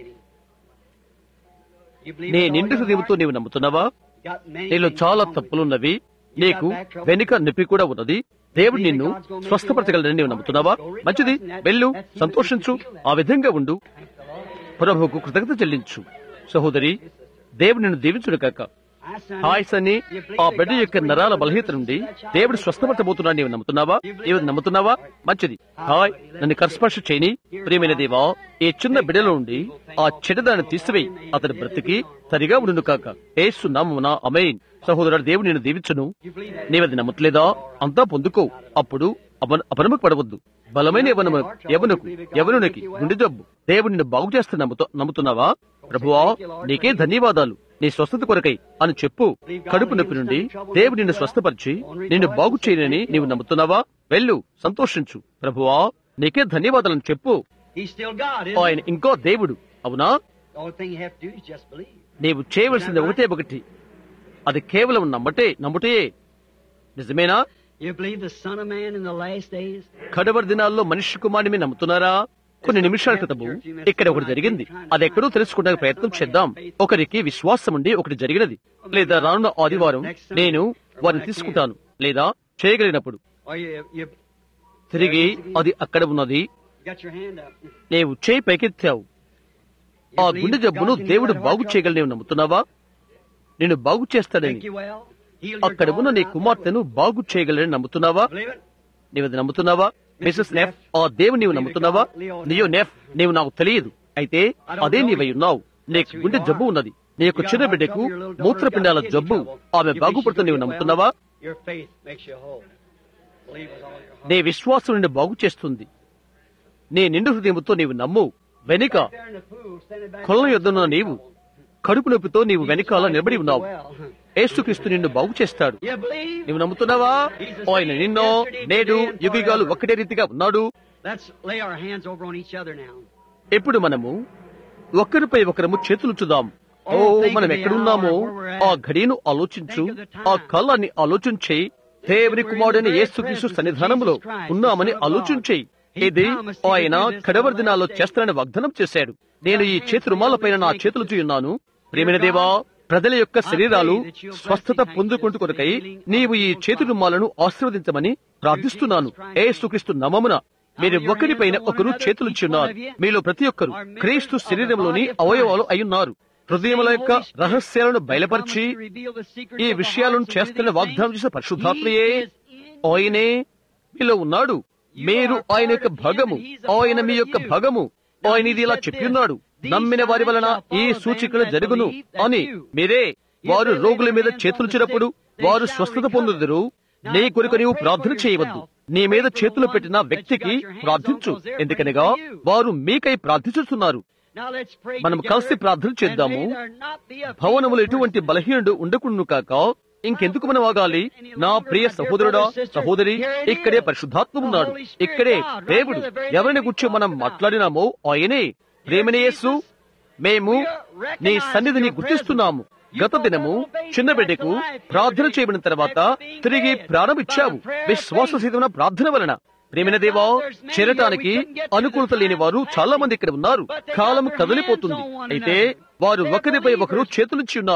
నీ నిండు హృదయంతో నీవు నమ్ముతున్నావా? నీలో చాలా తప్పులున్నవి. నీకు వెనుక నొప్పి కూడా ఉన్నది. దేవుడు నిన్ను స్వస్థపరచగలడని నీవు నమ్ముతున్నావా? మంచిది, వెళ్ళు, సంతోషించు. ఆ విధంగా ఉండు. ప్రభువుకు కృతజ్ఞత చెల్లించు. సహోదరి, దేవుడు నిన్ను దీవించుడు కాక. హాయ్స్ అని ఆ బిడ్డ యొక్క నరాల బలహీనత నుండి దేవుడు స్వస్థపరచబోతున్నాడు. నీవు నమ్ముతున్నావా? నీవు నమ్ముతున్నావా? మంచిది. హాయ్, నన్ను కర్స్పర్శ చేయని ప్రియమైన దేవా, ఈ చిన్న బిడ్డలో నుండి ఆ చెడ్డదాన్ని తీసివేయి. అతని బ్రతికి సరిగా ఉండును కాక. యేసు నామమున ఆమేన్. సహోదరుడు, దేవుడు నిన్ను దీవించును. నీవది నమ్మట్లేదా? అంతా పొందుకో. అప్పుడు అపనమ్మక పడవద్దు. బలమైన యవనము యవనుకు యవనునికి గుండె జబ్బు దేవుడు నిన్ను బాగు చేస్తే నమ్ముతా నమ్ముతున్నావా? ప్రభువా నీకే ధన్యవాదాలు నీ స్వస్థత కొరకై అని చెప్పు. కడుపు నొప్పి నుండి దేవుడు నిన్ను స్వస్థపరిచి నిన్ను బాగు చేయనని నీవు నమ్ముతున్నావా? వెళ్ళు, సంతోషించు. ప్రభువా నీకే ధన్యవాదాలను చెప్పు. ఆయన ఇంకో దేవుడు. అవునా? నీవు చేయవలసింది ఒకటే ఒకటి, అది కేవలం నమ్మటే నమ్ముటే. నిజమేనా? కడవరి దినాల్లో మనిషి కుమారుని మీరు నమ్ముతున్నారా? కొన్ని నిమిషాల క్రితము ఇక్కడ ఒకటి జరిగింది. అది ఎక్కడో తెలుసుకోవడానికి ప్రయత్నం చేద్దాం. ఒకరికి విశ్వాసం ఉండి ఒకటి జరిగినది. లేదా రానున్న ఆదివారం నేను వారిని తీసుకుంటాను, లేదా చేయగలిగినప్పుడు తిరిగి అది అక్కడ ఉన్నది. నీవు చేయి పైకెత్తావు. ఆ గుండె జబ్బును దేవుడు బాగు చేయగలని నమ్ముతున్నావా? నేను బాగు చేస్తాడని, అక్కడ ఉన్న నీ కుమార్తెను బాగు చేయగలని నమ్ముతున్నావా? నీవది నమ్ముతున్నావా? మిసెస్ నెఫ్, ఆ దేవుడు నీవు నమ్ముతున్నావా? నీయో నెఫ్, నీవు నాకు తెలియదు, అయితే అదే నీవై ఉన్నావు. నీకు గుండె జబ్బు ఉన్నది. నీ యొక్క చిన్న బిడ్డకు మూత్రపిండాల జబ్బు, ఆమె బాగుపడుతూ నీవు నమ్ముతున్నావా? నీ విశ్వాసం నిన్ను బాగు చేస్తుంది. నీ నిండు హృదయంతో నీవు నమ్ము. వెనుక కొల్ల యొద్దనున్న నీవు కడుపు నొప్పితో నీవు వెనకాల నిలబడి ఉన్నావు. యేసుక్రీస్తు నిన్ను బాగు చేస్తాడు. నీవు నమ్ముతున్నావా? ఆయన నిన్నో నేడు యుగాలు ఒకటే రీతిగా ఉన్నాడు. ఇప్పుడు మనము ఒకరిపై ఒకరము చేతులుచుదాం. ఓ, మనం ఎక్కడున్నామో ఆ ఘడియను ఆలోచించు, ఆ కాలాన్ని ఆలోచించి దేవుని కుమారుడైన యేసుక్రీస్తు సన్నిధానంలో ఉన్నామని ఆలోచించి, ఇది ఆయన కడవరి దినాల్లో చేస్తానని వాగ్దానం చేశాడు. నేను ఈ చేతి రుమాలపైన నా చేతులు చూయున్నాను. ప్రియమైన దేవా, ప్రజల యొక్క శరీరాలు స్వస్థత పొందుకుంటూ కొరకై నీవు ఈ చేతి రుమాలను ఆశీర్వదించమని ప్రార్థిస్తున్నాను. యేసుక్రీస్తు నామమున మీరు ఒకరిపైన ఒకరు చేతులుచున్నారు. మీలో ప్రతి ఒక్కరు క్రీస్తు శరీరంలోని అవయవాలు అయ్యున్నారు. హృదయముల యొక్క రహస్యాలను బయలుపరిచి ఈ విషయాలను చేస్తున్న వాగ్దానం చేసిన పరిశుద్ధాత్మయే ఆయనే మీలో ఉన్నాడు. మీరు ఆయన యొక్క భాగము, ఆయన మీ యొక్క భాగము. ఆయన ఇది ఇలా చెప్పిన్నాడు, నమ్మిన వారి వలన ఈ సూచికలు జరుగును అని. మీరే వారు రోగుల మీద చేతులుచినప్పుడు వారు స్వస్థత పొందుదురు. నీ కొరకు నీవు ప్రార్థన చేయవద్దు. నీ మీద చేతులు పెట్టిన వ్యక్తికి ప్రార్థించు, ఎందుకనగా వారు మీకై ప్రార్థిస్తున్నారు. మనం కలిసి ప్రార్థన చేద్దాము. భవనములు ఎటువంటి బలహీనుడు ఉండకుండాను కాక ఇంకెందుకు మనం ఆగాలి? నా ప్రియ సహోదరుడా, సహోదరి, ఇక్కడే పరిశుద్ధాత్మ ఉన్నాడు. ఇక్కడే దేవుడు. ఎవరిని గురించి మనం మాట్లాడినామో ఆయనే. ప్రేమని యేసు, మేము నీ సన్నిధిని గుర్తిస్తున్నాము. గత దినము చిన్న బిడ్డకు ప్రార్థన చేయబడిన తర్వాత తిరిగి ప్రారంభించావు విశ్వాససహితమైన ప్రార్థన వలన. ప్రేమైన దేవా, చేరటానికి అనుకూలత లేని వారు చాలా మంది ఇక్కడ ఉన్నారు. కాలం కదిలిపోతుంది. అయితే వారు ఒకరిపై ఒకరు చేతులుంచి ఉన్నారు.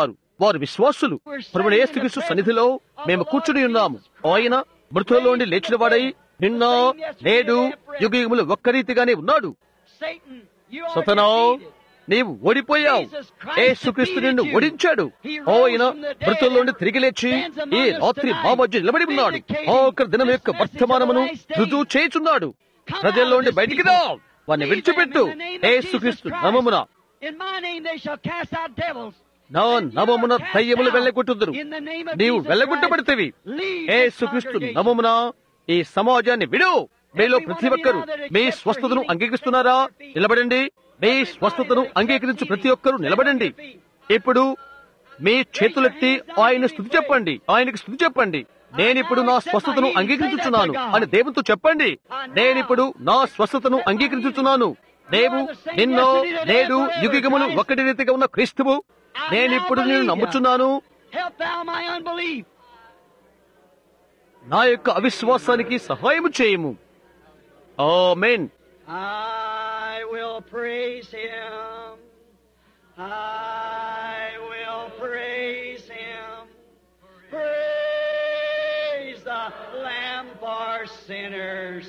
వారు విశ్వాసులు. ప్రభువైన యేసుక్రీస్తు సన్నిధిలో మేము కూర్చుని ఉన్నాము. ఆయన మృతుల్లోండి లేచిన వాడై నిన్న నేడు యుగయుగములు ఒక్క రీతిగానే ఉన్నాడు. సతనా, నీవు ఓడిపోయావు. యేసుక్రీస్తు నిన్ను ఓడించాడు. ఆయన మృతుల్లోండి తిరిగి లేచి ఈ రాత్రి మా మధ్య నిలబడి ఉన్నాడు. ఆఖరి దినం యొక్క వర్తమానమును రుజువు చేయుచున్నాడు. ప్రజల్లోండి బయటికి రా, వారిని విడిచిపెట్టు. యేసుక్రీస్తు నామమున నా నామమున దయ్యములు వెళ్ళగొట్టుదురు. నీవు వెళ్ళగొట్టబడితేవి. యేసుక్రీస్తు నామమున ఈ సమాజాన్ని విడు. మీలో ప్రతి ఒక్కరు మీ స్వస్థతను అంగీకరిస్తున్నారా? నిలబడండి. మీ స్వస్థతను అంగీకరించు ప్రతి ఒక్కరూ నిలబడండి. ఇప్పుడు మీ చేతులెత్తి ఆయన స్తుతి చెప్పండి. ఆయనకి స్తుతి చెప్పండి. నేనిప్పుడు నా స్వస్థతను అంగీకరించుచున్నాను అని దేవునితో చెప్పండి. నేనిప్పుడు నా స్వస్థతను అంగీకరించుచున్నాను. దేవు నిన్న నేడు యుగయుగములు ఒకటి రీతిగా ఉన్న క్రీస్తువు. నేనిప్పుడు నేను నమ్ముచున్నాను. నా యొక్క అవిశ్వాసానికి సహాయము చేయము. ఆమేన్. I will praise Him. I will praise Him. Praise the Lamb for sinners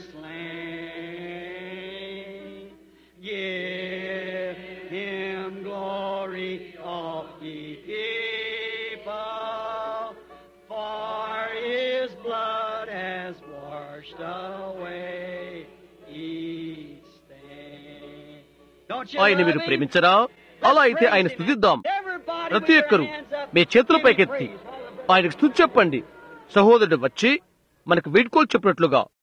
slain. Give Him glory, all ye people, for His blood has washed away each stain. Don't you ఆయన love మీరు Him? ప్రేమించరా? అలా అయితే ఆయన స్తుతిద్దాం. ప్రతి ఒక్కరు మీ చేతుల పైకెత్తి ఆయనకు స్తుతి చెప్పండి. సహోదరుడు వచ్చి మనకు వీడ్కోలు చెప్పినట్లుగా